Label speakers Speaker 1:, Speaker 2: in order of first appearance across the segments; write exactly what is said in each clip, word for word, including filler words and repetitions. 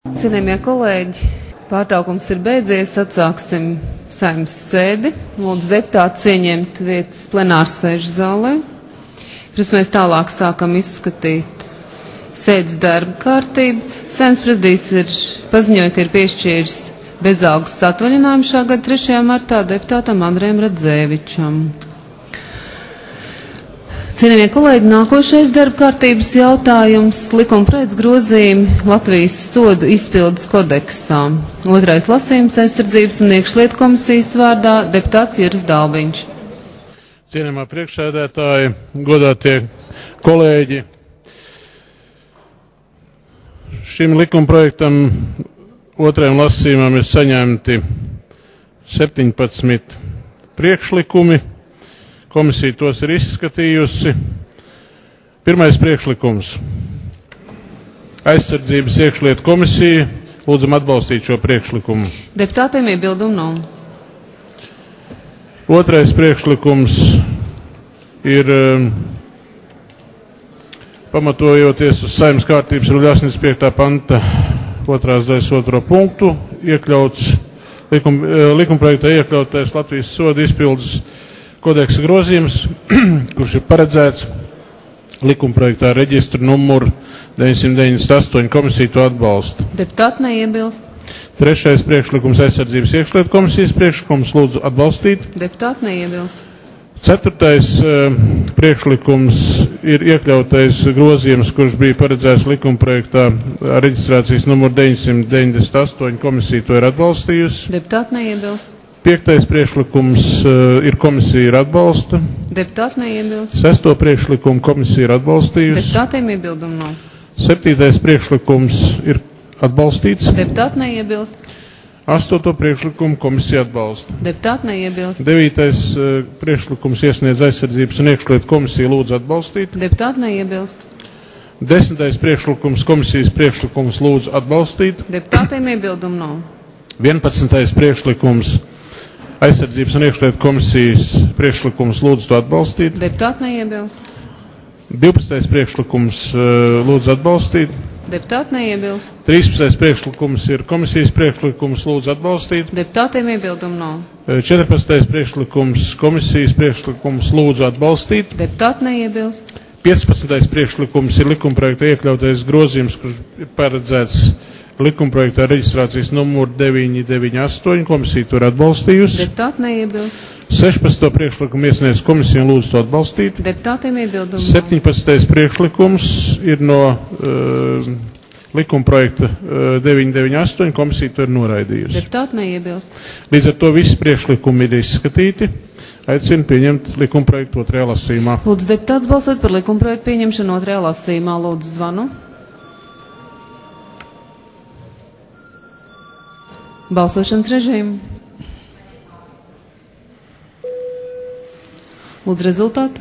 Speaker 1: Cienījamie kolēģi, pārtraukums ir beidzies, atsāksim Saeimas sēdi. Lūdzu deputātus ieņemt vietas plenāras sēžu zālē. Pirms mēs tālāk sākam izskatīt sēdes darba kārtību. Saeimas prezidijs ir paziņoja, ka ir piešķīris bezalgas atvaļinājumu šā gada trešajā martā deputātam Andrejam Radzēvičam. Cienījamie kolēģi, nākošais darba kārtības jautājums - likumprojekts grozījumi Latvijas sodu izpildes kodeksā. Otrais lasījums aizsardzības un iekšlietu komisijas vārdā deputāts Juris Dalbiņš.
Speaker 2: Cienījamā priekšsēdētāja, godātie kolēģi, šim likumprojektam otrajam lasījumam ir saņemti septiņpadsmit priekšlikumi. Komisija tos ir izskatījusi. Pirmais priekšlikums. Aizsardzības iekšlietu komisija. Lūdzam atbalstīt šo priekšlikumu.
Speaker 1: Deputātiem iebildumu nav.
Speaker 2: Otrais priekšlikums ir pamatojoties uz Saeimas kārtības ruļa astoņdesmit piektā panta otrās daļas otro punktu, iekļauts likum, likumprojektā iekļautais Latvijas sodu izpildes kodeksa grozījums, kurš ir paredzēts likumprojektā reģistra numuru deviņsimt deviņdesmit astoņi, komisija to atbalsta.
Speaker 1: Deputāti neiebilst.
Speaker 2: Trešais priekšlikums aizsardzības iekšlietu komisijas priekšlikums, lūdzu atbalstīt.
Speaker 1: Deputāti neiebilst.
Speaker 2: Ceturtais uh, priekšlikums ir iekļautais grozījums, kurš bija paredzēts likumprojektā reģistrācijas numuru deviņsimt deviņdesmit astoņi, komisija to ir atbalstījusi.
Speaker 1: Deputāti neiebilst.
Speaker 2: Piektais priekšlikums uh, ir komisija ir atbalsta.
Speaker 1: Deputāti neiebilst.
Speaker 2: Sesto priekšlikumu komisija ir atbalstījusi.
Speaker 1: Deputātiem iebildumu nav.
Speaker 2: Septītais priekšlikums ir atbalstīts.
Speaker 1: Deputāti neiebilst.
Speaker 2: Astoto priekšlikumu komisija atbalsta.
Speaker 1: Deputāti neiebilst.
Speaker 2: Devītais uh, priekšlikums iesniedz aizsardzības un iekšlietu komisija, lūdzu atbalstīt.
Speaker 1: Deputāti neiebilst.
Speaker 2: Desmitais priekšlikums komisijas priekšlikums, lūdzu atbalstīt.
Speaker 1: Deputātiem iebildumu nav.
Speaker 2: Vienpadsmitais priekšlikums aizsardzības un iekšlietu komisijas priekšlikums, lūdzu to atbalstīt.
Speaker 1: Deputāti neiebilst.
Speaker 2: Divpadsmitais priekšlikums lūdzu atbalstīt.
Speaker 1: Deputāti neiebilst.
Speaker 2: Trīspadsmitais priekšlikums ir komisijas priekšlikums, lūdzu atbalstīt.
Speaker 1: Deputātiem iebildumu nav.
Speaker 2: Četrpadsmitais priekšlikums komisijas priekšlikums, lūdzu atbalstīt.
Speaker 1: Deputāti neiebilst.
Speaker 2: piecpadsmitais priekšlikums ir likumprojekta iekļautais grozījums, kurš ir paredzēts likumprojektā reģistrācijas numuru deviņi deviņi astoņi, komisija to ir atbalstījusi.
Speaker 1: Deputāti neiebilst.
Speaker 2: sešpadsmito priekšlikumu iesniedz komisija un lūdzu to atbalstīt.
Speaker 1: Deputātiem iebildumu.
Speaker 2: septiņpadsmitais priekšlikums ir no uh, likumprojekta uh, deviņi deviņi astoņi, komisija to ir noraidījusi.
Speaker 1: Deputāti neiebilst.
Speaker 2: Līdz ar to visi priekšlikumi ir izskatīti. Aicinu pieņemt likumprojektu otrajā lasījumā.
Speaker 1: Lūdzu deputāts balsot par likumprojektu pieņemšanu otrajā lasījumā. Lūdzu zvanu. Balsošanas režīmu. Lūdzu rezultātu.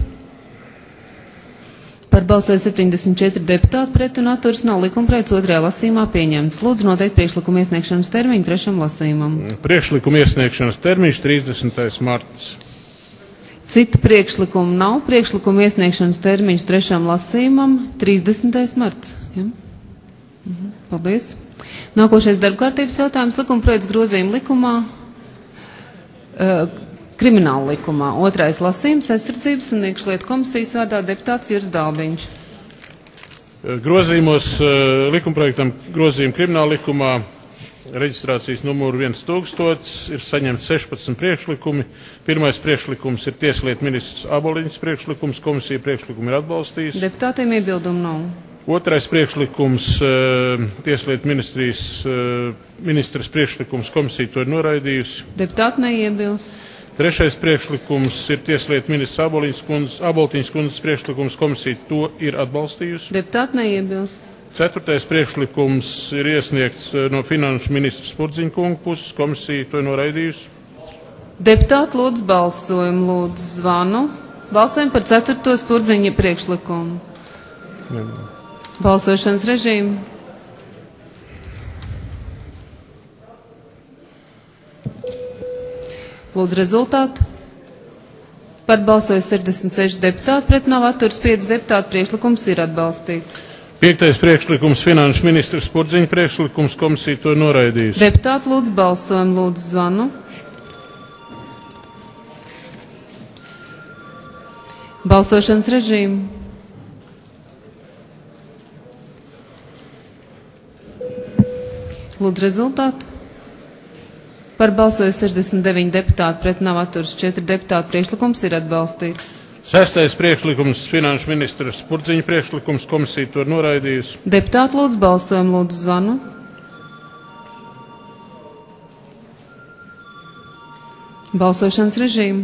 Speaker 1: Par balsoja septiņdesmit četri deputāti, pret un atturas nav, likumprojekts otrajā lasījumā pieņemts. Lūdzu noteikt priekšlikumu iesniegšanas termiņu trešam lasījumam.
Speaker 2: Priekšlikumu iesniegšanas termiņš trīsdesmitais marts.
Speaker 1: Citu priekšlikumu nav. Priekšlikumu iesniegšanas termiņš trešam lasījumam trīsdesmitais marts. Ja? Mhm. Paldies. Nākošais darba kārtības jautājums - likumprojekts grozījuma likumā, uh, krimināla likumā. Otrais lasījums aizsardzības un iekšlietu komisijas vārdā deputāts Juris Dalbiņš.
Speaker 2: Grozījumos uh, likumprojektam grozījuma krimināla likumā reģistrācijas numuru viens tūkstots ir saņemts sešpadsmit priekšlikumi. Pirmais priekšlikums ir tieslietu ministrs Aboliņas priekšlikums, komisija priekšlikumu ir atbalstījusi.
Speaker 1: Deputātiem iebildumu nav.
Speaker 2: Otrais priekšlikums, tieslietu ministrijas ministras priekšlikums, komisija to ir noraidījusi.
Speaker 1: Deputāti neiebilst.
Speaker 2: Trešais priekšlikums ir tieslietu ministrs Aboltiņas kundzes priekšlikums, komisija to ir atbalstījusi.
Speaker 1: Deputāti neiebilst.
Speaker 2: Ceturtais priekšlikums ir iesniegts no finanšu ministra Spurdziņa kunga puses, komisija to ir noraidījusi.
Speaker 1: Deputāti lūdzu balsojumu, lūdzu zvanu. Balsojam par ceturto Spurdziņa priekšlikumu. Jā. Balsošanas režīmu. Lūdzu rezultātu. Par balsoja sešdesmit seši deputāti, pret nav atturas pieci deputāti, priekšlikums ir atbalstīts.
Speaker 2: Piektais priekšlikums finanšu ministra Spurdziņa priekšlikums, komisija to noraidījusi.
Speaker 1: Deputāti lūdzu balsojumu, lūdzu zvanu. Balsošanas režīmu. Lūdzu rezultātu. Par balsoju sešdesmit deviņi deputāti, pret nav atturas četri deputāti, priekšlikums ir atbalstīts.
Speaker 2: Sestais priekšlikums finanšu ministra Spurdziņa priekšlikums, komisija to noraidījusi.
Speaker 1: Deputāti lūdzu balsojumu, lūdzu zvanu. Balsošanas režīmu.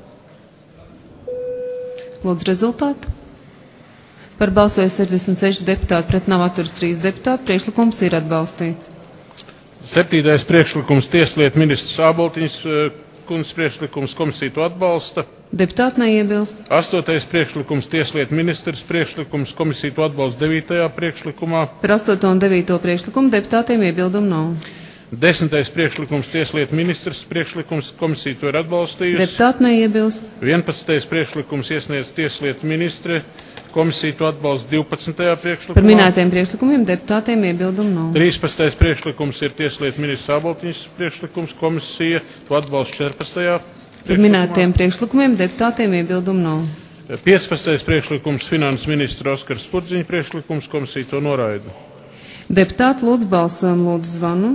Speaker 1: Lūdzu rezultātu. Par balsoju sešdesmit seši deputāti, pret nav atturas trīs deputāti, priekšlikums ir atbalstīts.
Speaker 2: Septītais priekšlikums tieslietu ministrs Āboltiņas kundzes priekšlikums, komisija to atbalsta.
Speaker 1: Deputāti neiebilst.
Speaker 2: Astotais priekšlikums tieslietu ministrs priekšlikums, komisija to atbalsta devītajā priekšlikumā.
Speaker 1: Par astoto un devīto priekšlikumu deputātiem iebildumu nav.
Speaker 2: Desmitais priekšlikums tieslietu ministrs priekšlikums, komisija to ir atbalstījusi.
Speaker 1: Deputāti neiebilst.
Speaker 2: Vienpadsmitais priekšlikums iesniedz tieslietu ministre, komisija to atbalsta divpadsmitajā priekšlikumā.
Speaker 1: Par minētiem priekšlikumiem deputātiem iebildumu nav.
Speaker 2: trīspadsmitais priekšlikums ir tieslietu ministrs Āboltiņas priekšlikums, komisija to atbalsta četrpadsmitajā priekšlikumā.
Speaker 1: Par minētiem priekšlikumiem deputātiem iebildumu nav.
Speaker 2: piecpadsmitais priekšlikums finanses ministra Oskara Spurdziņa priekšlikums, komisija to noraida.
Speaker 1: Deputāti lūdzu balsojumu, lūdzu zvanu.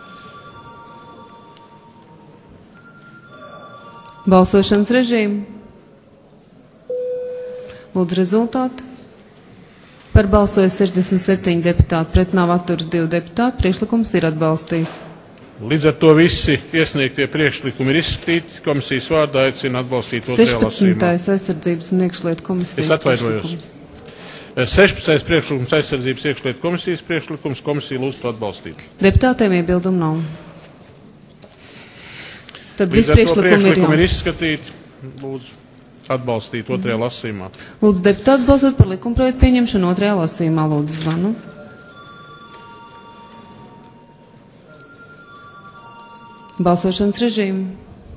Speaker 1: Balsošanas režīmu. Lūdzu rezultātu. Par balsoju sešdesmit septiņi deputāti, pret nav atturas divi deputāti, priekšlikums ir atbalstīts.
Speaker 2: Līdz ar to visi iesniegtie priekšlikumi ir izskatīti. Komisijas vārdā aicina atbalstīt otrajā lasījumā.
Speaker 1: sešpadsmitais aizsardzības un iekšlietu komisijas.
Speaker 2: Es atvainojos. sešpadsmitais priekšlikums aizsardzības iekšlietu komisijas priekšlikums, komisija lūdz to atbalstīt.
Speaker 1: Deputātiem iebildumu nav. Tad
Speaker 2: Līdz
Speaker 1: visi
Speaker 2: ar to
Speaker 1: priekšlikumi ir
Speaker 2: priekšlikumi ir
Speaker 1: jau.
Speaker 2: izskatīti. Lūdzu atbalstīt otrajā lasījumā.
Speaker 1: Lūdzu deputāts balsot par likumprojektu pieņemšanu otrajā lasījumā, lūdzu zvanu. Balsošanas režīmu.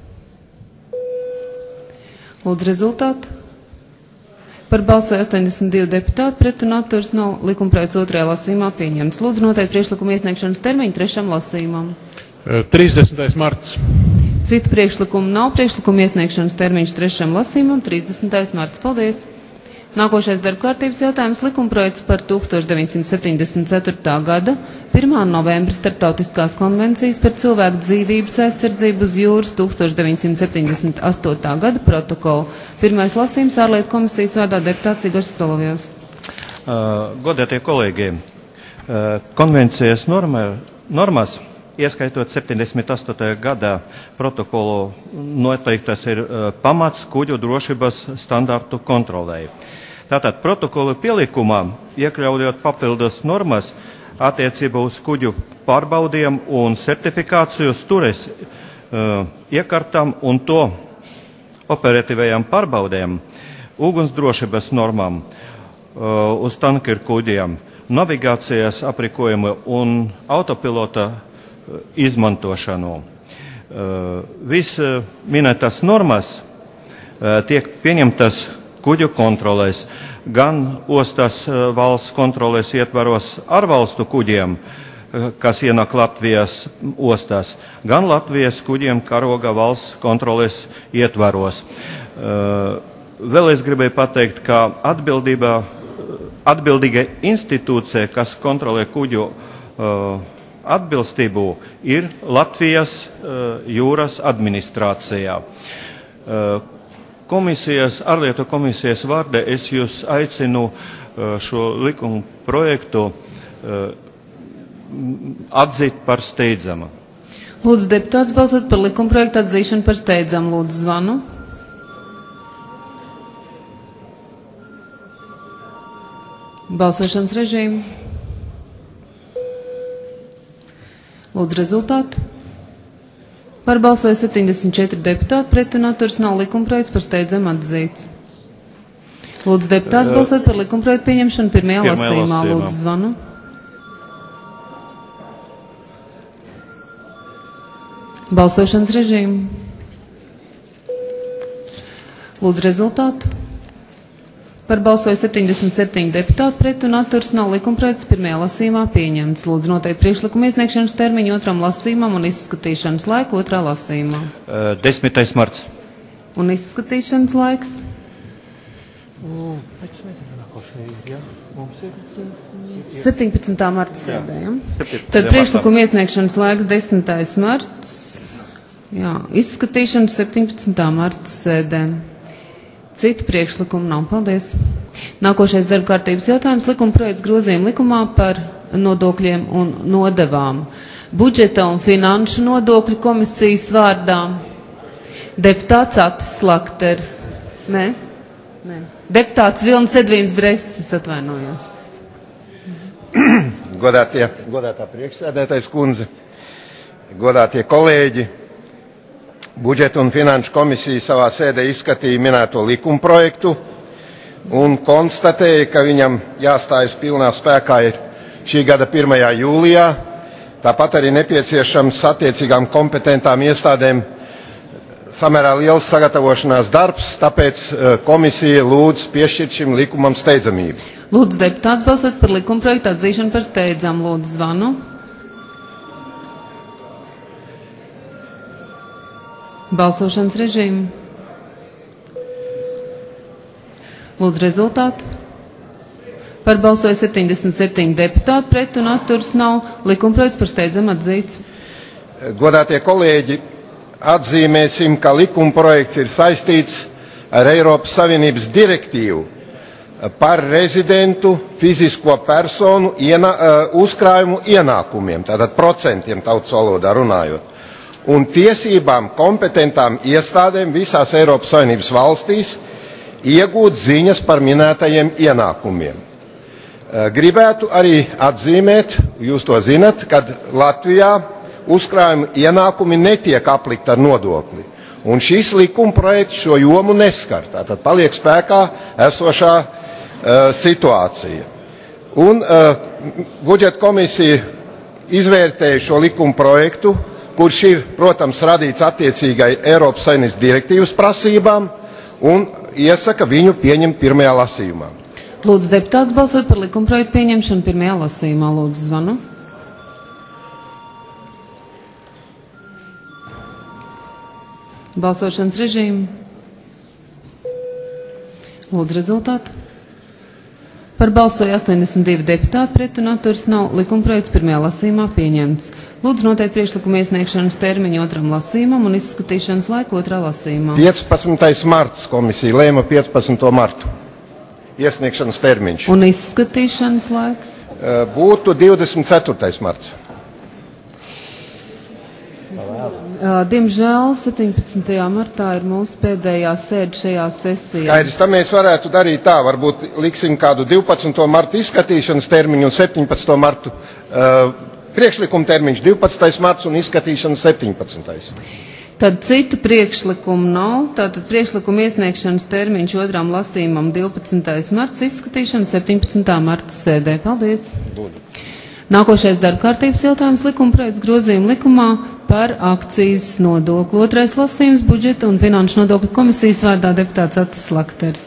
Speaker 1: Lūdzu rezultātu. Par balsoju astoņdesmit divi deputāti, pret un atturas nav, likumprojekts otrajā lasījumā pieņemts. Lūdzu noteikti priekšlikumu iesniegšanas termiņu trešam lasījumam.
Speaker 2: trīsdesmitais marts.
Speaker 1: Citu priekšlikumu nav, priekšlikumu iesniegšanas termiņš trešam lasījumam trīsdesmitais marts. Paldies! Nākošais darbkārtības jautājums likumprojekts par tūkstoš deviņsimt septiņdesmit ceturtā gada pirmā novembra starptautiskās konvencijas par cilvēku dzīvības aizsardzību uz jūras tūkstoš deviņsimt septiņdesmit astotā gada protokolu. Pirmais lasījums ārlietu komisijas vārdā deputāts Igors Solovjovs.
Speaker 3: Uh, Godātie kolēģi, uh, konvencijas norma, normas, ieskaitot septiņdesmit astotajā gadā protokolu, noteiktas ir uh, pamats kuģu drošības standartu kontrolēji. Tātad protokolu pielikumā, iekļaujot papildus normas attiecībā uz kuģu pārbaudiem un certifikāciju stures uh, iekartam un to operatīvajām pārbaudēm, ugunsdrošības normām uh, uz tankeru kuģiem, navigācijas aprīkojumu un autopilota uh, izmantošanu. Uh, Viss uh, minētas normas uh, tiek pieņemtas kuģu kontrolēs, gan ostas valsts kontrolēs ietvaros ārvalstu kuģiem, kas ienāk Latvijas ostās, gan Latvijas kuģiem karoga valsts kontrolēs ietvaros. Vēl es gribēju pateikt, ka atbildība, atbildīga institūcija, kas kontrolē kuģu atbilstību, ir Latvijas jūras administrācijā. Komisijas, ārlietu komisijas vārdā es jūs aicinu šo likumu projektu atzīt par steidzamu.
Speaker 1: Lūdzu deputāts balsot par likuma projektu atzīšanu par steidzamu. Lūdzu zvanu. Balsošanas režīmu. Lūdzu rezultātu. Par balsoju septiņdesmit četri deputāti, pret un atturas nav, likumprojekts par steidzamu atzīts. Lūdzu deputāts balsot par likumprojektu pieņemšanu pirmajā lasījumā. Lūdzu zvanu. Balsošanas režīmu. Lūdzu rezultātu. Par balsoja septiņdesmit septiņi deputāti, pret un atturas nav. Likumprojekts pirmajā lasījumā pieņemts. Lūdzu noteikt priekšlikumu iesniegšanas termiņu otram lasījumam un izskatīšanas laiku otrā lasījumā.
Speaker 3: Uh, desmitais marts.
Speaker 1: Un izskatīšanas laiks? septiņpadsmitā marta sēdē, ja? Tad priekšlikumu iesniegšanas laiks desmitais marts, jā, izskatīšanas septiņpadsmitā marta sēdē. Citu priekšlikumu nav. Paldies. Nākošais darba kārtības jautājums - likuma projekts grozījuma likumā par nodokļiem un nodevām. Budžeta un finanšu nodokļu komisijas vārdā deputāts Atis Slakters. Nē? Nē. Deputāts Vilnis Edvīns Bresis, atvainojos.
Speaker 4: Godātie, godātā priekšsēdētājas kundze, godātie kolēģi, Budžeta un finanšu komisija savā sēdē izskatīja minēto likumprojektu un konstatēja, ka viņam jāstājas pilnā spēkā ir šī gada pirmajā jūlijā. Tāpat arī nepieciešams attiecīgām kompetentām iestādēm samērā liels sagatavošanās darbs, tāpēc komisija lūdz piešķirt šim likumam steidzamību.
Speaker 1: Lūdzu deputāts balsot par likumprojektu atzīšanu par steidzamu. Lūdzu zvanu. Balsošanas režīmu. Lūdzu rezultātu. Par balsoja septiņdesmit septiņi deputāti, pret un atturas nav. Likumprojekts par steidzamu atzīts.
Speaker 4: Godātie kolēģi, atzīmēsim, ka likumprojekts ir saistīts ar Eiropas Savienības direktīvu par rezidentu fizisko personu ienā, uzkrājumu ienākumiem, tātad procentiem tautas valodā runājot, un tiesībām kompetentām iestādēm visās Eiropas Savienības valstīs iegūt ziņas par minētajiem ienākumiem. Gribētu arī atzīmēt, jūs to zinat, kad Latvijā uzkrājuma ienākumi netiek aplikt ar nodokli, un šis likumprojekts šo jomu neskar, tātad paliek spēkā esošā uh, situācija. Un uh, budžeta komisija izvērtēja šo likumprojektu, kurš ir, protams, radīts attiecīgai Eiropas Savienības direktīvas prasībām un iesaka viņu pieņemt pirmajā lasījumā.
Speaker 1: Lūdzu deputāts balsot par likumprojektu pieņemšanu pirmajā lasījumā. Lūdzu zvanu. Balsošanas režīmu. Lūdzu rezultātu. Par balsoja astoņdesmit divi deputāti, pret un atturas nav. Likumprojekts pirmajā lasījumā pieņemts. Lūdzu noteikt priekšlikumu iesniegšanas termiņu otram lasījumam un izskatīšanas laiku otrā lasījumā.
Speaker 4: piecpadsmitais marts komisija lēma piecpadsmito martu. Iesniegšanas termiņš.
Speaker 1: Un izskatīšanas laiks?
Speaker 4: Būtu divdesmit ceturtais marts.
Speaker 1: Diemžēl septiņpadsmitajā martā ir mūsu pēdējā sēde šajā sesijā.
Speaker 4: Skaidrs, tam mēs varētu darīt tā, varbūt liksim kādu divpadsmito martu izskatīšanas termiņu un septiņpadsmito martu uh, priekšlikuma termiņš divpadsmitais marts un izskatīšanas septiņpadsmitais
Speaker 1: Tad citu priekšlikumu nav, tātad priekšlikumu iesniegšanas termiņš otram lasījumam divpadsmitais marts, izskatīšana septiņpadsmitā marta sēdē. Paldies! Lūdzu. Nākošais darba kārtības jautājums - likumprojekts grozījuma likumā par akcijas nodokli. Otrais lasījums - budžeta un finanšu nodokļu komisijas vārdā deputāts Atis Slakters.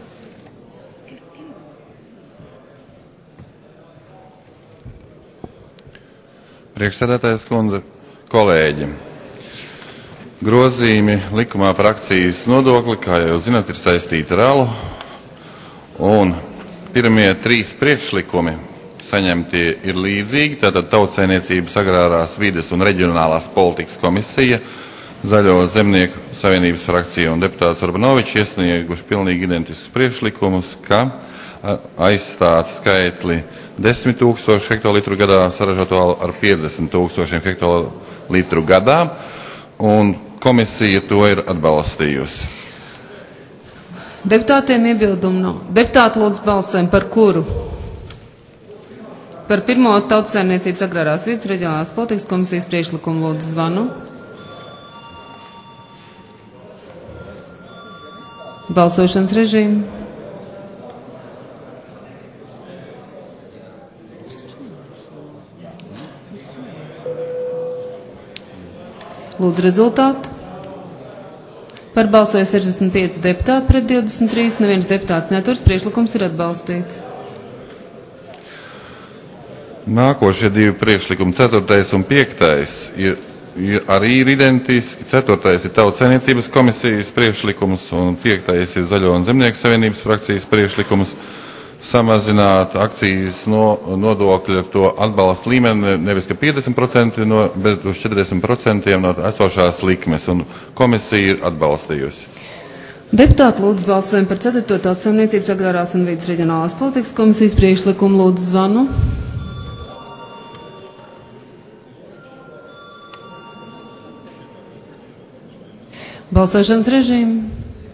Speaker 5: Priekšsēdētājas kundze, kolēģi. Grozījumi likumā par akcijas nodokli, kā jau zināt, ir saistīti ar alu, un pirmie trīs priekšlikumi saņemti ir līdzīgi, tātad Tautsaimniecības, agrārās vides un reģionālās politikas komisija, Zaļo zemnieku savienības frakcija un deputāts Urbanovičs iesnieguši pilnīgi identiskus priekšlikumus, ka aizstāt skaitli desmit tūkstoši hektolitru gadā saražoto alu ar piecdesmit tūkstošiem hektolitru gadā, un komisija to ir atbalstījusi.
Speaker 1: Deputātiem iebildumu nav. Deputāti lūdzu balsojumu par kuru? Par pirmo Tautsaimniecības, agrārās vides reģionālās politikas komisijas priekšlikumu lūdzu zvanu. Balsošanas režīmu. Lūdzu rezultātu. Par balsoja sešdesmit pieci deputāti pret divdesmit trīs, neviens deputāts neturas, priekšlikums ir atbalstīts.
Speaker 5: Nākošie divi priekšlikumi, ceturtais un piektais, ir, ir arī ir identiski. Ceturtais ir Tautsaimniecības komisijas priekšlikums un piektais ir Zaļo un Zemnieku savienības frakcijas priekšlikums samazināt akcijas no, nodokļa to atbalsta līmeni nevis ka piecdesmit procenti, no, bet uz četrdesmit procenti no esošās likmes, un komisija ir atbalstījusi.
Speaker 1: Deputāti lūdzu balsojumu par ceturto Tautsaimniecības agrārās un vides reģionālās politikas komisijas priekšlikumu. Lūdzu zvanu. Balsošanas režīmu.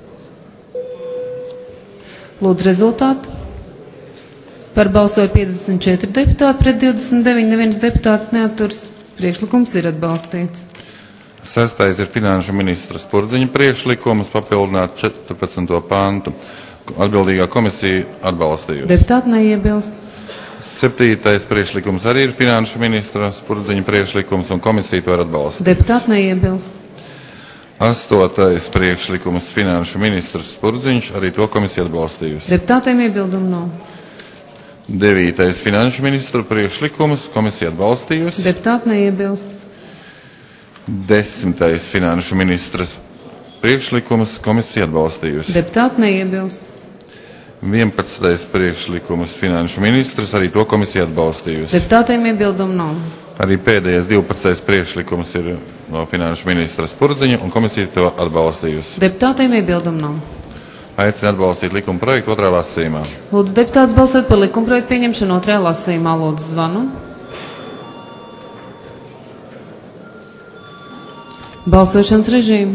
Speaker 1: Lūdzu rezultātu. Par balsoja piecdesmit četri deputāti pret divdesmit deviņi, neviens deputāts neatturas. Priekšlikums ir atbalstīts.
Speaker 5: Sestais ir finanšu ministra Spurdziņa priekšlikums papildināt četrpadsmito pantu. Atbildīgā komisija atbalstījusi.
Speaker 1: Deputāti neiebilst.
Speaker 5: Septītais priekšlikums arī ir finanšu ministra Spurdziņa priekšlikums, un komisija to ir atbalstījusi.
Speaker 1: Deputāti neiebilst.
Speaker 5: Astotais priekšlikums finanšu ministrs Spurdziņš, arī to komisija atbalstījusi.
Speaker 1: Deputātiem iebildumu nav.
Speaker 5: Devītais finanšu ministru priekšlikums, komisija atbalstījusi.
Speaker 1: Deputāti neiebilst.
Speaker 5: Desmitais finanšu ministras priekšlikums, komisija atbalstījusi.
Speaker 1: Deputāti neiebilst.
Speaker 5: Vienpadsmitais priekšlikums finanšu ministrs, arī to komisija atbalstījusi.
Speaker 1: Deputātiem iebildumu nav.
Speaker 5: Arī pēdējais divpadsmitais priekšlikums ir no finanšu ministra Spurdziņa, un komisija to atbalstījusi.
Speaker 1: Deputātiem iebildumu nav.
Speaker 5: Aicina atbalstīt likuma projektu otrā lasījumā.
Speaker 1: Lūdzu deputāts balsot par likuma projektu pieņemšanu otrajā lasījumā. Lūdzu zvanu. Balsošanas režīmu.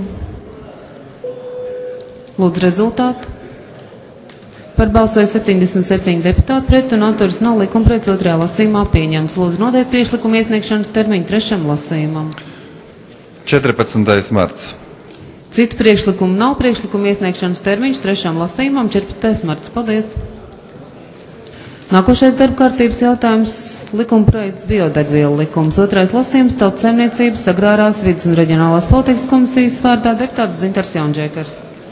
Speaker 1: Lūdzu rezultātu. Par balsoja septiņdesmit septiņi deputāti pret un atturas nav, likuma projekts otrajā lasījumā pieņemts. Lūdzu noteikt priekšlikumu iesniegšanas termiņu trešam lasījumam.
Speaker 5: četrpadsmitais marts.
Speaker 1: Citu priekšlikumu nav. Priekšlikumu iesniegšanas termiņš trešam lasījumam četrpadsmitais marts. Paldies! Nākošais darba kārtības jautājums - likuma projekts biodegvielu likums. Otrais lasījums - Tautsaimniecības, agrārās, vides un reģionālās politikas komisijas vārdā deputāts Dzintars Jaunžēkars.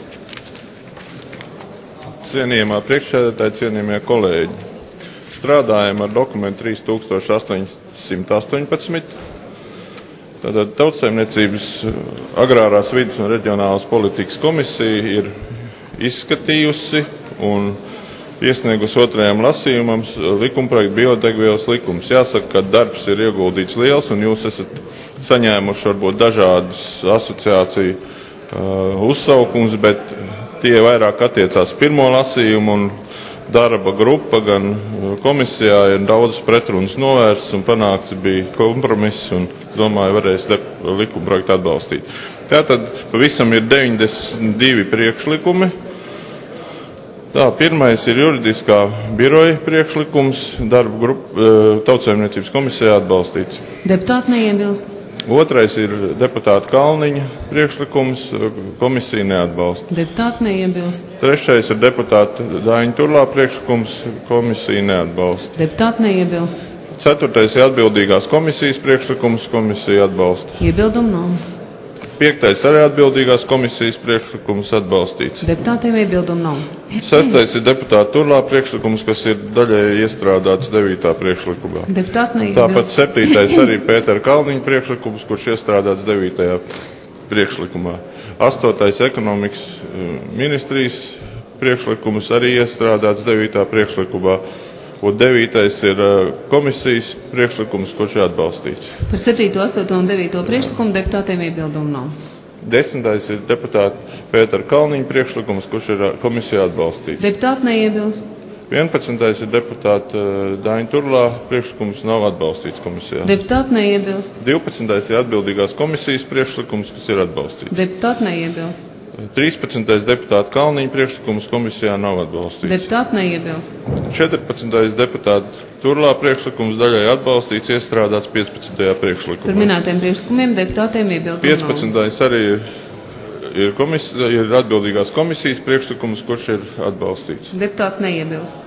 Speaker 6: Cienījamā priekšsēdētāja, cienījamie kolēģi, strādājam ar dokumentu trīs tūkstoši astoņsimt astoņpadsmit. Tātad Tautsaimniecības agrārās vides un reģionālās politikas komisija ir izskatījusi un iesniegusi otrajam lasījumam likumprojektu biodegvielas likums. Jāsaka, ka darbs ir ieguldīts liels, un jūs esat saņēmuši varbūt dažādas asociāciju uh, uzsaukums, bet tie vairāk attiecās pirmo lasījumu, un darba grupa gan komisijā ir daudz pretrunas novērstas un panākts bija kompromiss, un domāju, varēs likuma projektu atbalstīt. Tātad pavisam ir deviņdesmit divi priekšlikumi. Tā, pirmais ir juridiskā biroja priekšlikums, darba grupa Tautsaimniecības komisijā atbalstīts.
Speaker 1: Deputāti neiebilst.
Speaker 6: Otrais ir deputāta Kalniņa priekšlikums, komisija neatbalsta.
Speaker 1: Deputāti neiebilst.
Speaker 6: Trešais ir deputāta Daiņa Turlā priekšlikums, komisija neatbalsta.
Speaker 1: Deputāti neiebilst.
Speaker 6: Ceturtais ir atbildīgās komisijas priekšlikums, komisija atbalsta.
Speaker 1: Iebildumu nav.
Speaker 6: Piektais arī atbildīgās komisijas priekšlikums atbalstīts.
Speaker 1: Deputātiem iebildumu nav.
Speaker 6: Sestais ir deputāta Turlā priekšlikums, kas ir daļēji iestrādāts devītā priekšlikumā.
Speaker 1: Deputāti neiebilst.
Speaker 6: Tāpat septītais arī Pētera Kalniņa priekšlikums, kurš iestrādāts devītajā priekšlikumā. Astotais ekonomikas ministrijas priekšlikums arī iestrādāts devītā priekšlikumā. Un devītais ir komisijas priekšlikums, kurš ir atbalstīts.
Speaker 1: Par septīto, astoto un devīto priekšlikumu deputātiem iebildumu nav.
Speaker 6: Desmitais ir deputāta Pētera Kalniņa priekšlikums, kurš ir komisijā atbalstīts.
Speaker 1: Deputāti neiebilst.
Speaker 6: vienpadsmitais ir deputāta Daiņa Turlā priekšlikums, nav atbalstīts komisijā.
Speaker 1: Deputāti neiebilst.
Speaker 6: divpadsmitais ir atbildīgās komisijas priekšlikums, kas ir atbalstīts.
Speaker 1: Deputāti neiebilst.
Speaker 6: trīspadsmitais deputāta Kalniņa priekšlikums komisijā nav atbalstīts.
Speaker 1: Deputāti neiebilst.
Speaker 6: četrpadsmitais deputāta Turlā priekšlikums daļai atbalstīts, iestrādāts piecpadsmitajā priekšlikumā.
Speaker 1: Par minētiem priekšlikumiem deputātiem iebildumu nav.
Speaker 6: piecpadsmitais arī ir, ir, komis, ir atbildīgās komisijas priekšlikums, kurš ir atbalstīts.
Speaker 1: Deputāti neiebilst.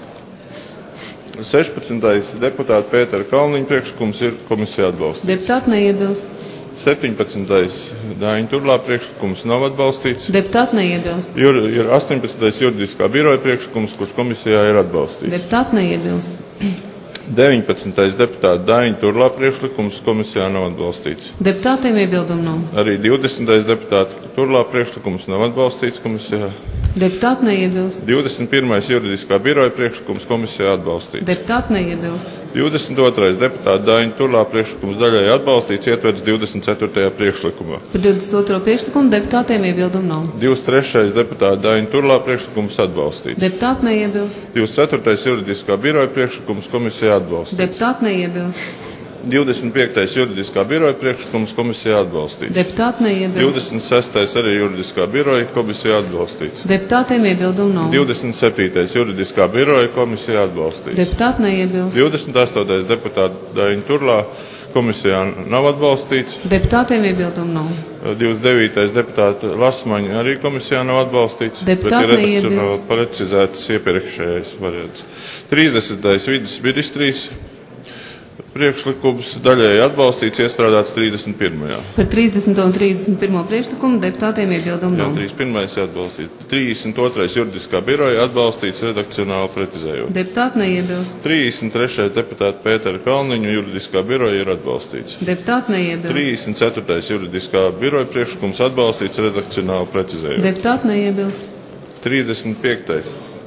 Speaker 6: sešpadsmitais deputāta Pētera Kalniņa priekšlikums ir komisijā atbalstīts.
Speaker 1: Deputāti neiebilst.
Speaker 6: septiņpadsmitais Daiņa Turlā priekšlikums nav atbalstīts.
Speaker 1: Deputāti neiebilst.
Speaker 6: Jur, ir astoņpadsmitais juridiskā biroja priekšlikums, kurš komisijā ir atbalstīts.
Speaker 1: Deputāti neiebilst.
Speaker 6: deviņpadsmitais deputāta Daiņa Turlā priekšlikums komisijā nav atbalstīts.
Speaker 1: Deputātiem iebildumu nav.
Speaker 6: Arī divdesmitais deputāta Turlā priekšlikums nav atbalstīts komisijā.
Speaker 1: Deputāti neiebilst.
Speaker 6: divdesmit pirmais juridiskā biroja priekšlikums komisijā atbalstīts.
Speaker 1: Deputāti neiebilst.
Speaker 6: divdesmit otrais deputāta Daiņa Turlā priekšlikums daļai atbalstīts, ietverts divdesmit ceturtajā priekšlikumā.
Speaker 1: Par divdesmit otro priekšlikumu deputātiem iebildumu nav.
Speaker 6: divdesmit trešais deputāta Daiņa Turlā priekšlikums atbalstīts.
Speaker 1: Deputāti neiebilst.
Speaker 6: divdesmit ceturtais juridiskā biroja priekšlikums komisijā atbalstīts.
Speaker 1: Deputāti neiebilst.
Speaker 6: divdesmit piektais juridiskā biroja priekšlikums komisijā atbalstīts.
Speaker 1: Deputāti neiebilst.
Speaker 6: divdesmit sestais arī juridiskā biroja komisijā atbalstīts.
Speaker 1: Deputātiem iebildumu nav.
Speaker 6: divdesmit septītais juridiskā biroja komisijā atbalstīts.
Speaker 1: Deputāti neiebilst.
Speaker 6: divdesmit astotais deputāta Daiņa Turlā komisijā nav atbalstīts.
Speaker 1: Deputātiem iebildumu nav.
Speaker 6: divdesmit devītais deputāta Lasmaņa arī komisijā nav atbalstīts.
Speaker 1: Deputāti
Speaker 6: bet ir redakcionāli
Speaker 1: neiebilst.
Speaker 6: precizēts iepriekšējais variants. trīsdesmitais vidas ministrijas priekšlikums daļēji atbalstīts, iestrādāts trīsdesmit pirmajā.
Speaker 1: Par trīsdesmito un trīsdesmit pirmo priekšlikumu deputātiem iebildumu
Speaker 6: Jā,
Speaker 1: nav.
Speaker 6: trīsdesmit pirmais atbalstīts. trīsdesmit otrais juridiskā biroja atbalstīts, redakcionāli precizējot.
Speaker 1: Deputāti neiebilst.
Speaker 6: trīsdesmit trešais deputāta Pētera Kalniņa juridiskā biroja ir atbalstīts.
Speaker 1: Deputāti neiebilst.
Speaker 6: trīsdesmit ceturtais juridiskā biroja priekšlikums atbalstīts, redakcionāli precizējot.
Speaker 1: Deputāti neiebilst.
Speaker 6: trīsdesmit piektais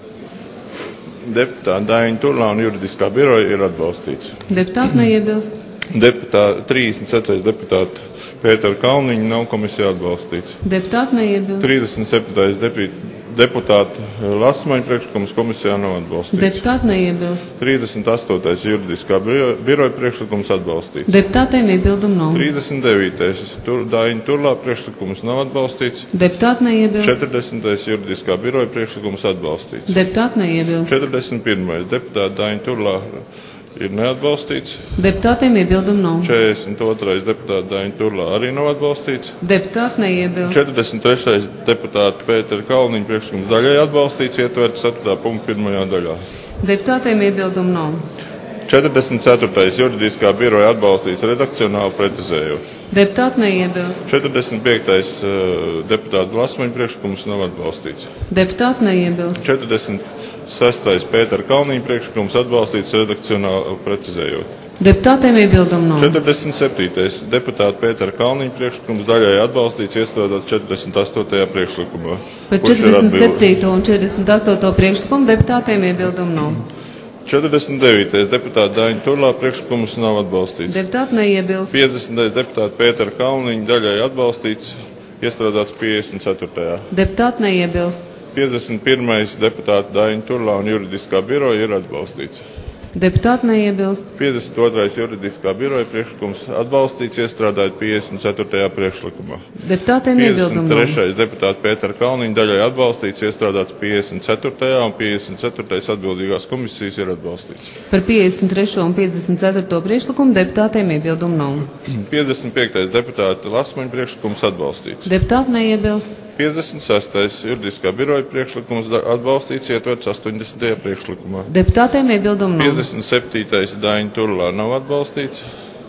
Speaker 6: deputāta Daiņa Turlā un juridiskā biroja ir atbalstīts.
Speaker 1: Deputāti neiebilst.
Speaker 6: Deputā, trīsdesmit sestais deputāta Pētera Kalniņa nav komisijā atbalstīts.
Speaker 1: Deputāti neiebilst.
Speaker 6: trīsdesmit septītais depi- deputāta Lasmaņa priekšlikums komisijā nav atbalstīts.
Speaker 1: Deputāti neiebilst.
Speaker 6: trīsdesmit astotais juridiskā biro- biroja priekšlikums atbalstīts.
Speaker 1: Deputātiem iebildumu nav.
Speaker 6: trīsdesmit devītais Tur, Daiņa Turlā priekšlikums nav atbalstīts.
Speaker 1: Deputāti neiebilst.
Speaker 6: četrdesmitais juridiskā biroja priekšlikums atbalstīts.
Speaker 1: Deputāti neiebilst.
Speaker 6: četrdesmit pirmais deputāta Daiņa Turlā ir neatbalstīts.
Speaker 1: Deputātiem iebildumu nav.
Speaker 6: četrdesmit otrais deputāta Daiņa Turlā arī nav atbalstīts.
Speaker 1: Deputāti neiebilst.
Speaker 6: četrdesmit trešais deputāta Pētera Kalniņa priekšlikums daļai atbalstīts, ietverts ceturtā punkta pirmajā daļā.
Speaker 1: Deputātiem iebildumu nav.
Speaker 6: četrdesmit ceturtais juridiskā biroja atbalstīts, redakcionāli precizējot.
Speaker 1: Deputāti neiebilst.
Speaker 6: četrdesmit piektais uh, deputāta Lasmaņa priekšlikums nav atbalstīts.
Speaker 1: Deputāti neiebilst.
Speaker 6: četrdesmit sestais Pētera Kalniņa priekšlikums atbalstīts, redakcionāli precizējot.
Speaker 1: Deputātiem iebildumu nav.
Speaker 6: četrdesmit septītais deputāta Pētera Kalniņa priekšlikums daļai atbalstīts, iestrādāts četrdesmit astotajā priekšlikumā.
Speaker 1: Par
Speaker 6: kurš ir
Speaker 1: četrdesmit
Speaker 6: atbildi.
Speaker 1: septīto un četrdesmit astoto priekšlikumu deputātiem iebildumu nav.
Speaker 6: četrdesmit devītais deputāta Daiņa Turlā priekšlikums nav atbalstīts.
Speaker 1: Deputāti neiebilst.
Speaker 6: piecdesmitais deputāta Pētera Kalniņa daļai atbalstīts, iestrādāts piecdesmit ceturtajā.
Speaker 1: Deputāti neiebilst.
Speaker 6: piecdesmit pirmais deputāta Daiņa Turlā un juridiskā biroja ir atbalstīts.
Speaker 1: Deputāti neiebilst.
Speaker 6: piecdesmit otrais juridiskā biroja priekšlikums atbalstīts, iestrādājot piecdesmit ceturtajā priekšlikumā.
Speaker 1: Deputātiem iebildumu
Speaker 6: piecdesmit
Speaker 1: nav.
Speaker 6: trešais deputāta Pētera Kalniņa daļai atbalstīts, iestrādāts piecdesmit ceturtajā un piecdesmit ceturtais atbildīgās komisijas ir atbalstīts.
Speaker 1: Par piecdesmit trešo un piecdesmit ceturto priekšlikumu deputātiem iebildumu nav.
Speaker 6: piecdesmit piektais deputāta Lasmaņa priekšlikums atbalstīts.
Speaker 1: Deputāti neiebilst.
Speaker 6: piecdesmit sestais juridiskā biroja priekšlikums da- atbalstīts, ietverts astoņdesmitajā priekšlikumā.
Speaker 1: Deputātiem iebildumu nav.
Speaker 6: piecdesmit septītais Daiņa Turlā nav atbalstīts.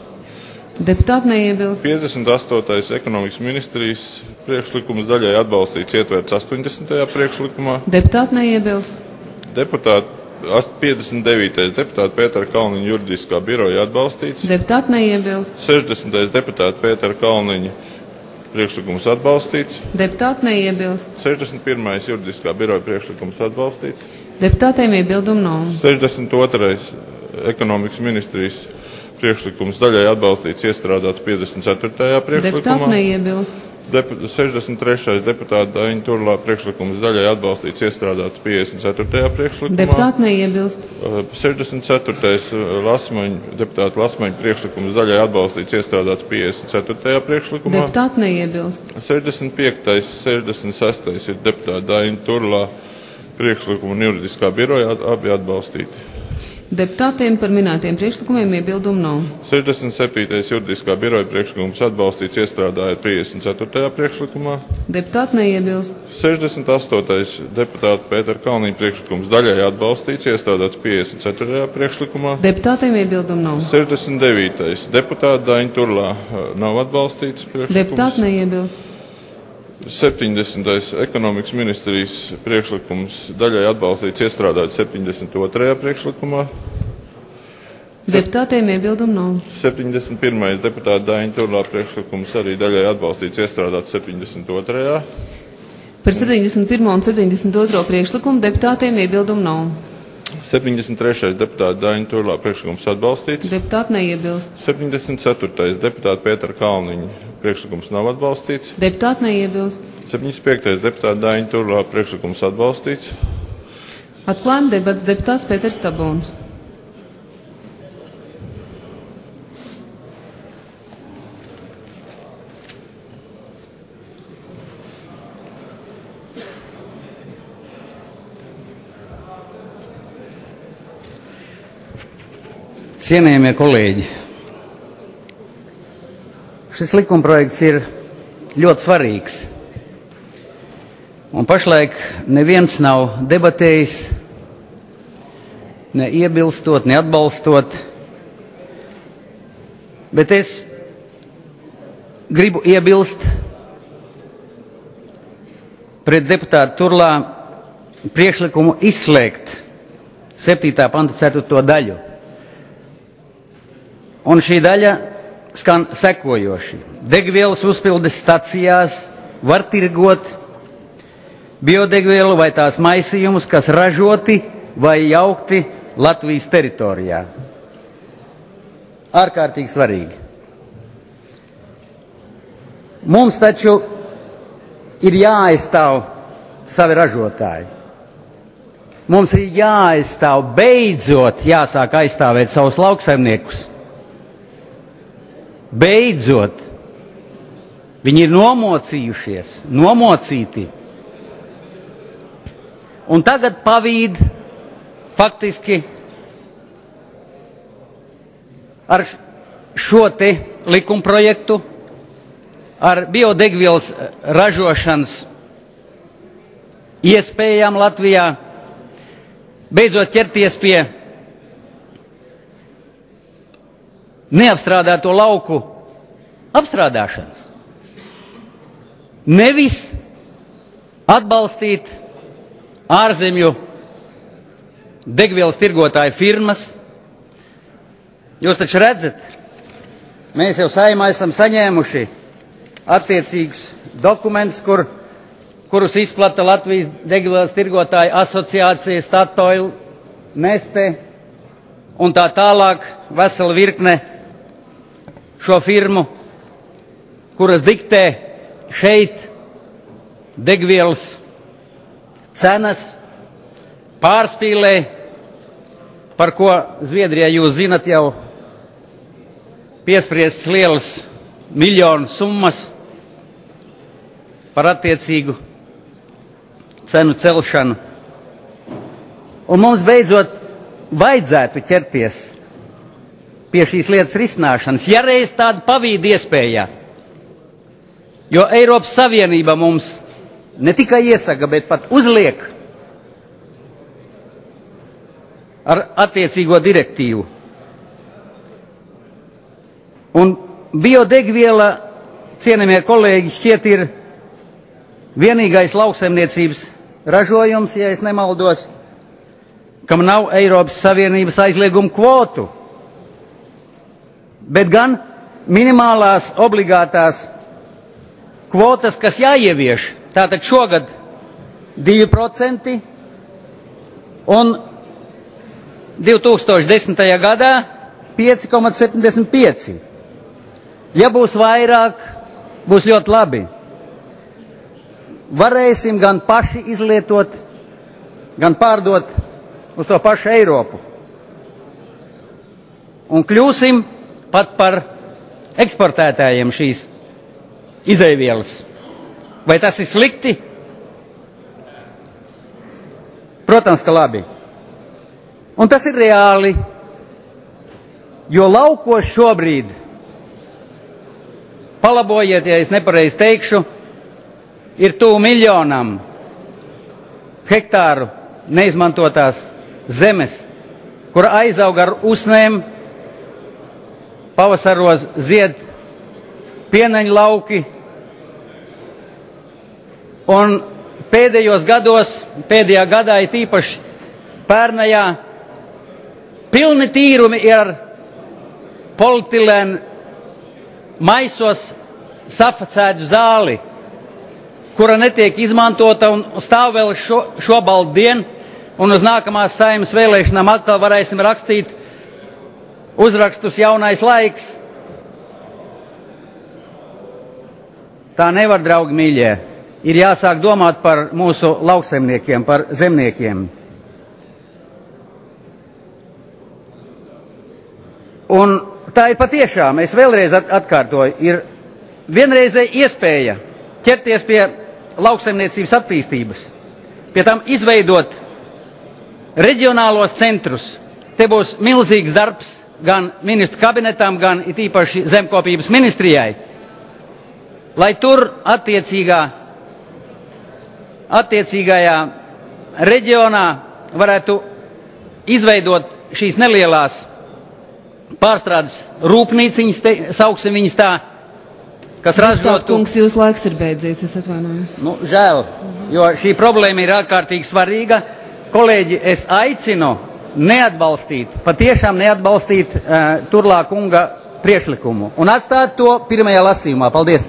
Speaker 1: Deputāti neiebilst.
Speaker 6: piecdesmit astotais ekonomikas ministrijas priekšlikums daļai atbalstīts, ietverts astoņdesmitajā priekšlikumā.
Speaker 1: Deputāti neiebilst.
Speaker 6: Deputāti ast- piecdesmit devītais deputāta Pētera Kalniņa juridiskā biroja atbalstīts.
Speaker 1: Deputāti neiebilst.
Speaker 6: sešdesmitais deputāta Pētera Kalniņa priekšlikums atbalstīts.
Speaker 1: Deputāti neiebilst.
Speaker 6: sešdesmit pirmais juridiskā biroja priekšlikums atbalstīts.
Speaker 1: Deputātiem iebildumu nav.
Speaker 6: sešdesmit otrais ekonomikas ministrijas priekšlikums daļai atbalstīts, iestrādāts piecdesmit ceturtajā
Speaker 1: Deputāti
Speaker 6: priekšlikumā.
Speaker 1: neiebilst.
Speaker 6: Depu- sešdesmit trešais deputāta Daiņa Turlā priekšlikums daļai atbalstīts, iestrādāts piecdesmit ceturtajā priekšlikumā.
Speaker 1: Deputāti neiebilst.
Speaker 6: Uh, sešdesmit ceturtais Lasmaņa, deputāta Lasmaņa priekšlikums daļai atbalstīts, iestrādāts piecdesmit ceturtajā priekšlikumā.
Speaker 1: Deputāti neiebilst.
Speaker 6: sešdesmit piektais, sešdesmit sestais ir deputāta Daiņa Turlā priekšlikuma un juridiskā biroja at- abi atbalstīti.
Speaker 1: Deputātiem par minētiem priekšlikumiem iebildumu nav.
Speaker 6: sešdesmit septītais juridiskā biroja priekšlikums atbalstīts iestrādājot piecdesmit ceturtajā priekšlikumā.
Speaker 1: Deputāti neiebilst.
Speaker 6: sešdesmit astotais deputāta Pētera Kalniņa priekšlikums daļai atbalstīts iestrādāts piecdesmit ceturtajā priekšlikumā.
Speaker 1: Deputātiem iebildumu nav.
Speaker 6: sešdesmit devītais deputāta Daņa Turlā nav atbalstīts priekšlikums.
Speaker 1: Deputāti neiebilst.
Speaker 6: septiņdesmitais ekonomikas ministrijas priekšlikums daļai atbalstīts iestrādāts septiņdesmit otrajā priekšlikumā.
Speaker 1: Deputātiem iebildumu nav.
Speaker 6: septiņdesmit pirmais deputāta Daņa Turlā priekšlikums arī daļai atbalstīts iestrādāts septiņdesmit otrajā.
Speaker 1: Par septiņdesmit pirmo un septiņdesmit otro priekšlikumu deputātiem iebildumu nav.
Speaker 6: septiņdesmit trešais deputāta Daņa Turlā priekšlikums atbalstīts.
Speaker 1: Deputāti neiebilst.
Speaker 6: septiņdesmit ceturtais deputāta Pētera Kalniņa priekšlikums nav atbalstīts.
Speaker 1: Deputāti neiebilst.
Speaker 6: septiņdesmit piektais deputāta Daņa Turlā priekšlikums atbalstīts.
Speaker 1: Atklājam debats deputāts Pēters Tabūns.
Speaker 7: Cienījamie kolēģi, šis likumprojekts ir ļoti svarīgs. Un pašlaik neviens nav debatējis, ne iebilstot, ne atbalstot, bet es gribu iebilst pret deputātu Turlā priekšlikumu izslēgt septītā panta ceturto daļu. Un šī daļa skan sekojoši. Degvielas uzpildes stacijās var tirgot biodegvielu vai tās maisījumus, kas ražoti vai jaukti Latvijas teritorijā. Ārkārtīgi svarīgi. Mums taču ir jāaizstāv savi ražotāji. Mums ir jāaizstāv, beidzot jāsāk aizstāvēt savus lauksaimniekus. Beidzot, viņi ir nomocījušies, nomocīti. Un tagad pavīd faktiski ar šo te likumprojektu, ar biodegvielas ražošanas iespējām Latvijā, beidzot ķerties pie neapstrādāto lauku apstrādāšanas. Nevis atbalstīt ārzemju degvielas tirgotāju firmas. Jūs taču redzat, mēs jau Saeimā esam saņēmuši attiecīgus dokumentus, kur, kurus izplata Latvijas degvielas tirgotāju asociācija, Statoil, Neste un tā tālāk vesela virkne šo firmu, kuras diktē šeit degvielas cenas, pārspīlē, par ko Zviedrijā jūs zinat jau piespriestas lielas miljonu summas par attiecīgu cenu celšanu. Un mums beidzot vajadzētu ķerties pie šīs lietas risināšanas, ja reiz tāda pavīda iespējā. Jo Eiropas Savienība mums ne tikai iesaka, bet pat uzliek ar attiecīgo direktīvu. Un biodegviela, cienījamie kolēģi, šķiet ir vienīgais lauksaimniecības ražojums, ja es nemaldos, kam nav Eiropas Savienības aizlieguma kvotu, bet gan minimālās obligātās kvotas, kas jāievieš. Tātad šogad divi procenti un divi tūkstoši desmitajā gadā pieci komats septiņdesmit pieci. Ja būs vairāk, būs ļoti labi. Varēsim gan paši izlietot, gan pārdot uz to pašu Eiropu. Un kļūsim pat par eksportētājiem šīs izeivielas. Vai tas ir slikti? Protams, ka labi. Un tas ir reāli, jo laukos šobrīd, palabojiet, ja es nepareizi teikšu, ir tuvu miljonam hektāru neizmantotās zemes, kur aizaug ar usnēm, pavasaros zied pieneņu lauki, un pēdējos gados, pēdējā gadā ir tīpaši pērnajā, pilni tīrumi ir ar polietilēnu maisos safacētu zāli, kura netiek izmantota un stāv vēl šo, šobaldien, un uz nākamās Saeimas vēlēšanām atkal varēsim rakstīt uzrakstus jaunais laiks. Tā nevar, draugi mīļie. Ir jāsāk domāt par mūsu lauksaimniekiem, par zemniekiem. Un tā ir patiešām, es vēlreiz atkārtoju, ir vienreizēja iespēja ķerties pie lauksaimniecības attīstības, pie tam izveidot reģionālos centrus. Te būs milzīgs darbs gan ministru kabinetam, gan it īpaši zemkopības ministrijai, lai tur attiecīgā, attiecīgajā reģionā varētu izveidot šīs nelielās pārstrādes rūpnīciņas, te, sauksim viņas tā, kas ražotu...
Speaker 1: Kungs, jūs laiks ir beidzies, es atvainojos.
Speaker 7: Nu, žēl, jo šī problēma ir ārkārtīgi svarīga. Kolēģi, es aicinu neatbalstīt, patiešām neatbalstīt uh, Turlā kunga priekšlikumu un atstāt to pirmajā lasījumā. Paldies!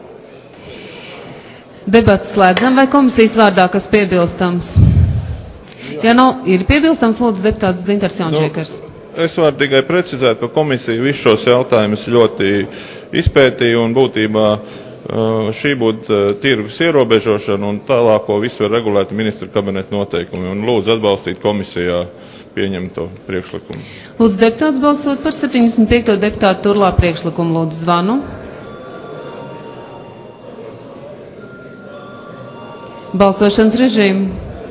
Speaker 1: Debats slēdzam, vai komisijas vārdā, kas piebilstams? Ja nav, ir piebilstams, lūdzu, deputāts Dzintars Jaunčēkars.
Speaker 6: Nu, es varu tikai precizēt, ka komisija visus šos jautājumus ļoti izpētīja un būtībā šī būtu tirgus ierobežošana un tālāko visu var regulēt ministra kabineta noteikumi. Un lūdzu atbalstīt komisijā pieņemto priekšlikumu.
Speaker 1: Lūdzu, deputāts balsot par septiņdesmit piekto deputātu Turlā priekšlikumu. Lūdzu, zvanu. Balsošanas režīmu.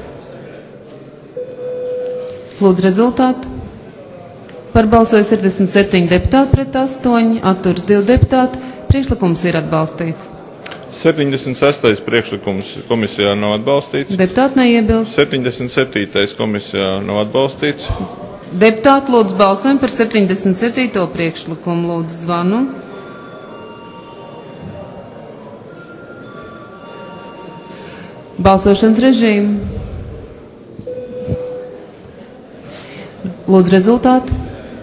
Speaker 1: Lūdzu, rezultātu. Par balsoja sešdesmit septiņi deputāti pret astoņi, atturs divi deputāti. Priekšlikums ir atbalstīts.
Speaker 6: septiņdesmit sestais priekšlikums komisijā nav atbalstīts.
Speaker 1: Deputāti neiebilst.
Speaker 6: septiņdesmit septītais komisijā nav atbalstīts.
Speaker 1: Deputāti lūdzu balsojumu par septiņdesmit septīto priekšlikumu. Lūdzu, zvanu. Balsošanas režīmu. Lūdzu, rezultātu.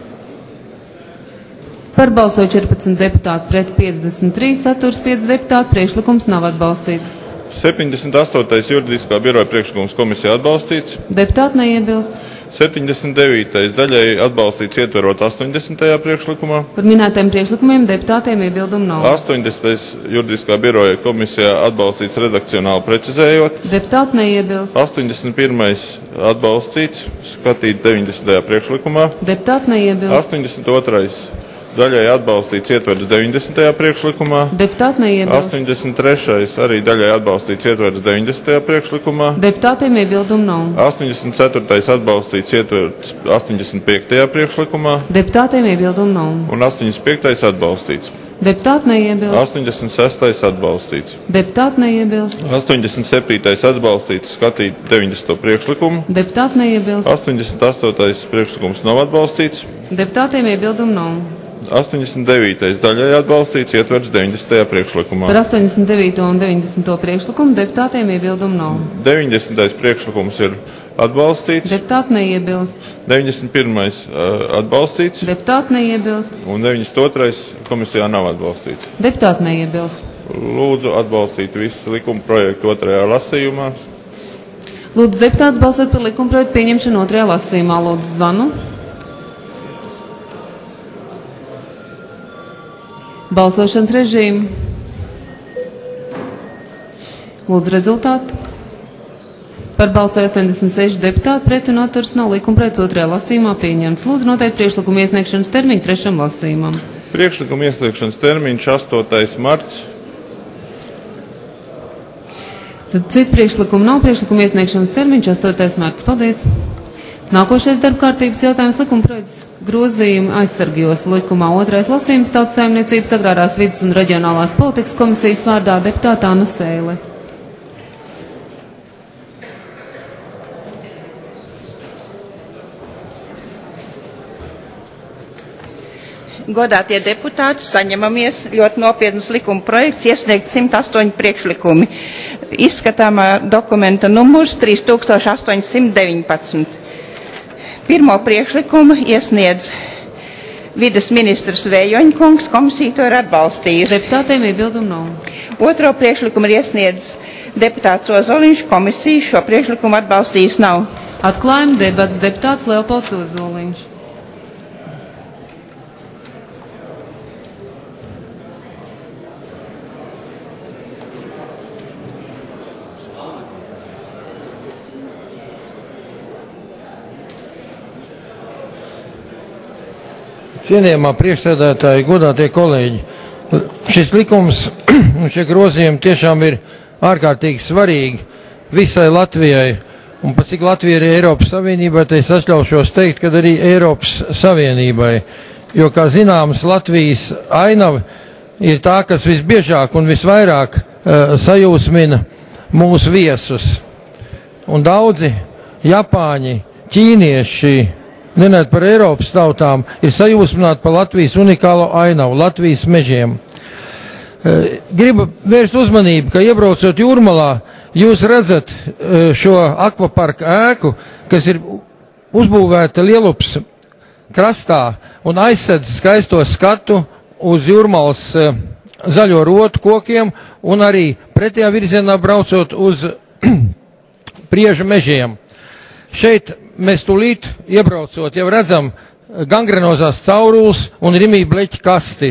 Speaker 1: Par balsoju četrpadsmit deputāti pret piecdesmit trīs, atturs pieci deputāti, priekšlikums nav atbalstīts.
Speaker 6: septiņdesmit astotais juridiskā biroja priekšlikums komisijā atbalstīts.
Speaker 1: Deputāti neiebilst.
Speaker 6: septiņdesmit devītais daļai atbalstīts ietverot astoņdesmitajā priekšlikumā.
Speaker 1: Par minētajiem priekšlikumiem deputātiem iebildumu nav.
Speaker 6: astoņdesmitais juridiskā biroja komisijā atbalstīts redakcionāli precizējot.
Speaker 1: Deputāti neiebilst.
Speaker 6: astoņdesmit pirmais atbalstīts, skatīt deviņdesmitajā priekšlikumā.
Speaker 1: Deputāti neiebilst.
Speaker 6: astoņdesmit otrais daļai atbalstīts ietverts deviņdesmitajā priekšlikumā.
Speaker 1: Deputāti neiebilst.
Speaker 6: astoņdesmit trešais arī daļai atbalstīts ietverts deviņdesmitajā priekšlikumā.
Speaker 1: Deputātiem iebildumu nav.
Speaker 6: astoņdesmit ceturtais atbalstīts ietverts astoņdesmit piektajā priekšlikumā.
Speaker 1: Deputātiem iebildumu nav.
Speaker 6: Un astoņdesmit piektais atbalstīts.
Speaker 1: Deputāti neiebilst.
Speaker 6: astoņdesmit sestais atbalstīts.
Speaker 1: Deputāti neiebilst.
Speaker 6: astoņdesmit septītais atbalstīts, skatīt deviņdesmito priekšlikumu.
Speaker 1: Deputāti neiebilst.
Speaker 6: astoņdesmit astotais priekšlikums nav atbalstīts.
Speaker 1: Deputātiem iebildumu nav.
Speaker 6: astoņdesmit devītais daļai atbalstīts, ietverts deviņdesmitajā priekšlikumā.
Speaker 1: Par astoņdesmit devīto un deviņdesmito priekšlikumu deputātiem iebildumu nav.
Speaker 6: deviņdesmitais priekšlikums ir atbalstīts.
Speaker 1: Deputāti neiebilst.
Speaker 6: deviņdesmit pirmais uh, atbalstīts.
Speaker 1: Deputāti neiebilst.
Speaker 6: Un deviņdesmit otrais komisijā nav atbalstīts.
Speaker 1: Deputāti neiebilst.
Speaker 6: Lūdzu atbalstīt visu likuma projektu otrajā lasījumā.
Speaker 1: Lūdzu, deputāts balsot par likuma projektu pieņemšanu otrajā lasījumā. Lūdzu, zvanu. Balsošanas režīmu. Lūdzu, rezultātu. Par balsoju astoņdesmit seši deputāti pret un atturs nav, likuma projekts otrajā lasījumā pieņemts. Lūdzu, noteikti priekšlikuma iesniegšanas termiņu trešam lasījumam.
Speaker 6: Priekšlikuma iesniegšanas termiņš astotais marts.
Speaker 1: Tad citu priekšlikumu nav, priekšlikuma iesniegšanas termiņš astotais marts. Paldies! Nākošais darbkārtības jautājums likumprojekts grozījumi aizsargījos likumā. Otrais lasījums Tautsaimniecības agrārās vides un reģionālās politikas komisijas vārdā deputāta Anna Sēle.
Speaker 8: Godātie deputāti, saņemamies ļoti nopietnas likuma projekts, iesniegt simt astoņi priekšlikumi. Izskatāmā dokumenta numurs trīs tūkstoši astoņsimt deviņpadsmit. Pirmo priekšlikumu iesniedz vides ministrs Vējoņkungs, komisija to ir atbalstījusi.
Speaker 1: Deputātiem iebildumu nav.
Speaker 8: Otro priekšlikumu ir iesniedz deputāts Ozoliņš, komisija šo priekšlikumu atbalstījis nav.
Speaker 1: Atklājam debats deputāts Leopolds Ozoliņš.
Speaker 9: Cienījamā priekšsēdētāji, godātie kolēģi, šis likums un šie grozījumi tiešām ir ārkārtīgi svarīgi visai Latvijai, un pat cik Latvija ir Eiropas Savienībai, tad es atļaušos teikt, ka arī Eiropas Savienībai, jo, kā zināms, Latvijas ainava ir tā, kas visbiežāk un visvairāk uh, sajūsmina mūsu viesus. Un daudzi Japāņi, ķīnieši, nenēt par Eiropas tautām, ir sajūsmināti par Latvijas unikālo ainavu, Latvijas mežiem. Gribu vērst uzmanību, ka iebraucot Jūrmalā, jūs redzat šo akvaparka ēku, kas ir uzbūvēta Lielupas krastā un aizsedz skaisto skatu uz Jūrmalas zaļo rotu kokiem un arī pretējā virzienā braucot uz Prieža mežiem. Šeit mēs tūlīt iebraucot jau redzam gangrenozās caurules un rimī bleķa kasti.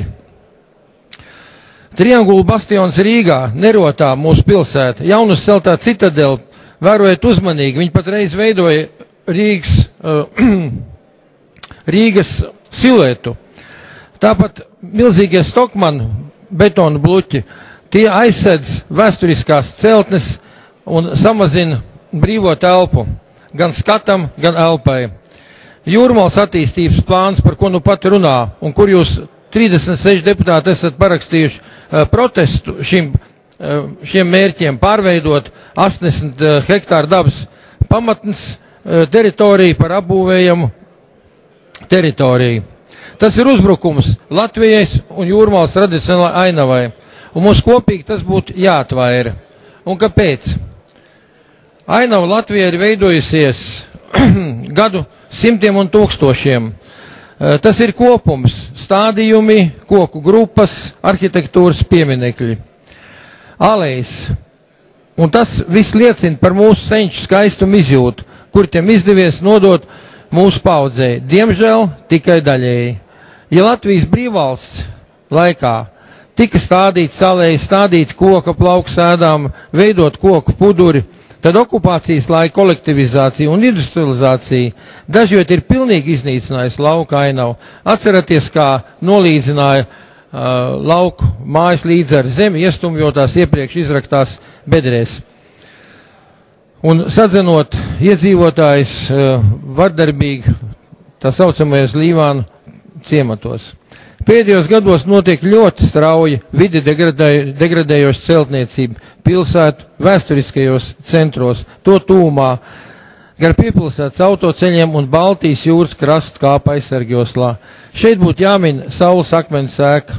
Speaker 9: Triangula bastions Rīgā, Nerotā mūsu pilsēta, jaunus celtā citadela, vērojiet uzmanīgi, viņi patreiz veidoja Rīgas, uh, Rīgas siluetu. Tāpat milzīgie Stokmanu betonu bluķi, tie aizsedz vēsturiskās celtnes un samazina brīvo telpu. Gan skatam, gan elpai. Jūrmalas attīstības plāns, par ko nu pat runā, un kur jūs trīsdesmit seši deputāti esat parakstījuši uh, protestu šim, uh, šiem mērķiem, pārveidot astoņdesmit uh, hektāru dabas pamatnes uh, teritoriju par apbūvējamu teritoriju. Tas ir uzbrukums Latvijai un Jūrmalas tradicionālai ainavai, un mums kopīgi tas būtu jāatvaira. Un kāpēc? Ainava Latvijā ir veidojusies gadu simtiem un tūkstošiem. Tas ir kopums, stādījumi, koku grupas, arhitektūras pieminekļi, alejas. Un tas viss liecina par mūsu senču skaistumu izjūtu, kur tiem izdevies nodot mūsu paudzei. Diemžēl tikai daļēji. Ja Latvijas brīvvalsts laikā tika stādīt salēji, stādīt koka plauksēdām, veidot koku puduri, tad okupācijas laika kolektivizācija un industrializācija dažviet ir pilnīgi iznīcinājusi lauka ainavu. Atceraties, kā nolīdzināja uh, lauku mājas līdz ar zemi, iestumjotās iepriekš izraktās bedrēs. Un sadzenot iedzīvotājus uh, vardarbīgi tā saucamajos Līvānu ciematos. Pēdējos gados notiek ļoti strauja vidi degradē, degradējoša celtniecība pilsētu vēsturiskajos centros, to tūmā, gar piepilsētas autoceļiem un Baltijas jūras krastu kāpa aizsargjoslā. Šeit būtu jāmin Saules akmens ēka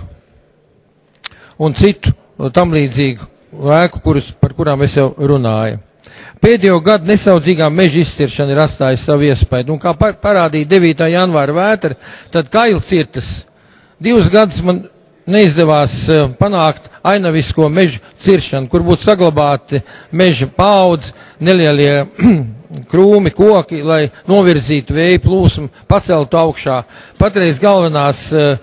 Speaker 9: un citu tam līdzīgu ēku, kurus, par kurām es jau runāju. Pēdējo gadu nesaudzīgā meža izciršana ir atstājusi savu iespaidu, un kā parādīja devītā janvāra vētra, tad kailcirtas divus gadus man neizdevās uh, panākt ainavisko mežu ciršanu, kur būtu saglabāti meža paudz, nelielie krūmi, koki, lai novirzītu vēju plūsmu, paceltu augšā. Patreiz galvenās uh,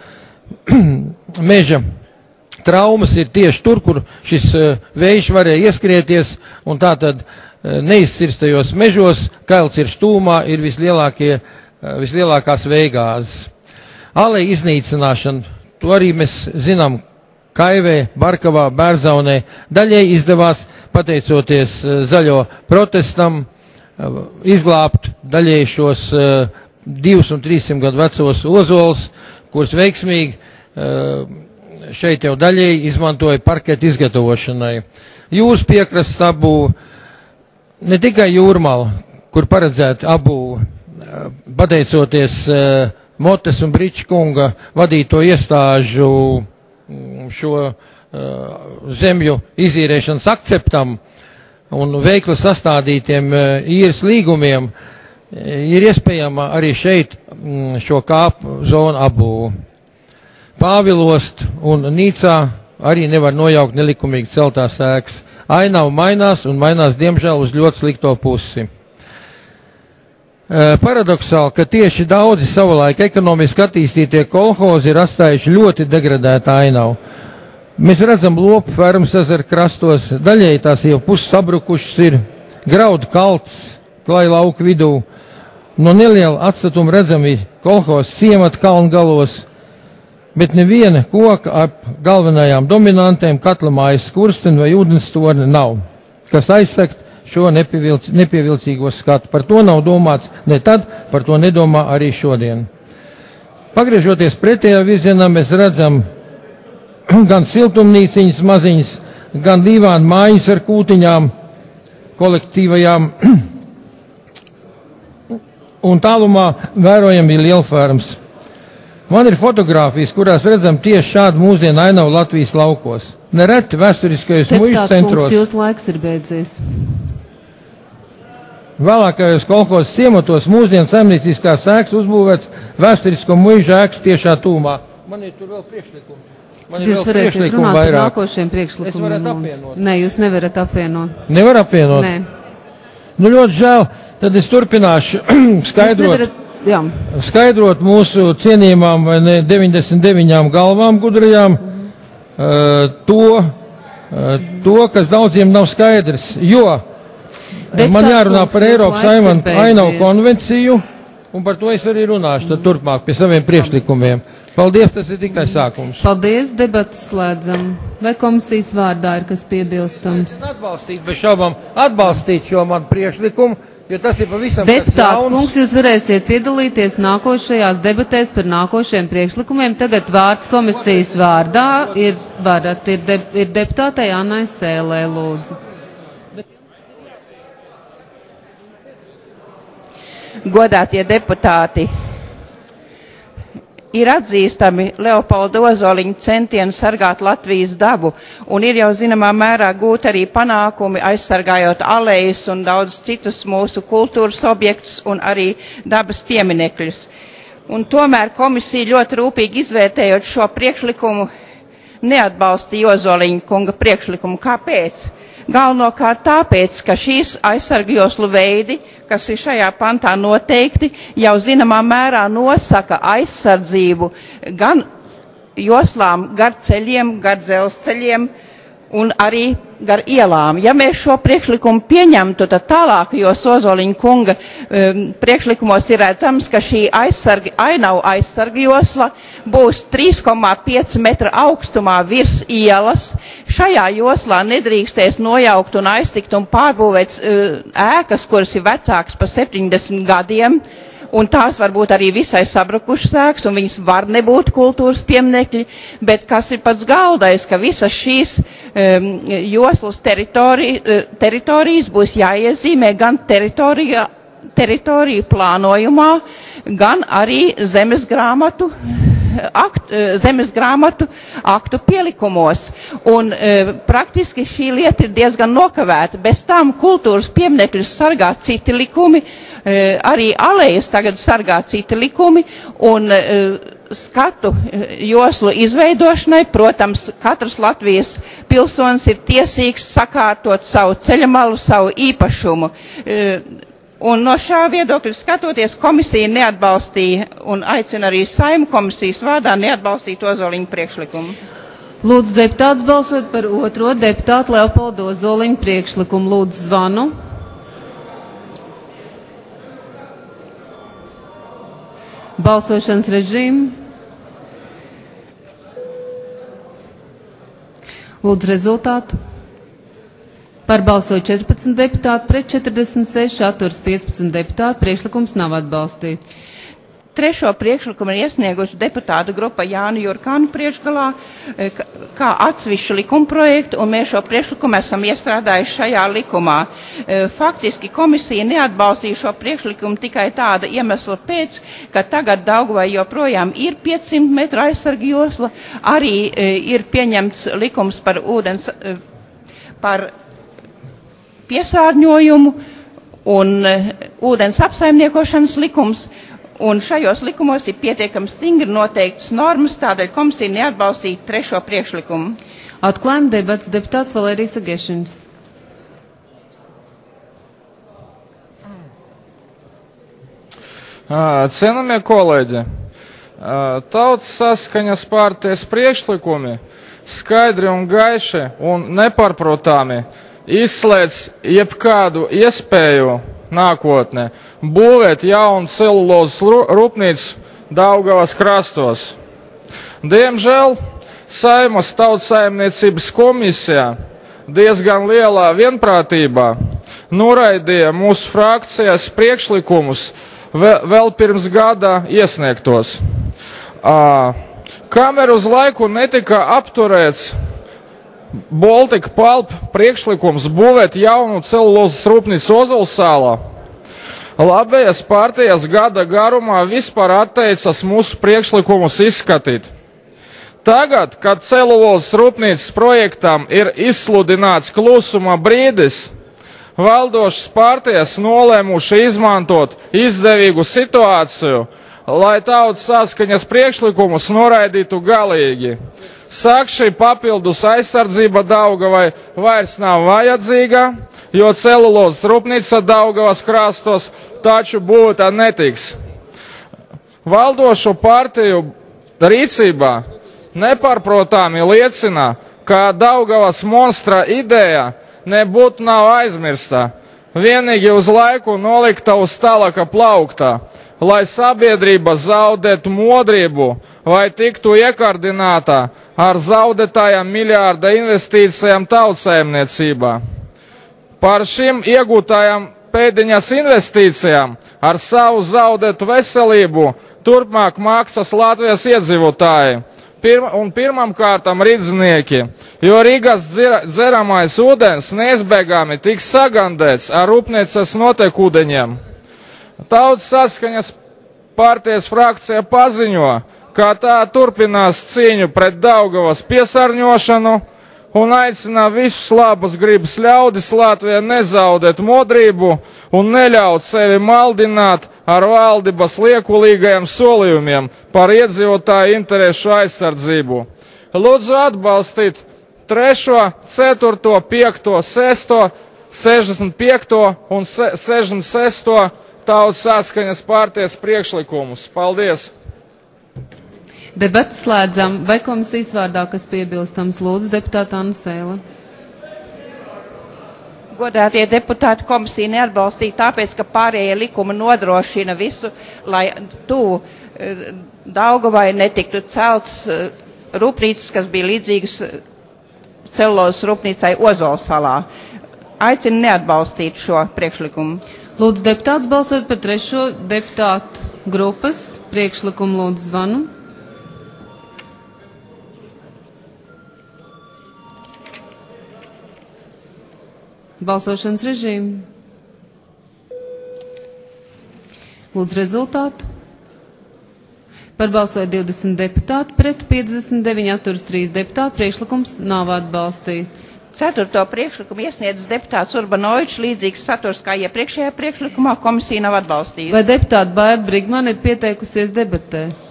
Speaker 9: meža traumas ir tieši tur, kur šis uh, vējš varēja ieskrieties, un tātad uh, neizcirstajos mežos, kailcirš tūmā ir vislielākie, uh, vislielākās vējgāzes. Aleja iznīcināšana, to arī mēs zinām Kaivē, Barkavā, Bērzaunē, daļai izdevās pateicoties zaļo protestam, izglābt daļēji šos divus un trīssimt gadu vecos ozolus, kurus veiksmīgi šeit jau daļēji izmantoja parketu izgatavošanai. Jūras piekrasts abūve, ne tikai Jūrmala, kur paredzēta abūve, pateicoties Motes un Bričkunga vadīto iestāžu šo zemju izīrēšanas akceptam un veikli sastādītiem īres līgumiem, ir iespējama arī šeit šo kāpu zonu abūve. Pāvilost un Nīcā arī nevar nojaukt nelikumīgi celtās ēkas. Ainava mainās un mainās, diemžēl, uz ļoti slikto pusi. Paradoksāli, ka tieši daudzi savulaik ekonomiski attīstītie kolhozi ir atstājuši ļoti degradētu ainavu. Mēs redzam lopu fermas ezera krastos, daļēji tās jau puses sabrukušas ir, graudu kalts, klai lauku vidū. No neliela atstatuma redzami kolhozs ciemata kalnu galos, bet neviena koka ap galvenajām dominantēm katlamājas skursteni vai ūdenstorni nav, kas aizsegt šo nepievilc, nepievilcīgo skatu. Par to nav domāts ne tad, par to nedomā arī šodien. Pagriežoties pretējā virzienā, mēs redzam gan siltumnīciņas maziņas, gan dīvānu mājas ar kūtiņām, kolektīvajām, un tālumā vērojami ir lielfermas. Man ir fotogrāfijas, kurās redzam tieši šādu mūsdienu ainavu Latvijas laukos. Nereti vēsturiskajos muižu centros.
Speaker 1: Deputāts kungs, jūs laiks ir beidzies.
Speaker 9: Vēlākajos kolhozes ciematos mūsdienu saimnieciskās ēkas uzbūvēts vēsturisko muižu ēkas tiešā tūmā. Man ir tur vēl priekšlikumi. Man
Speaker 1: jūs varēsiet runāt par nākošiem priekšlikumiem.
Speaker 9: Es varat apvienot.
Speaker 1: Nē, jūs nevarat apvienot.
Speaker 9: Nevar apvienot?
Speaker 1: Nē.
Speaker 9: Nu ļoti žēl, tad es turpināšu skaidrot,
Speaker 1: nevarat, jā.
Speaker 9: skaidrot mūsu cienījumām vai ne deviņdesmit deviņām galvām gudrajām mm-hmm. uh, to, uh, to, kas daudziem nav skaidrs, jo Deputāt man jārunā par Eiropas ainavu konvenciju, un par to es arī runāšu tad turpmāk pie saviem priekšlikumiem. Paldies, tas ir tikai sākums.
Speaker 1: Paldies, debatas slēdzam. Vai komisijas vārdā ir kas piebilstams?
Speaker 9: Atbalstīt, bez šaubām, atbalstīt šo manu priekšlikumu, jo tas ir pavisam kas jauns.
Speaker 1: Deputāti kungs, jūs varēsiet piedalīties nākošajās debatēs par nākošiem priekšlikumiem. Tagad vārds komisijas vārdā ir, varat, ir, de, ir deputātei Annai Sēlē, lūdzu.
Speaker 8: Godātie deputāti, ir atzīstami Leopolda Ozoliņa centieni sargāt Latvijas dabu, un ir jau zināmā mērā gūt arī panākumi, aizsargājot alejas un daudz citus mūsu kultūras objektus un arī dabas pieminekļus. Un tomēr komisija ļoti rūpīgi izvērtējot šo priekšlikumu neatbalstīja Ozoliņa kunga priekšlikumu. Kāpēc? Galvenokārt tāpēc, ka šīs aizsargjoslu veidi, kas ir šajā pantā noteikti, jau zināmā mērā nosaka aizsardzību gan joslām, gar ceļiem, gar dzelzceļiem un arī gar ielām. Ja mēs šo priekšlikumu pieņemtu, tad tālākajos Ozoliņa kunga um, priekšlikumos ir redzams, ka šī aizsargi, ainavu aizsargjosla būs trīs komā pieci metra augstumā virs ielas. Šajā joslā nedrīkstēs nojaukt un aiztikt un pārbūvēt uh, ēkas, kuras ir vecākas par septiņdesmit gadiem. Un tās var būt arī visai sabrukušas ēkas, un viņas var nebūt kultūras pieminekļi, bet kas ir pats galvenais, ka visas šīs um, joslas teritori, teritorijas būs jāiezīmē gan teritorija, teritoriju plānojumā, gan arī zemes grāmatu, akt, zemes grāmatu aktu pielikumos. Un e, praktiski šī lieta ir diezgan nokavēta. Bez tām kultūras pieminekļus sargā citi likumi, e, arī alejas tagad sargā citi likumi, un e, skatu joslu izveidošanai, protams, katrs Latvijas pilsonis ir tiesīgs sakārtot savu ceļamalu, savu īpašumu. E, Un no šā viedokļa skatoties, komisija neatbalstīja un aicina arī Saeimu komisijas vārdā neatbalstīt Ozoliņa priekšlikumu.
Speaker 1: Lūdzu, deputāts balsot par otro deputātu Leopoldu Ozoliņa priekšlikumu. Lūdzu, zvanu. Balsošanas režīmu. Lūdzu, rezultātu. Par balsoja četrpadsmit deputāti, pret četrdesmit seši, atturs piecpadsmit deputāti. Priekšlikums nav atbalstīts.
Speaker 8: Trešo priekšlikumu ir iesnieguši deputātu grupa Jāni Jurkānu priekšgalā kā atsevišķu likumprojektu, un mēs šo priekšlikumu esam iestrādājuši šajā likumā. Faktiski komisija neatbalstīja šo priekšlikumu tikai tāda iemesla pēc, ka tagad Daugavai joprojām ir piecsimt metru aizsarga josla, arī ir pieņemts likums par ūdens, par piesārņojumu un ūdens apsaimniekošanas likums. Un šajos likumos ir pietiekami stingri noteikts normas, tādēļ komisija neatbalstīja trešo priekšlikumu.
Speaker 1: Atklājuma debats deputāts Valērijas Agešins.
Speaker 10: Cienamie kolēģi, Tautas saskaņas partijas priekšlikumi skaidri un gaiši un nepārprotāmi izslēdz jebkādu iespēju nākotnē būvēt jaunu celulozes rūpnīcu Daugavas krastos. Diemžēl Saeimas Tautsaimniecības komisijā diezgan lielā vienprātībā noraidīja mūsu frakcijas priekšlikumus vēl pirms gada iesniegtos. Kamēr uz laiku netika apturēts Baltika Pulp priekšlikums būvēt jaunu celulozes rūpnīcu Ozolsalā, labējas partijas gada garumā vispār atteicas mūsu priekšlikumus izskatīt. Tagad, kad celulozes rūpnīcas projektam ir izsludināts klusuma brīdis, valdošas partijas nolēmuši izmantot izdevīgu situāciju, lai Tautas saskaņas priekšlikumus noraidītu galīgi. Sāk šī papildus aizsardzība Daugavai vairs nav vajadzīga, jo celulozes rūpnīca Daugavas krastos taču būta netiks. Valdošo partiju rīcībā nepārprotāmi liecina, ka Daugavas monstra ideja nebūtu nav aizmirsta, vienīgi uz laiku nolikta uz tālāka plauktā, lai sabiedrība zaudētu modrību vai tiktu iekardināta ar zaudētājām miljārda investīcijām tautsājumniecībā. Par šīm iegūtājām pēdiņas investīcijām ar savu zaudētu veselību turpmāk maksas Latvijas iedzīvotāji Pirma, un pirmam kārtam rīdznieki, jo Rīgas dzeramais ūdens neizbēgami tiks sagandēts ar rūpnīcas notekūdeņiem. Tautas saskaņas partijas frakcija paziņo, ka tā turpinās cīņu pret Daugavas piesārņošanu un aicina visus labas gribas ļaudis Latvijā nezaudēt modrību un neļaut sevi maldināt ar valdības liekulīgajiem solījumiem par iedzīvotāju interešu aizsardzību. Lūdzu atbalstīt trešo, ceturto, piekto, sesto, sešdesmit piekto un sešdesmit sesto Tautas saskaņas partijas priekšlikumus. Paldies!
Speaker 1: Debats slēdzam. Vai komisijas vārdā, kas piebilstams, lūdzu deputāta Anna Sēle?
Speaker 8: Godātie deputāti, komisija neatbalstīja tāpēc, ka pārējie likumi nodrošina visu, lai tu Daugavai netiktu celts rūpnīcas, kas bija līdzīgas celulozes rūpnīcai Ozolsalā. Aicinu neatbalstīt šo priekšlikumu.
Speaker 1: Lūdzu deputāts balsot par trešo deputātu grupas priekšlikumu. Lūdzu zvanu. Balsošanas režīmu. Lūdzu rezultātu. Par balsoja divdesmit deputāti, pret piecdesmit deviņi, atturas trīs deputāti. Priekšlikums nav atbalstīts.
Speaker 8: Ceturto priekšlikumu iesniedz deputāts Urbanovičs, līdzīgs saturs kā iepriekšējā priekšlikumā, komisija nav atbalstījusi.
Speaker 1: Vai deputāta Baiba Brigmane ir pieteikusies debatēs?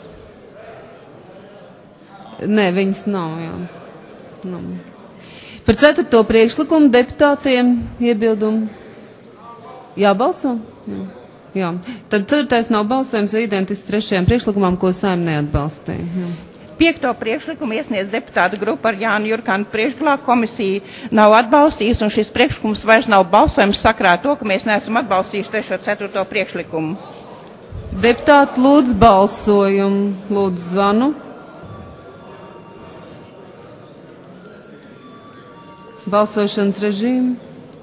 Speaker 1: Nē, viņas nav, jā. Nav. Par ceturto priekšlikumu deputātiem iebildumu jābalso? Jā. Jā. Tad ceturtais nav balsojums, jo identiski trešajam priekšlikumam, ko Saeima neatbalstīja. Jā.
Speaker 8: Piekto priekšlikumu iesniedz deputāta grupa ar Jānu Jurkānu priekšgalā, komisija nav atbalstījusi, un šis priekšlikums vairs nav balsojums sakrā to, ka mēs neesam atbalstījuši trešo ceturto priekšlikumu.
Speaker 1: Deputāti, lūdzu balsojumu, lūdzu zvanu. Balsošanas režīmu.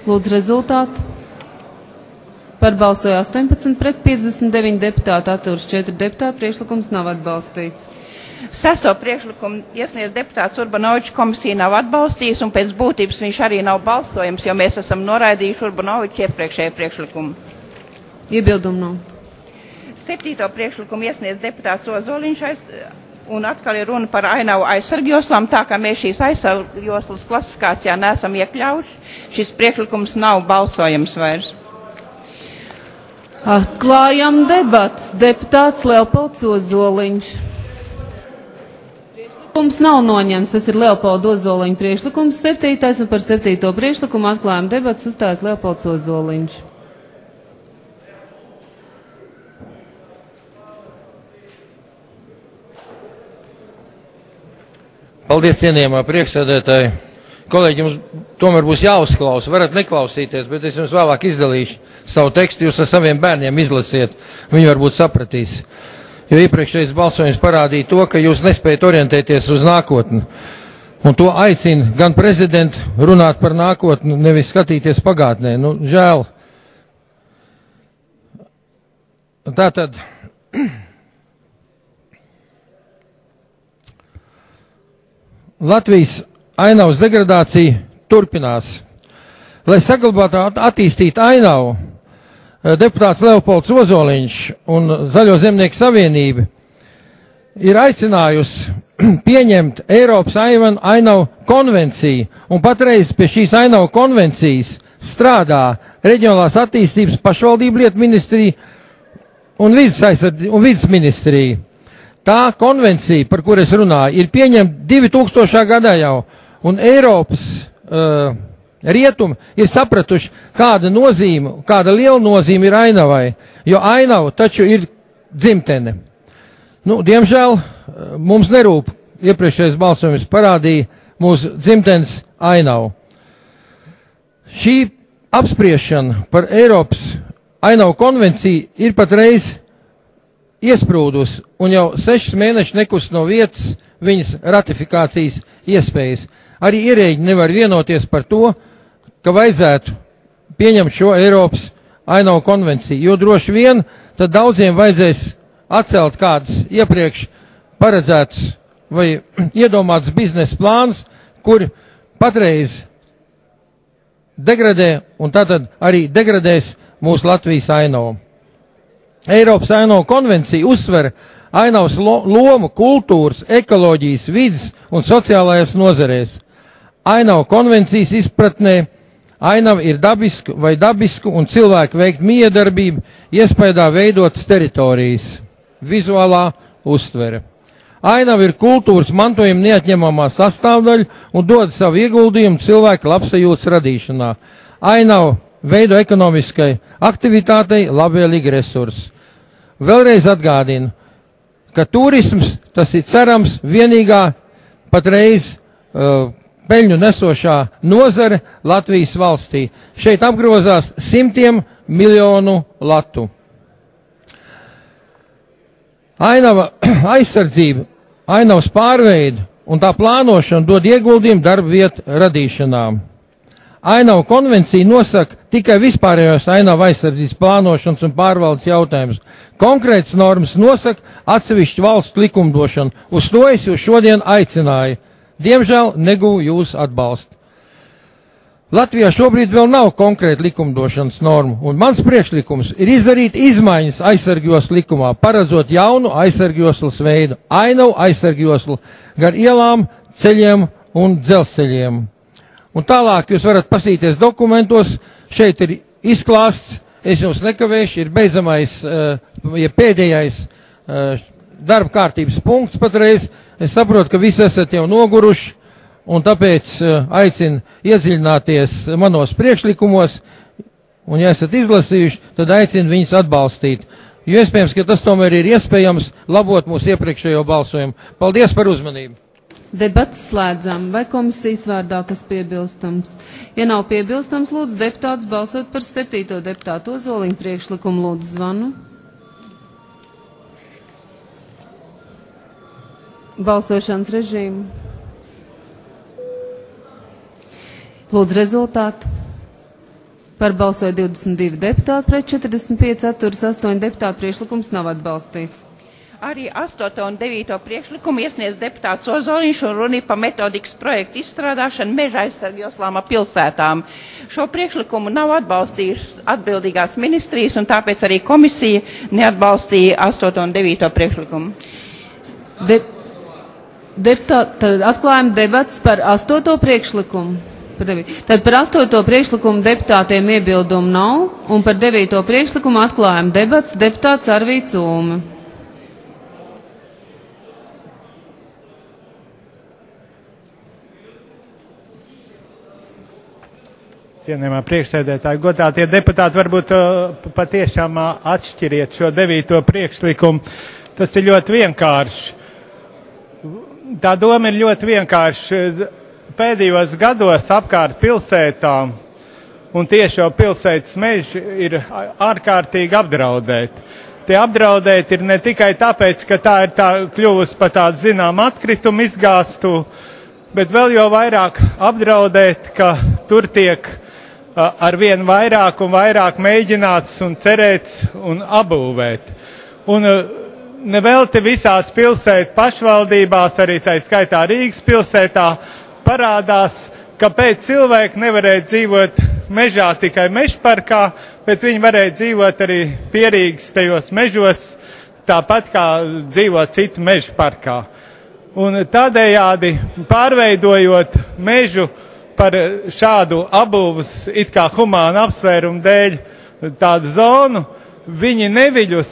Speaker 1: Lūdzu rezultātu. Par balsoja astoņpadsmit pret piecdesmit deviņi deputāti, atturas četri deputāti, priekšlikums nav atbalstīts.
Speaker 8: Sesto priekšlikumu iesniedz deputāts Urbanovičs, komisija nav atbalstījis, un pēc būtības viņš arī nav balsojams, jo mēs esam noraidījuši Urbanovičs iepriekšēju priekšlikumu.
Speaker 1: Iebildumu nav.
Speaker 8: Septīto priekšlikumu iesniedz deputāts Ozoliņš, un atkal ir runa par ainavu aizsargjoslām, tā kā mēs šīs aizsargjoslas klasifikācijā neesam iekļaujuši, šis priekšlikums nav balsojams vairs.
Speaker 1: Atklājam debats. Deputāts Leopolds Ozoliņš. Priekšlikums nav noņemts, tas ir Leopolda Ozoliņa priekšlikums septītais, un par septīto priekšlikumu atklājam debats uzstājas Leopolds Ozoliņš.
Speaker 9: Paldies, cienījamā priekšsēdētāji. Kolēģi, jums tomēr būs jāuzklausa. Varat neklausīties, bet es jums vēlāk izdalīšu savu tekstu. Jūs ar saviem bērniem izlasiet. Viņi varbūt sapratīs. Jo iepriekšējais balsojums parādīja to, ka jūs nespējat orientēties uz nākotni. Un to aicina gan prezidenti runāt par nākotni, nevis skatīties pagātnē. Nu, žēl. Tātad. Latvijas ainavas degradācija turpinās. Lai saglabātu attīstītu ainavu, deputāts Leopolds Ozoliņš un Zaļo zemnieku savienība ir aicinājusi pieņemt Eiropas ainavu konvenciju, un patreiz pie šīs ainavu konvencijas strādā Reģionālās attīstības pašvaldību lietu ministrija un vides aizsardz- un vides ministrija. Tā konvencija, par kur es runāju, ir pieņemta divi tūkstošā gadā jau, un Eiropas uh, rietumi ir sapratuši, kāda nozīme, kāda liela nozīme ir ainavai, jo ainava taču ir dzimtene. Nu, diemžēl mums nerūp, iepriekšējais balsojums parādīja mūsu dzimtenes ainavu. Šī apspriešana par Eiropas ainavu konvenciju ir patreiz iesprūdus, un jau sešas mēnešus nekust no vietas viņas ratifikācijas iespējas. Arī ierēģi nevar vienoties par to, ka vajadzētu pieņemt šo Eiropas ainavu konvenciju, jo droši vien tad daudziem vajadzēs atcelt kādas iepriekš paredzētas vai iedomātas biznesa plāns, kur patreiz degradē, un tātad arī degradēs mūsu Latvijas ainavu. Eiropas ainavu konvencija uzsver ainavas lo, lomu kultūras, ekoloģijas, vidas un sociālajās nozarēs. Ainavu konvencijas izpratnē ainava ir dabisku vai dabisku un cilvēku veikt miedarbību, iespējā veidotas teritorijas, vizuālā uztvere. Ainava ir kultūras mantojuma neatņemamā sastāvdaļa un dod savu ieguldījumu cilvēku labsajūtas radīšanā. Ainava veido ekonomiskai aktivitātei labvēlīgi resursi. Vēlreiz atgādinu, ka turisms, tas ir cerams vienīgā patreiz uh, peļņu nesošā nozare Latvijas valstī. Šeit apgrozās simtiem miljonu latu. Ainava aizsardzība, ainavas pārveida un tā plānošana dod ieguldījumu darba vietu radīšanā. Ainavu konvencija nosaka tikai vispārējos ainavu aizsardzības plānošanas un pārvaldes jautājumus. Konkrētas normas nosaka atsevišķu valstu likumdošanu. Uz to es jūs šodien aicināju. Diemžēl negūju jūsu atbalstu. Latvijā šobrīd vēl nav konkrēta likumdošanas norma, un mans priekšlikums ir izdarīt izmaiņas aizsargjoslas likumā, paredzot jaunu aizsargjoslas veidu, ainavu aizsargjoslu gar ielām, ceļiem un dzelzceļiem. Un tālāk jūs varat pastīties dokumentos, šeit ir izklāsts, es jums nekavēšu, ir beidzamais, ja pēdējais darba kārtības punkts patreiz. Es saprotu, ka visi esat jau noguruši, un tāpēc aicinu iedziļināties manos priekšlikumos, un ja esat izlasījuši, tad aicinu viņus atbalstīt. Jo iespējams, ka tas tomēr ir iespējams labot mūsu iepriekšējo balsojumu. Paldies par uzmanību!
Speaker 1: Debats slēdzam. Vai komisijas vārdā kas piebilstams? Ja nav piebilstams, lūdzu deputātus balsot par septīto deputātu Ozoliņu priekšlikumu. Lūdzu zvanu. Balsošanas režīmu. Lūdzu rezultātu. Par balsoja divdesmit divi deputāti, pret četrdesmit pieci atturas, astoņi deputāti. Priekšlikums nav atbalstīts.
Speaker 8: Arī astoto un devīto priekšlikumu iesniedz deputāts Ozoliņš un runa par metodikas projektu izstrādāšanu meža aizsargu joslām ap pilsētām. Šo priekšlikumu nav atbalstījušas atbildīgās ministrijas, un tāpēc arī komisija neatbalstīja astoto un devīto priekšlikumu.
Speaker 1: De, deputāt, tad atklājam debats par astoto priekšlikumu. Par tad par astoto priekšlikumu deputātiem iebildumu nav, un par devīto priekšlikumu atklājam debats deputāts Arvīts Ulme.
Speaker 11: Cienījamā priekšsēdētāja, godātie deputāti, varbūt uh, patiešām uh, atšķiriet šo devīto priekšlikumu. Tas ir ļoti vienkārši. Tā doma ir ļoti vienkārši. Pēdējos gados apkārt pilsētām un tieši jau pilsētas meži ir ārkārtīgi apdraudēti. Tie apdraudēti ir ne tikai tāpēc, ka tā ir tā kļuvusi par tādu zinām atkritumu izgāstu, bet vēl jau vairāk apdraudēti, ka tur tiek ar vien vairāk un vairāk mēģināts un cerēts un apbūvēt. Un nevelti visās pilsētu pašvaldībās, arī tā skaitā Rīgas pilsētā, parādās, kāpēc cilvēki nevarēja dzīvot mežā tikai mežparkā, bet viņi varēja dzīvot arī pierīgas tajos mežos, tāpat kā dzīvot citu mežu parkā. Un tādējādi pārveidojot mežu par šādu apbūves it kā humānu apsvērumu dēļ tādu zonu, viņi neviļus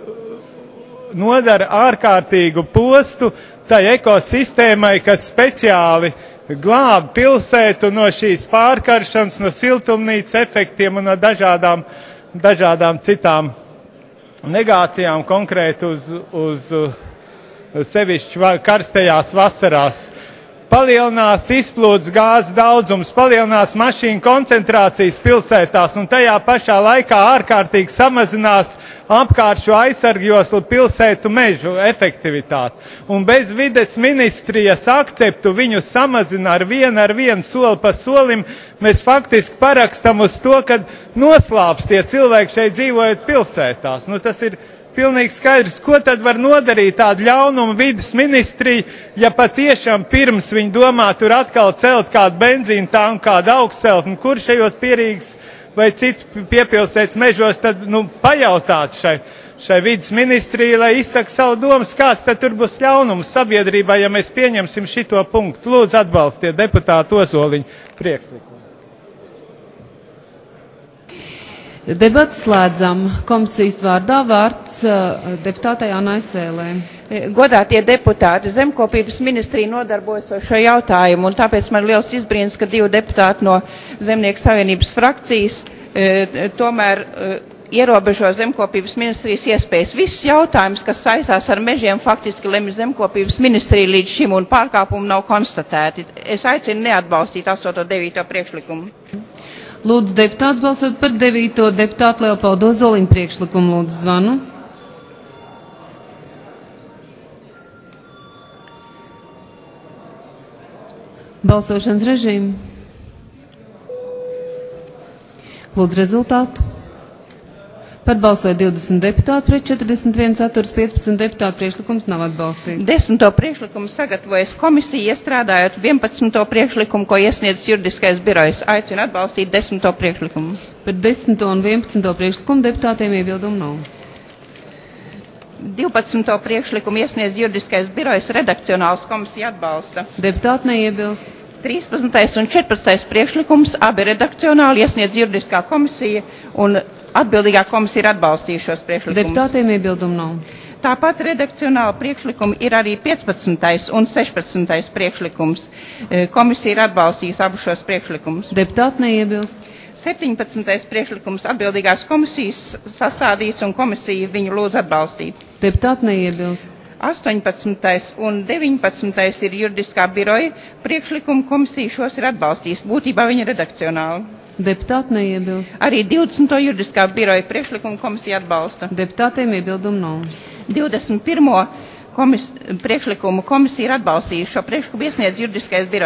Speaker 11: nodara ārkārtīgu postu tai ekosistēmai, kas speciāli glāb pilsētu no šīs pārkaršanas, no siltumnīcas efektiem un no dažādām, dažādām citām negācijām, konkrēti uz, uz sevišķi karstajās vasarās. Palielinās izplūdes gāzes daudzums, palielinās mašīnu koncentrācijas pilsētās un tajā pašā laikā ārkārtīgi samazinās apkārtšo aizsargjoslu pilsētu mežu efektivitāti. Un bez vides ministrijas akceptu viņu samazina ar vienu ar vienu soli pa solim, mēs faktiski parakstam uz to, ka noslāps tie cilvēki šeit dzīvojot pilsētās. Nu, tas ir pilnīgi skaidrs, ko tad var nodarīt tādu ļaunumu vidas ministrija, ja patiešām pirms viņi domā tur atkal celt kādu benzīnu tanku, kādu augstceltni, kur šajos pierīgas vai citu piepilsētas mežos tad, nu, pajautāt šai, šai vidas ministrija, lai izsaka savu domas, kāds tad tur būs ļaunums sabiedrībā, ja mēs pieņemsim šito punktu. Lūdzu atbalstiet deputātu Ozoliņu priekšlikumu.
Speaker 1: Debats slēdzam. Komisijas vārdā vārds uh, deputātei Annai Sēlē.
Speaker 8: Godātie deputāti, Zemkopības ministrija nodarbojas ar šo jautājumu, un tāpēc man liels izbrīns, ka divi deputāti no Zemnieku savienības frakcijas e, tomēr e, ierobežo Zemkopības ministrijas iespējas. Viss jautājums, kas saistās ar mežiem, faktiski lemj Zemkopības ministrija līdz šim, un pārkāpumi nav konstatēti. Es aicinu neatbalstīt astoto devīto priekšlikumu.
Speaker 1: Lūdzu, deputāts balsot par devīto deputātu Leopoldu Ozoliņu priekšlikumu. Lūdzu, zvanu. Balsošanas režīmu. Lūdzu, rezultātu. Par balsoja divdesmit deputāti, pret četrdesmit viens atturas, piecpadsmit deputātu. Priekšlikums nav atbalstīts.
Speaker 8: Desmito priekšlikumu sagatavojas komisija, iestrādājot vienpadsmito priekšlikumu, ko iesniedz juridiskais birojs. Aicinu atbalstīt desmito priekšlikumu.
Speaker 1: Par desmito un vienpadsmito priekšlikumu deputātiem iebildumu nav.
Speaker 8: divpadsmito priekšlikumu iesniedz juridiskais birojs, redakcionāls komisija atbalsta.
Speaker 1: Deputāti neiebilst.
Speaker 8: trīspadsmitais un četrpadsmitais priekšlikums, abi redakcionāli iesniedz juridiskā komisija un atbildīgā komisija ir atbalstījušos priekšlikumus.
Speaker 1: Deputātiem iebildumu nav.
Speaker 8: Tāpat redakcionāli priekšlikumi ir arī piecpadsmitais un sešpadsmitais priekšlikums. Komisija ir atbalstījusi abus šos priekšlikumus.
Speaker 1: Deputāti neiebilst.
Speaker 8: septiņpadsmitais priekšlikums atbildīgās komisijas sastādīts un komisija viņu lūdz atbalstīt.
Speaker 1: Deputāti neiebilst.
Speaker 8: astoņpadsmitais un deviņpadsmitais ir juridiskā biroja priekšlikuma, komisija šos ir atbalstījis. Būtībā viņa redakcionāli.
Speaker 1: Deputāti neiebilst.
Speaker 8: Arī divdesmito juridiskā biroja priekšlikumu komisija atbalsta.
Speaker 1: Deputātiem iebildumu nav.
Speaker 8: divdesmit pirmo komis, priekšlikumu komisija ir atbalstījuši. Šo priekšlikumu iesniedz juridiskais birojs.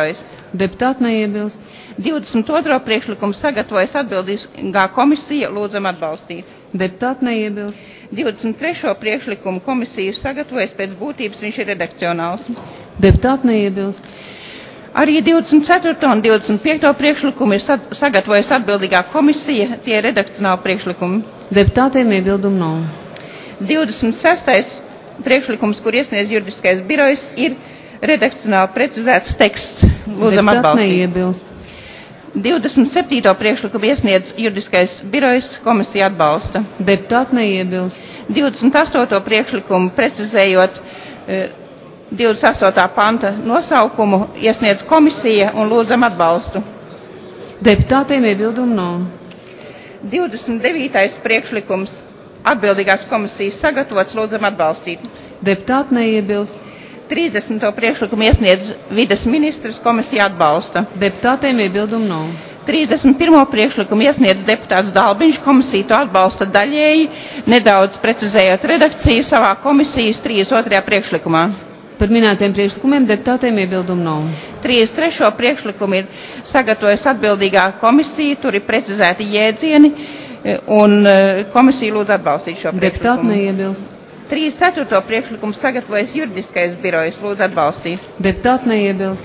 Speaker 1: Deputāti neiebilst.
Speaker 8: divdesmit otro priekšlikumu sagatavojas atbildīgā komisija, lūdzam atbalstīt.
Speaker 1: Deputāti neiebilst.
Speaker 8: divdesmit trešo priekšlikumu komisiju sagatavojas pēc būtības, viņš ir redakcionāls.
Speaker 1: Deputāti neiebilst.
Speaker 8: Arī divdesmit ceturto un divdesmit piekto priekšlikumu ir sagatavojas atbildīgā komisija, tie ir redakcionāli priekšlikumi.
Speaker 1: Deputātiem iebildumu nav.
Speaker 8: divdesmit sestais priekšlikums, kur iesniedz juridiskais birojs, ir redakcionāli precizēts teksts. Lūdzam atbalstīt.
Speaker 1: Neiebilst.
Speaker 8: divdesmit septīto priekšlikumu iesniedz juridiskais birojs, komisija atbalsta.
Speaker 1: Deputāti neiebilst.
Speaker 8: divdesmit astoto priekšlikumu precizējot e, divdesmit astotā panta nosaukumu iesniedz komisija un lūdzam atbalstu.
Speaker 1: Deputātiem iebildumu nav.
Speaker 8: divdesmit devītais priekšlikums atbildīgās komisijas sagatavots, lūdzam atbalstīt.
Speaker 1: Deputāti neiebilst.
Speaker 8: trīsdesmito priekšlikumu iesniedz vides ministrs, komisija atbalsta.
Speaker 1: Deputātiem iebildumu nav.
Speaker 8: trīsdesmit pirmo priekšlikumu iesniedz deputāts Dalbiņš, komisija to atbalsta daļēji, nedaudz precizējot redakciju savā komisijas trīsdesmit otrajā priekšlikumā.
Speaker 1: Par minētiem priekšlikumiem deputātiem iebildumu nav.
Speaker 8: trīsdesmit trešo priekšlikumu ir sagatavojas atbildīgā komisija, tur ir precizēti jēdzieni, un komisija lūdz atbalstīt šo priekšlikumu.
Speaker 1: Deputāti neiebilst.
Speaker 8: trīsdesmit ceturto priekšlikumu sagatavojas juridiskais birojs, lūdz atbalstīt.
Speaker 1: Deputāti neiebilst.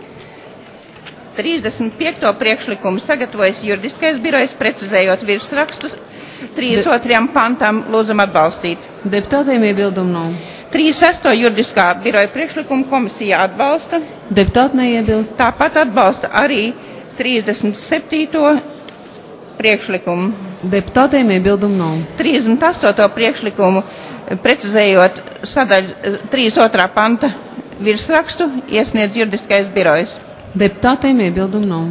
Speaker 8: trīsdesmit piekto priekšlikumu sagatavojas juridiskais birojs, precizējot virsrakstus trīsdesmit otrajam pantam, lūdzam atbalstīt.
Speaker 1: Deputātiem iebildumu nav.
Speaker 8: trīsdesmit sesto juridiskā biroja priekšlikumu komisija atbalsta.
Speaker 1: Deputāti neiebilst.
Speaker 8: Tāpat atbalsta arī trīsdesmit septīto priekšlikumu.
Speaker 1: Deputātiem iebildumu nav.
Speaker 8: trīsdesmit astoto priekšlikumu precizējot sadaļu trīsdesmit otrā panta virsrakstu iesniedz juridiskais birojs.
Speaker 1: Deputātiem iebildumu nav.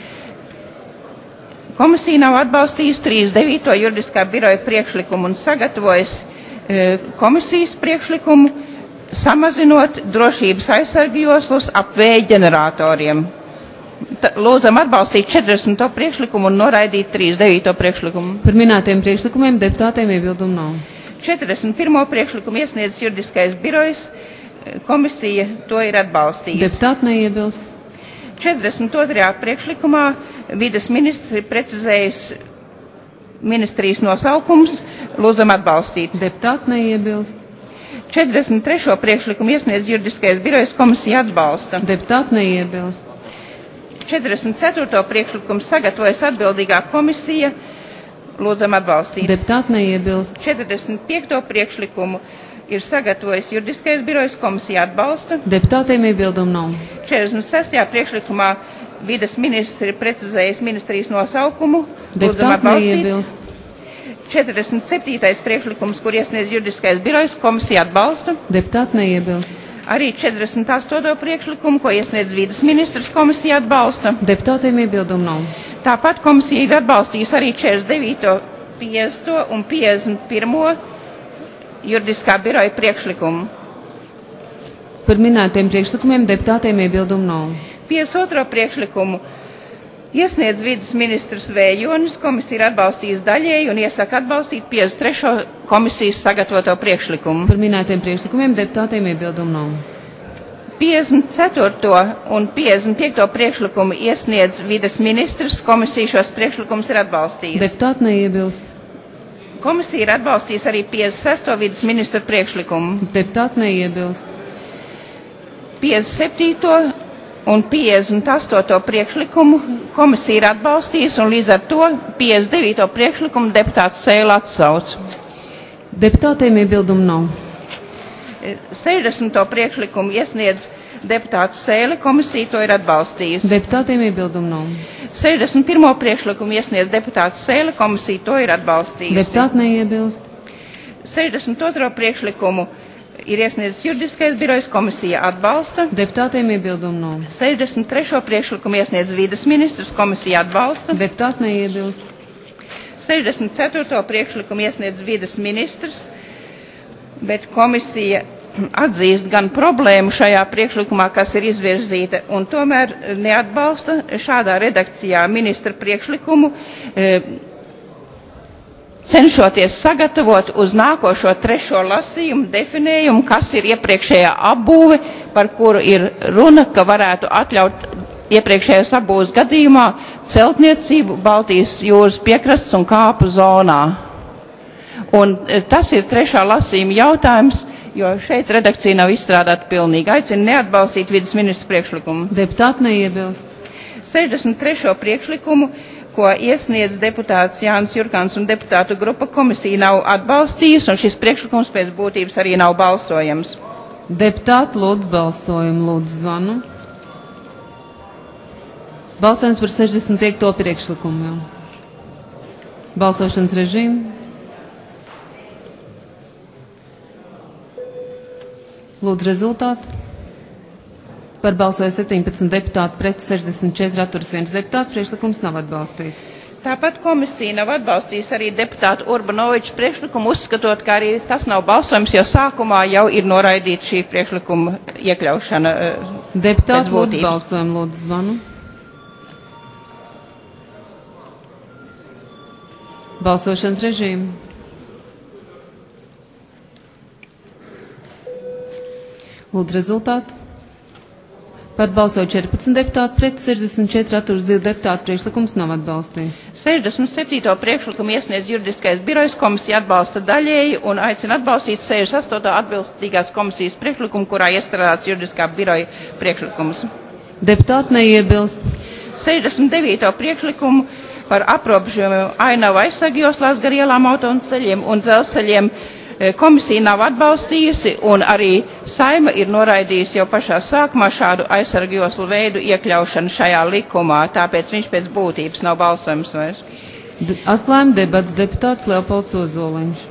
Speaker 8: Komisija nav atbalstījusi trīsdesmit devīto juridiskā biroja priekšlikumu un sagatavojas e, komisijas priekšlikumu samazinot drošības aizsargu joslus ap vēja ģeneratoriem. Ta, lūdzam atbalstīt četrdesmito priekšlikumu un noraidīt trīsdesmit devīto priekšlikumu.
Speaker 1: Par minētiem priekšlikumiem deputātiem iebildumu nav.
Speaker 8: četrdesmit pirmo priekšlikumu iesniedz juridiskais birojs, komisija to ir atbalstījusi.
Speaker 1: Deputāti neiebilst.
Speaker 8: četrdesmit otrajā priekšlikumā vides ministrs ir precizējis ministrijas nosaukums, lūdzam atbalstīt.
Speaker 1: Deputāti neiebilst.
Speaker 8: četrdesmit trešo priekšlikumu iesniedz juridiskais birojs, komisija atbalsta.
Speaker 1: Deputāti neiebilst.
Speaker 8: četrdesmit ceturto priekšlikumu sagatavojas atbildīgā komisija, lūdzam atbalstīt.
Speaker 1: Deputāti neiebilst.
Speaker 8: četrdesmit piekto priekšlikumu ir sagatavojis juridiskais birojs, komisija atbalsta.
Speaker 1: Deputātiem iebildumu nav.
Speaker 8: četrdesmit sestajā priekšlikumā vides ministrs ir precizējis ministrijas nosaukumu, lūdzam
Speaker 1: Deputāti
Speaker 8: atbalstīt.
Speaker 1: neiebilst.
Speaker 8: četrdesmit septītais priekšlikums, kur iesniedz juridiskais birojs, komisija atbalsta.
Speaker 1: Deputāti neiebilst.
Speaker 8: Arī četrdesmit astoto priekšlikumu, ko iesniedz vides ministrs, komisija atbalsta.
Speaker 1: Deputātiem iebildumu nav.
Speaker 8: Tāpat komisija ir atbalstījusi arī četrdesmit devīto, piecdesmito un piecdesmit pirmo juridiskā biroja priekšlikumu.
Speaker 1: Par minētiem priekšlikumiem deputātiem iebildumu nav.
Speaker 8: piecdesmit otro priekšlikumu iesniedz vides ministrs Vējonis, komisija ir atbalstījusi daļēji un iesaka atbalstīt piecdesmit trešo komisijas sagatavoto priekšlikumu.
Speaker 1: Par minētiem priekšlikumiem deputātiem iebildumu nav.
Speaker 8: piecdesmit ceturto un piecdesmit piekto priekšlikumu iesniedz vides ministrs, komisija šos priekšlikumus ir atbalstījusi.
Speaker 1: Deputāti neiebilst.
Speaker 8: Komisija ir atbalstījusi arī piecdesmit sesto vides ministra priekšlikumu.
Speaker 1: Deputāti neiebilst.
Speaker 8: piecdesmit septīto un piecdesmit astoto priekšlikumu komisija ir atbalstījusi un līdz ar to piecdesmit devīto priekšlikumu deputāts Sēla atsauc.
Speaker 1: Deputātiem iebildumu nav.
Speaker 8: sešdesmito priekšlikumu iesniedz deputāts Sēle, komisija to ir atbalstījusi.
Speaker 1: Deputātiem iebildumu nav.
Speaker 8: sešdesmit pirmo priekšlikumu iesniedz deputāts Sēle, komisija to ir atbalstījusi.
Speaker 1: Deputāti neiebilst.
Speaker 8: sešdesmit otro priekšlikumu ir iesniedzis juridiskais birojs, komisija atbalsta.
Speaker 1: Deputātiem iebildumu nav.
Speaker 8: sešdesmit trešo priekšlikumu iesniedz vides ministrs, komisija atbalsta.
Speaker 1: Deputāti neiebilst.
Speaker 8: sešdesmit ceturto priekšlikumu iesniedz vides ministrs, bet komisija atzīst gan problēmu šajā priekšlikumā, kas ir izvirzīta, un tomēr neatbalsta šādā redakcijā ministra priekšlikumu, e, cenšoties sagatavot uz nākošo trešo lasījumu definējumu, kas ir iepriekšējā apbūve, par kuru ir runa, ka varētu atļaut iepriekšējos abos gadījumā celtniecību Baltijas jūras piekrastes un kāpu zonā. Un tas ir trešā lasījuma jautājums, jo šeit redakcija nav izstrādāta pilnīgi. Aicinu neatbalstīt vides ministra priekšlikumu.
Speaker 1: Deputāti neiebilst.
Speaker 8: sešdesmit trešo priekšlikumu, ko iesniedz deputāts Jānis Jurkāns un deputātu grupa, komisija nav atbalstījusi, un šis priekšlikums pēc būtības arī nav balsojams.
Speaker 1: Deputāti lūdzu balsojumu, lūdzu zvanu. Balsojums par sešdesmit piekto priekšlikumu jau. Balsošanas režīmu. Lūdzu rezultātu. Par balsoja septiņpadsmit deputāti, pret sešdesmit četri, atturas viens deputāts, priekšlikums nav atbalstīts.
Speaker 8: Tāpat komisija nav atbalstījusi arī deputātu Urbanoviča priekšlikumu, uzskatot, ka arī tas nav balsojums, jo sākumā jau ir noraidīta šī priekšlikuma iekļaušana.
Speaker 1: Deputāti lūdzu balsojumu, lūdzu zvanu. Balsošanas režīmu. Lūdzu rezultātu. Par balsoju četrpadsmit deputāti, pret sešdesmit četri, atturas divi deputāti, priekšlikums nav atbalstīts.
Speaker 8: sešdesmit septīto priekšlikumu iesniedz juridiskais birojs, komisija atbalsta daļēji un aicina atbalstīt sešdesmit astoto atbilstīgās komisijas priekšlikumu, kurā iestrādāts juridiskā biroja priekšlikums.
Speaker 1: Deputāti neiebilst.
Speaker 8: sešdesmit devīto priekšlikumu par aprobežojumu ainavu aizsargjoslās gar ielām, autoceļiem un dzelzceļiem komisija nav atbalstījusi, un arī Saima ir noraidījusi jau pašā sākumā šādu aizsargjoslu veidu iekļaušanu šajā likumā, tāpēc viņš pēc būtības nav balsojums vairs.
Speaker 1: Atklājam debats deputāts Leopolds Ozoliņš.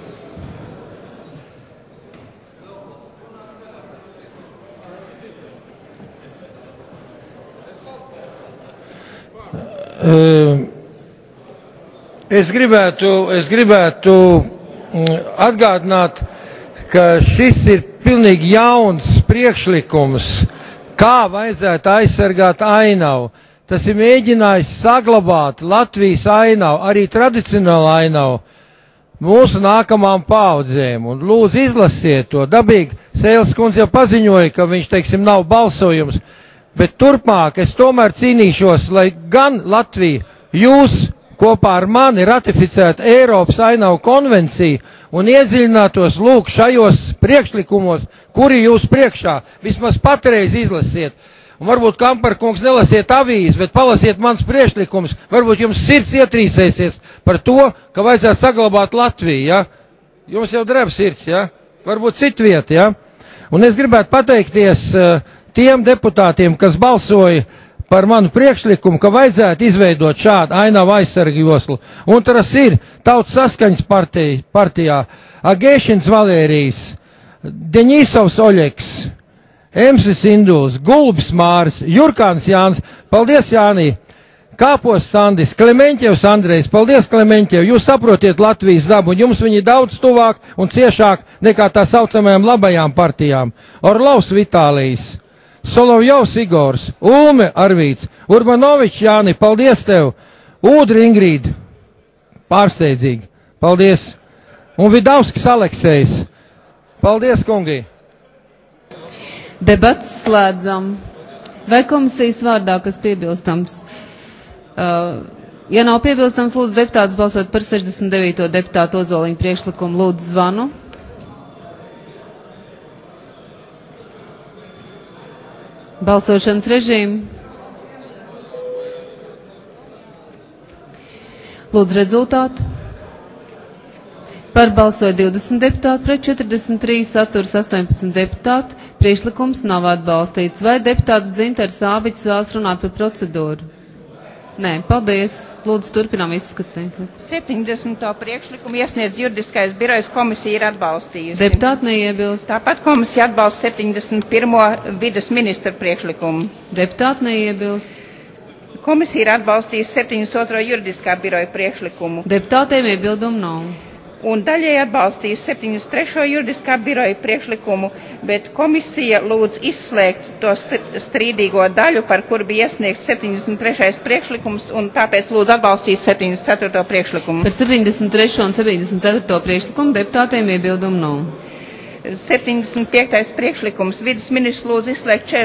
Speaker 9: Es gribētu, es gribētu atgādināt, ka šis ir pilnīgi jauns priekšlikums, kā vajadzētu aizsargāt ainavu. Tas ir mēģinājis saglabāt Latvijas ainavu, arī tradicionālu ainavu, mūsu nākamām paaudzēm. Un lūdzu izlasiet to. Dabīgi Sēles kundze jau paziņoja, ka viņš, teiksim, nav balsojums, bet turpmāk es tomēr cīnīšos, lai gan Latvija, jūs kopā ar mani ratificētu Eiropas ainavu konvenciju un iedziļinātos lūk šajos priekšlikumos, kuri jūs priekšā vismaz patreiz izlasiet. Un varbūt Kamparkungs nelasiet avīzes, bet palasiet mans priekšlikums. Varbūt jums sirds ietrīsēsies par to, ka vajadzētu saglabāt Latviju, ja? Jums jau dreb sirds, ja? Varbūt citviet, ja? Un es gribētu pateikties uh, tiem deputātiem, kas balsoja par manu priekšlikumu, ka vajadzētu izveidot šādu ainavu aizsargu joslu. Un tas ir Tautas saskaņas partija, partijā Agēšins Valērijas, Deņīsovs Oļeks, Emsis Induls, Gulbis Māris, Jurkāns Jānis, paldies Jānī, Kāpos Sandis, Klemeņķevs Andrejs, paldies Klemeņķev, jūs saprotiet Latvijas dabu, un jums viņi daudz tuvāk un ciešāk nekā tā saucamajām labajām partijām. Orlovs Vitālijs, Solovjovs Igors, Ulme Arvīts, Urbanovičs Jāni, paldies tev, Ūdri Ingrīd, pārsteidzīgi, paldies, un Vidauskis Aleksejs, paldies, kungi.
Speaker 1: Debats slēdzam. Vai komisijas vārdā, kas piebilstams? Uh, ja nav piebilstams, lūdzu deputāts balsot par sešdesmit devīto deputātu Ozoliņu priekšlikumu, lūdzu zvanu. Balsošanas režīmu. Lūdzu rezultātu. Par balsoja divdesmit deputāti, pret četrdesmit trīs, atturas astoņpadsmit deputāti. Priekšlikums nav atbalstīts. Vai deputāts Dzinters Ābiķis vēlas runāt par procedūru? Nē, paldies. Lūdzu, turpinām izskatīt.
Speaker 8: septiņdesmito priekšlikumu iesniedz juridiskais birojs, komisija ir atbalstījusi.
Speaker 1: Deputāti neiebilst.
Speaker 8: Tāpat komisija atbalsta septiņdesmit pirmo vides ministra priekšlikumu.
Speaker 1: Deputāti neiebilst.
Speaker 8: Komisija ir atbalstījusi septiņdesmit otro juridiskā biroja priekšlikumu.
Speaker 1: Deputātiem iebildumu nav.
Speaker 8: Un daļēji atbalstījusi septiņdesmit trešo juridiskā biroja priekšlikumu, bet komisija lūdz izslēgt to strīdīgo daļu, par kuru bija iesniegts septiņdesmit trešais priekšlikums, un tāpēc lūdzu atbalstīt septiņdesmit ceturto priekšlikumu.
Speaker 1: Par septiņdesmit trešo un septiņdesmit ceturto priekšlikumu deputātiem iebildumu nav.
Speaker 8: septiņdesmit piektais priekšlikums. Vides ministrs lūdz izslēgt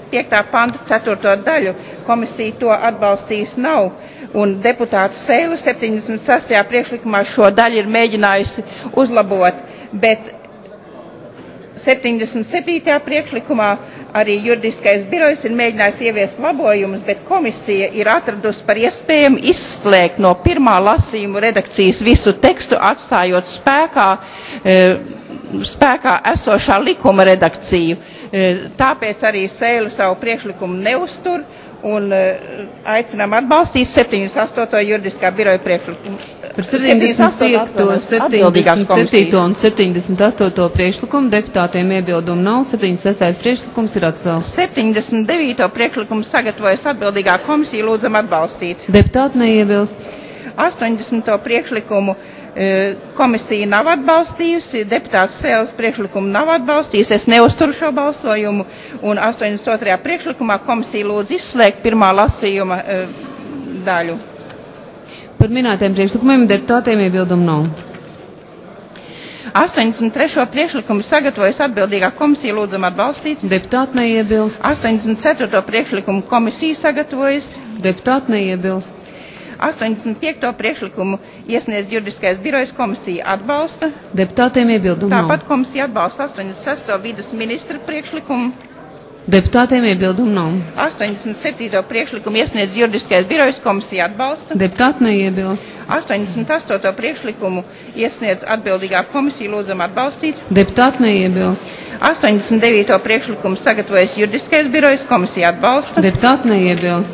Speaker 8: piektā panta ceturto daļu. Komisija to atbalstījusi nav. Un deputātu Sēlu septiņdesmit sastajā priekšlikumā šo daļu ir mēģinājusi uzlabot, bet septiņdesmit septītajā priekšlikumā arī juridiskais birojs ir mēģinājis ieviest labojumus, bet komisija ir atradusi par iespējamu izslēgt no pirmā lasījuma redakcijas visu tekstu, atstājot spēkā, e, spēkā esošā likuma redakciju. E, tāpēc arī Sēlu savu priekšlikumu neuztur un e, aicinām atbalstīt septiņdesmit astoto juridiskā biroja priekšlikumu.
Speaker 1: Par septiņdesmit piekto, septiņdesmit septīto un septiņdesmit astoto priekšlikumu deputātiem iebildumu nav. septiņdesmit sestais priekšlikums ir atcelts.
Speaker 8: septiņdesmit devīto priekšlikumu sagatavojas atbildīgā komisija, lūdzam atbalstīt.
Speaker 1: Deputāti neiebilst.
Speaker 8: astoņdesmito priekšlikumu e, komisija nav atbalstījusi, deputāts Sēles priekšlikumu nav atbalstījusi, es neuzturu šo balsojumu, un astoņdesmit otrajā priekšlikumā komisija lūdz izslēgt pirmā lasījuma e, daļu.
Speaker 1: Par minētiem priekšlikumiem deputātiem iebildumu nav.
Speaker 8: astoņdesmit trešo priekšlikumu sagatavojas atbildīgā komisija, lūdzam atbalstīt.
Speaker 1: Deputāti neiebilst.
Speaker 8: astoņdesmit ceturto priekšlikumu komisija sagatavojas.
Speaker 1: Deputāti neiebilst.
Speaker 8: astoņdesmit piekto priekšlikumu iesniedz juridiskais birojs, komisija atbalsta.
Speaker 1: Deputātiem iebildumu nav.
Speaker 8: Tāpat komisija atbalsta astoņdesmit sesto vides ministra priekšlikumu.
Speaker 1: Deputātiem iebildumu nav.
Speaker 8: astoņdesmit septīto priekšlikumu iesniedz juridiskais birojs, komisija atbalsta.
Speaker 1: Deputāti neiebilst.
Speaker 8: astoņdesmit astoto priekšlikumu iesniedz atbildīgā komisija, lūdzam atbalstīt.
Speaker 1: Deputāti neiebilst.
Speaker 8: astoņdesmit devīto priekšlikumu sagatavojas juridiskais birojs, komisija atbalsta.
Speaker 1: Deputāti neiebilst.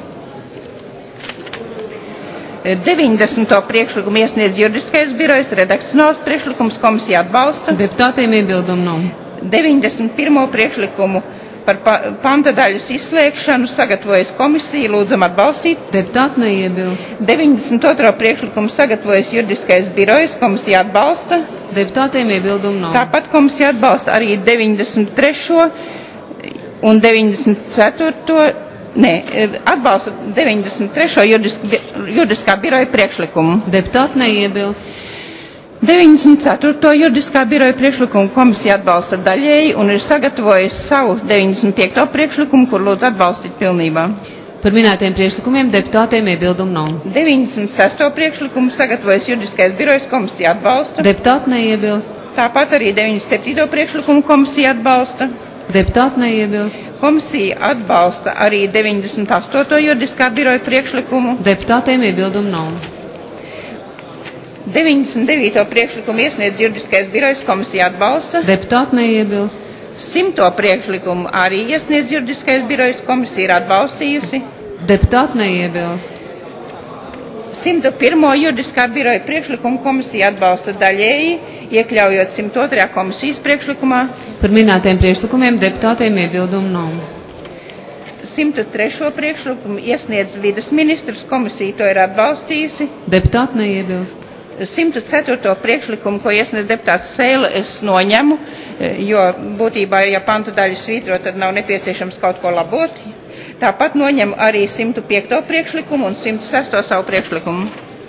Speaker 8: deviņdesmito priekšlikumu iesniedz juridiskais birojs, redakcionāls priekšlikums, komisija atbalsta.
Speaker 1: Deputātiem iebildumu nav.
Speaker 8: deviņdesmit pirmo priekšlikumu par pa, panta daļas izslēgšanu sagatavojas komisija, lūdzam atbalstīt.
Speaker 1: Deputāti neiebilst.
Speaker 8: deviņdesmit otro priekšlikumu sagatavojas juridiskais birojs, komisija atbalsta.
Speaker 1: Deputātiem iebildumu nav.
Speaker 8: Tāpat komisija atbalsta arī deviņdesmit trešo un deviņdesmit ceturto Nē, atbalsta deviņdesmit trešo juridiskā biroja priekšlikumu.
Speaker 1: Deputāti neiebilst.
Speaker 8: deviņdesmit ceturto juridiskā biroja priekšlikumu komisija atbalsta daļēji un ir sagatavojusi savu deviņdesmit piekto priekšlikumu, kur lūdz atbalstīt pilnībā.
Speaker 1: Par minētiem priekšlikumiem deputātiem iebildumu nav.
Speaker 8: deviņdesmit sesto priekšlikumu sagatavojas juridiskais birojs, komisija atbalsta.
Speaker 1: Deputāti neiebilst.
Speaker 8: Tāpat arī deviņdesmit septīto priekšlikumu komisija atbalsta.
Speaker 1: Deputāti neiebilst.
Speaker 8: Komisija atbalsta arī deviņdesmit astoto juridiskā biroja priekšlikumu.
Speaker 1: Deputātiem iebildumu nav.
Speaker 8: deviņdesmit devīto priekšlikumu iesniedz juridiskais birojs, komisija atbalsta.
Speaker 1: Deputāti neiebilst.
Speaker 8: Simto priekšlikumu arī iesniedz juridiskais birojs, komisija ir atbalstījusi.
Speaker 1: Deputāti neiebilst.
Speaker 8: Simtu pirmo juridiskā biroja priekšlikumu komisija atbalsta daļēji, iekļaujot simt otrajā komisijas priekšlikumā.
Speaker 1: Par minētiem priekšlikumiem deputātiem iebildumu nav.
Speaker 8: simt trešo priekšlikumu iesniedz vides ministrs, komisija to ir atbalstījusi.
Speaker 1: Deputāti neiebilst.
Speaker 8: simt ceturto priekšlikumu, ko iesniedz deputāts Sēle, es noņemu, jo būtībā, ja pantu daļu svītro, tad nav nepieciešams kaut ko labot. Tāpat noņem arī simt piekto priekšlikumu un simt sesto savu priekšlikumu.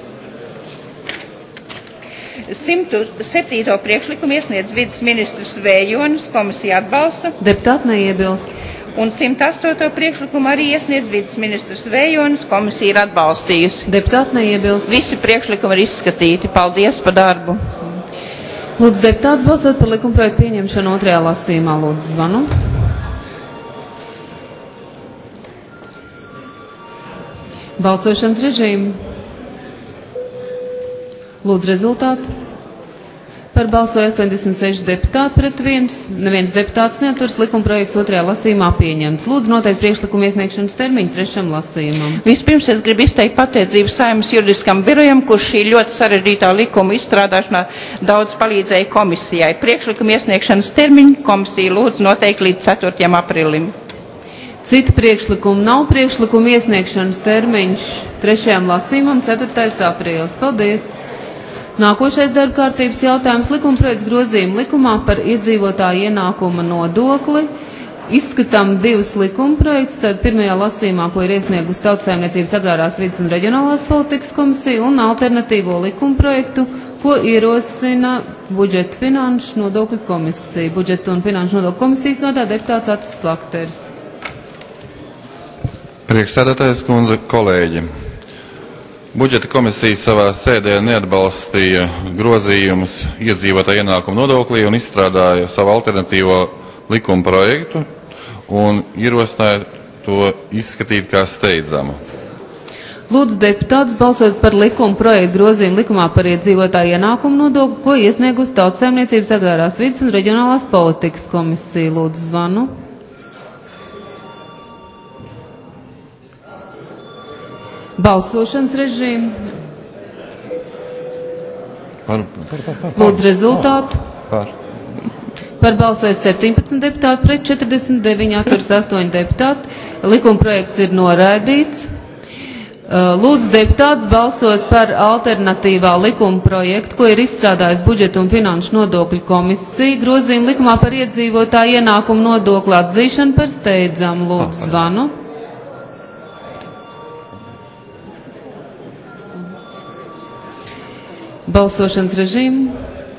Speaker 8: simt septīto priekšlikumu iesniedz vides ministrs Vējonis, komisija atbalsta.
Speaker 1: Deputāti neiebilst.
Speaker 8: Un simt astoto priekšlikumu arī iesniedz vides ministrs Vējonis, komisija ir atbalstījusi.
Speaker 1: Deputāti neiebilst.
Speaker 8: Visi priekšlikumi ir izskatīti. Paldies par darbu.
Speaker 1: Lūdzu, deputāts balsot par likumprojektu pieņemšanu otrajā lasījumā. Lūdzu, zvanu. Balsošanas režīmu. Lūdzu, rezultātu. Par balsoja astoņdesmit seši deputāti pret viens. Neviens deputāts neaturas. Likumprojekts otrajā lasījumā pieņemts. Lūdzu, noteikti priekšlikumu iesniegšanas termiņu trešam lasījumam.
Speaker 8: Vispirms es gribu izteikt pateicību Saeimas juridiskam birojam, kurš šī ļoti sarežģītā likuma izstrādāšanā daudz palīdzēja komisijai. Priekšlikumu iesniegšanas termiņu komisija lūdzu noteikti līdz ceturtajam aprīlim.
Speaker 1: Cita priekšlikuma nav. Priekšlikuma iesniegšanas termiņš trešajam lasījumam ceturtais aprīlis. Paldies! Nākošais darba kārtības jautājums likumprojekts grozījuma likumā par iedzīvotāju ienākuma nodokli. Izskatām divus likumprojektus, tad pirmajā lasījumā, ko ir iesniegusi Tautsaimniecības agrārās vides un reģionālās politikas komisija, un alternatīvo likumprojektu, ko ierosina budžeta finanšu nodokļu komisija. Budžeta un finanšu nodokļu komisijas vārdā deputāts Atis Slakters.
Speaker 5: Priekšsēdētājas kundze, kolēģi. Budžeta komisija savā sēdē neatbalstīja grozījumus iedzīvotāju ienākumu nodoklī un izstrādāja savu alternatīvo likuma projektu un ierosināja to izskatīt kā steidzamu.
Speaker 1: Lūdzu deputātus balsot par likuma projektu grozījumu likumā par iedzīvotāju ienākumu nodokli, ko iesniegus Tautsaimniecības agrārās vides un reģionālās politikas komisija. Lūdzu zvanu. Balsošanas režīmu.
Speaker 5: Par, par, par, par.
Speaker 1: Lūdzu rezultātu.
Speaker 5: Par.
Speaker 1: Par balsoja septiņpadsmit deputāti, pret četrdesmit deviņi, atturas astoņi deputāti. Likuma projekts ir noraidīts. Lūdzu deputātus balsot par alternatīvā likuma projektu, ko ir izstrādājis budžeta un finanšu nodokļu komisija, grozījumu likumā par iedzīvotāju ienākumu nodokli atzīšanu par steidzamu. Lūdzu zvanu. Balsošanas režīmu.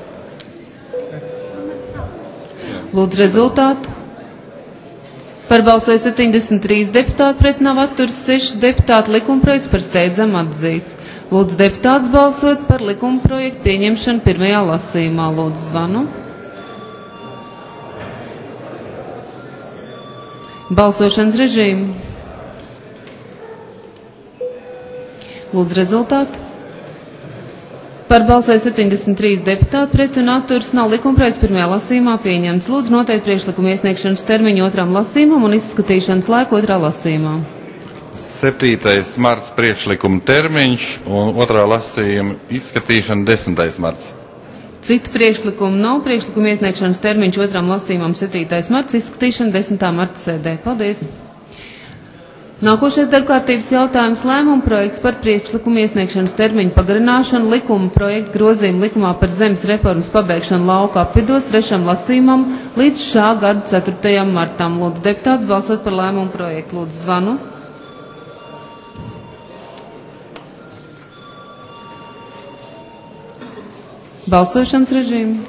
Speaker 1: Lūdzu rezultātu. Par balsoja septiņdesmit trīs deputāti, pret nav atturas seši deputāti, likumprojekts par steidzamu atzīts. Lūdzu deputāts balsot par likumprojektu pieņemšanu pirmajā lasījumā. Lūdzu zvanu. Balsošanas režīmu. Lūdzu rezultātu. Par balsoja septiņdesmit trīs deputāti, pret un atturas nav, likumprojekts pirmajā lasījumā pieņemts. Lūdzu noteikt priekšlikumu iesniegšanas termiņu otram lasījumam un izskatīšanas laiku otrā lasījumā.
Speaker 5: septītais marts priekšlikuma termiņš un otrā lasījuma izskatīšana desmitais marts.
Speaker 1: Citu priekšlikumu nav. Priekšlikumu iesniegšanas termiņš otram lasījumam septītais marts, izskatīšana desmitā marta sēdē. Paldies! Nākošais darbkārtības jautājums - lēmuma projekts par priekšlikumu iesniegšanas termiņu pagarināšanu likuma projektu grozījumu likumā par zemes reformas pabeigšanu lauka apvidos trešam lasījumam līdz šā gada ceturtajam martam. Lūdzu deputāts balsot par lēmumu projektu. Lūdzu zvanu. Balsošanas režīmu.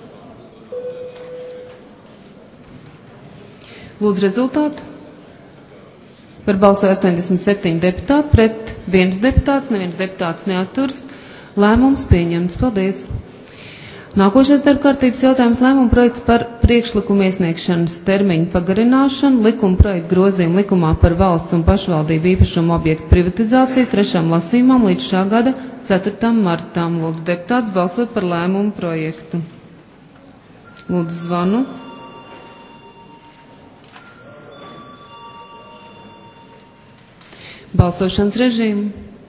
Speaker 1: Lūdzu rezultātu. Par balsoja astoņdesmit septiņi deputāti, pret viens deputāts, neviens deputāts neatturas. Lēmums pieņemts. Paldies. Nākošais darbkārtības jautājums - lēmuma projekts par priekšlikumu iesniegšanas termiņu pagarināšanu, likuma projektu grozījumu likumā par valsts un pašvaldību īpašumu objektu privatizāciju trešam lasījumam līdz šā gada ceturtam martam. Lūdzu deputāts balsot par lēmumu projektu. Lūdzu zvanu. Balsošanas režīmu.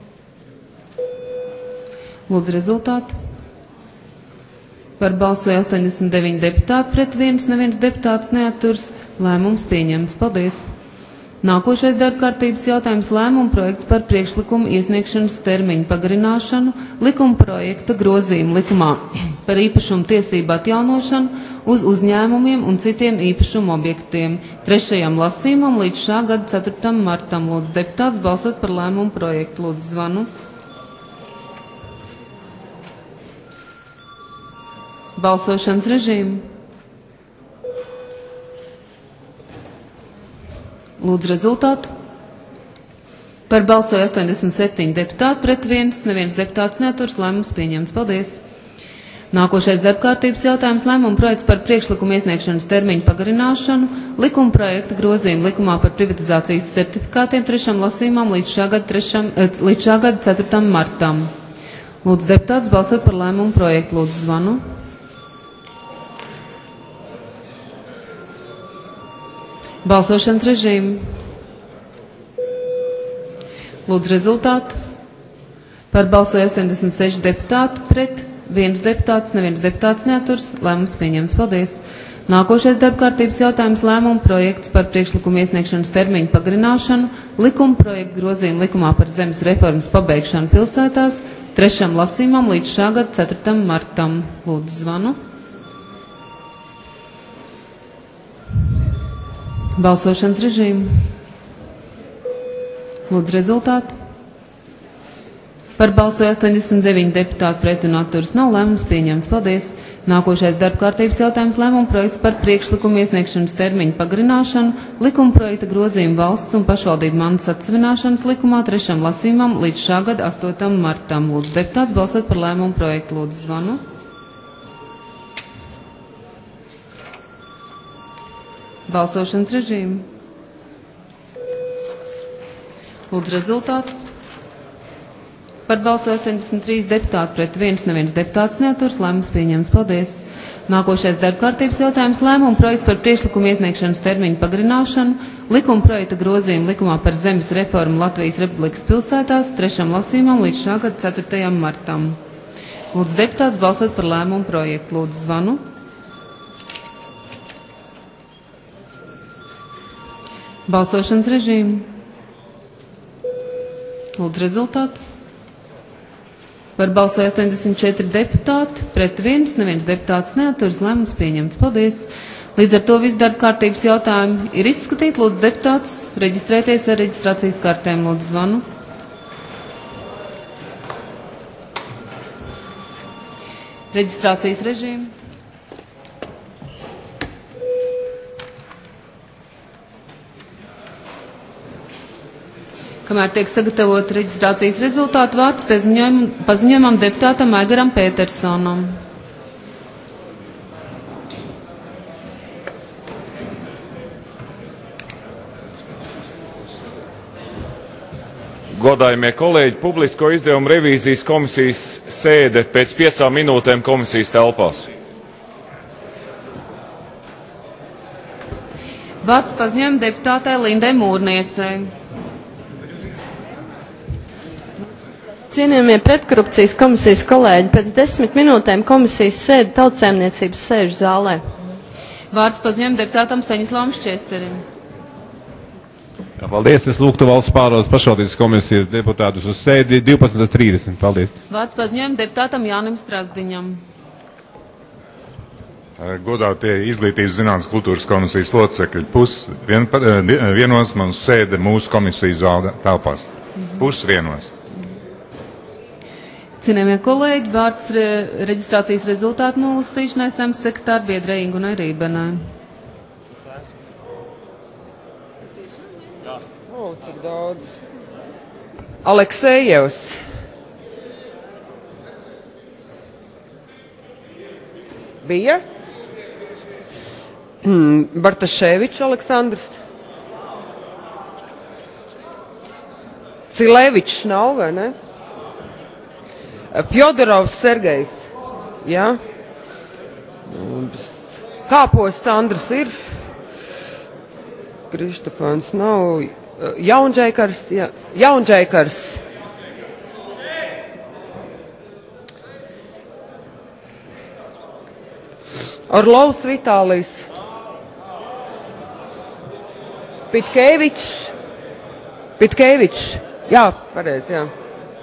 Speaker 1: Lūdzu rezultātu. Par balsoja astoņdesmit deviņi deputāti, pret viens, neviens deputāts neatturas. Lēmums pieņemts. Paldies. Nākošais darbkārtības jautājums - lēmuma projekts par priekšlikumu iesniegšanas termiņu pagarināšanu, likuma projekta grozījumu likumā par īpašumu tiesību atjaunošanu uz uzņēmumiem un citiem īpašumu objektiem. Trešajam lasījumam līdz šā gada ceturtam martam. Lūdzu deputāts balsot par lēmumu projektu. Lūdzu zvanu. Balsošanas režīmu. Lūdzu rezultātu. Par balsoja astoņdesmit septiņi deputāti, pret viens, neviens deputāts neaturas. Lēmums pieņemts. Paldies. Nākošais darbkārtības jautājums - lēmuma projekts par priekšlikumu iesniegšanas termiņu pagarināšanu, likuma projekta grozījumu likumā par privatizācijas certifikātiem trešam lasījumam līdz šā gada, trešam, līdz šā gada ceturtam martam. Lūdzu deputāts balsot par lēmumu projektu. Lūdzu zvanu. Balsošanas režīmu. Lūdzu rezultātu. Par balsoja astoņdesmit seši deputāti, pret viens deputāts, neviens deputāts neaturas. Lēmums pieņemts. Paldies. Nākošais darbkārtības jautājums - lēmuma projekts par priekšlikumu iesniegšanas termiņu pagarināšanu, likuma projektu grozījumu likumā par zemes reformas pabeigšanu pilsētās, trešam lasījumam līdz šā gada ceturtam martam. Lūdzu zvanu. Balsošanas režīmu. Lūdzu rezultātu. Par balsoja astoņdesmit deviņi deputāti, pret un atturas nav. Lēmums pieņemts. Paldies. Nākošais darba kārtības jautājums lēmuma projekts par priekšlikumu iesniegšanas termiņu pagarināšanu, likuma projekta grozījumu valsts un pašvaldību mantas atsevināšanas likumā trešam lasījumam līdz šā gada astotam martam. Lūdzu, deputāts balsot par lēmumu projektu. Lūdzu, zvanu. Balsošanas režīmu. Lūdzu, rezultātu. Par balsoja astoņdesmit trīs deputāti, pret viens neviens deputāts neaturas. Lēmums pieņemts. Paldies. Nākošais darba kārtības jautājums lēmuma projekts par priekšlikumu iesniegšanas termiņu pagarināšanu, likuma projekta grozījumu likumā par zemes reformu Latvijas Republikas pilsētās trešam lasījumam līdz šā gada ceturtajam martam. Lūdzu, deputāts balsot par lēmumu projektu. Lūdzu, zvanu. Balsošanas režīmu. Lūdzu, rezultātu. Par balsoja astoņdesmit četri deputāti, pret viens, neviens deputāts neaturas. Lēmums pieņemts. Paldies. Līdz ar to viss darba kārtības jautājumi ir izskatīti. Lūdzu, deputātus reģistrēties ar reģistrācijas kartēm. Lūdzu, zvanu. Reģistrācijas režīmu. Kamēr tiek sagatavot reģistrācijas rezultātu, vārds paziņojumam deputātam Aigaram Pētersonam.
Speaker 12: Godājamie kolēģi, publisko izdevumu revīzijas komisijas sēde pēc piecām minūtēm komisijas telpās.
Speaker 1: Vārds paziņojuma deputātei Lindai Mūrniecei.
Speaker 13: Cienījamie pretkorupcijas komisijas kolēģi, pēc desmit minūtēm komisijas sēde Tautsaimniecības sēžu zālē.
Speaker 1: Vārds paziņojuma deputātam Staņislavam Šķesterim.
Speaker 14: Jā, paldies. Es lūgtu valsts pārvaldes pašvaldības komisijas deputātus uz sēdi divpadsmit trīsdesmit. Paldies.
Speaker 1: Vārds paziņojuma deputātam Jānim Strasdiņam.
Speaker 15: Godātie izglītības zinātnes kultūras komisijas locekļi, pus vien, vienos mums sēde mūsu komisijas zālē telpās. Pus vienos.
Speaker 1: Cienījamie kolēģi, vārds re, reģistrācijas rezultātu nolasīšanai Saeimas sekretāra biedrei Ingunai Rībenai.
Speaker 16: O, cik daudz. Aleksejevs. Bija? Hmm, Bartaševičs Aleksandrs. Cilevičs nav, vai ne? Fjodorovs Sergejs, jā. Kāposts Andrs ir. Krištapāns nav. Jaunģeikars, jā. Jaunģeikars. Orlovs Vitālijs. Pitkevičs. Pitkevičs. Jā, pareizi, jā.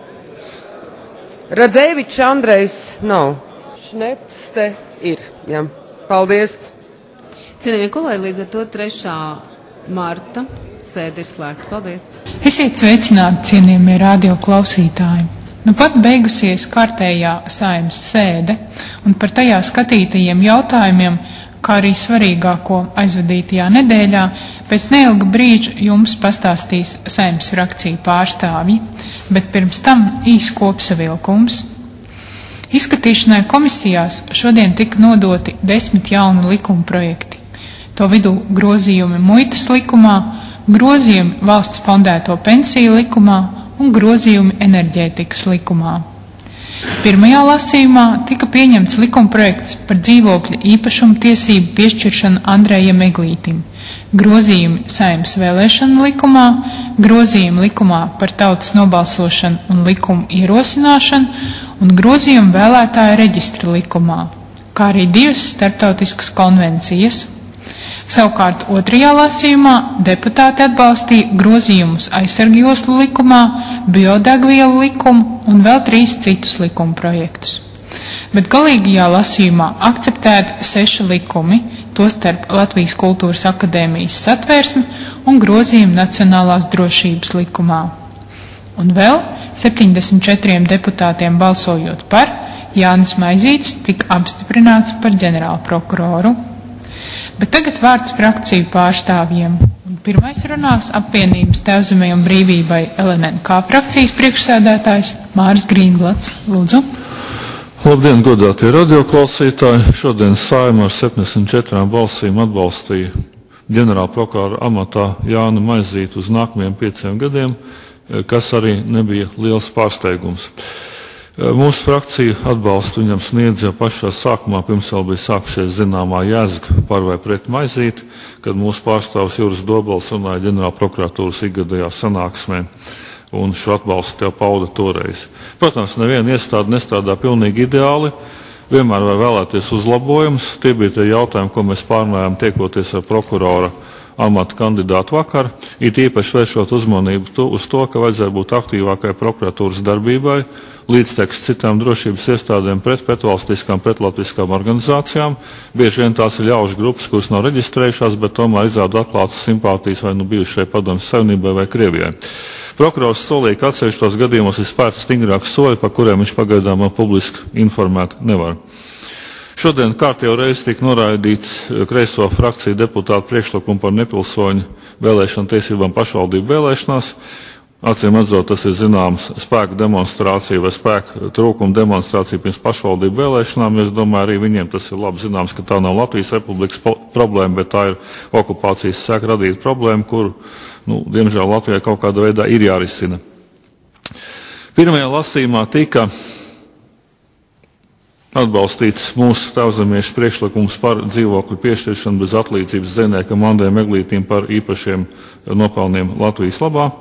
Speaker 16: Radzēvičs Andrejs nav. Šnepts te ir. Jā. Paldies.
Speaker 1: Cienījamie kolēģi, līdz ar to trešā marta sēde ir slēgta. Paldies.
Speaker 17: Esiet sveicināti, cienījamie radio klausītāji. Nu pat beigusies kārtējā Saeimas sēde un par tajā skatītajiem jautājumiem, kā arī svarīgāko aizvadītajā nedēļā, pēc neilga brīža jums pastāstīs Saeimas frakciju pārstāvji, bet pirms tam īs kopsavilkums. Izskatīšanai komisijās šodien tika nodoti desmit jauni likuma projekti. To vidū grozījumi muitas likumā, grozījumi valsts fondēto pensiju likumā un grozījumi enerģētikas likumā. Pirmajā lasījumā tika pieņemts likumprojekts par dzīvokļa īpašumu tiesību piešķiršanu Andrejam Eglītim, grozījumi Saeimas vēlēšanu likumā, grozījumi likumā par tautas nobalsošanu un likumu ierosināšanu un grozījumi vēlētāju reģistra likumā, kā arī divas starptautiskas konvencijas. Savukārt otrajā lasījumā deputāti atbalstīja grozījumus aizsargjoslu likumā, biodegvielu likumu un vēl trīs citus likuma projektus. Bet galīgajā lasījumā akceptēti seši likumi, tostarp Latvijas Kultūras akadēmijas satvērsme un grozījumi Nacionālās drošības likumā. Un vēl septiņdesmit četriem deputātiem balsojot par, Jānis Maizītis tika apstiprināts par ģenerālu prokuroru. Bet tagad vārds frakciju pārstāvjiem. Pirmais runās apvienības Tēvzemei un brīvībai L N N K frakcijas priekšsēdētājs Māris Grīnblads. Lūdzu.
Speaker 18: Labdien, godātie radioklausītāji! Šodien Saeima ar septiņdesmit četrām balsīm atbalstīja ģenerāla prokurora amatā Jāni Maizīti uz nākamajiem pieciem gadiem, kas arī nebija liels pārsteigums. Mūsu frakcija atbalstu viņam sniedz jau pašā sākumā, pirms vēl bija sākusies zināmā jēzga par vai pret Maizīti, kad mūsu pārstāvs Juris Dobels runāja ģenerāla prokuratūras ikgadējā sanāksmē, un šo atbalstu jau pauda toreiz. Protams, neviena iestāde nestrādā pilnīgi ideāli, vienmēr var vēlēties uzlabojumus. Tie bija tie jautājumi, ko mēs pārnājām tiekoties ar prokurora amata kandidātu vakar, it īpaši vēršot uzmanību to, uz to, ka vajadzētu būt aktīvākai prokuratūras darbībai, līdztekus citām drošības iestādēm pret pretvalstiskām, pretlatviskām organizācijām. Bieži vien tās ir ļaužu grupas, kuras nav reģistrējušās, bet tomēr izrāda atklātas simpātijas vai nu bijušai Padomju Savienībai vai Krievijai. Prokurors solīja, ka atsevišķos gadījumos ir spērti stingrāki soļi, par kuriem viņš pagaidām publiski informēt nevar. Šodien kārtējo reizi tika noraidīts kreiso frakciju deputātu priekšlikumu par nepilsoņu vēlēšanu tiesībām pašvaldību vēlēšanās. Acīm redzot, tas ir zināms spēka demonstrācija vai spēka trūkuma demonstrācija pirms pašvaldību vēlēšanām. Es domāju, arī viņiem tas ir labi zināms, ka tā nav Latvijas Republikas problēma, bet tā ir okupācijas sēka radīta problēma, kuru, nu, diemžēl Latvijai kaut kādā veidā ir jārisina. Pirmajā lasījumā tika atbalstīts mūsu tēvzemiešu priekšlikums par dzīvokļu piešķiršanu bez atlīdzības Zēniekam Andrejam Eglītim par īpašiem nopelniem Latvijas labā.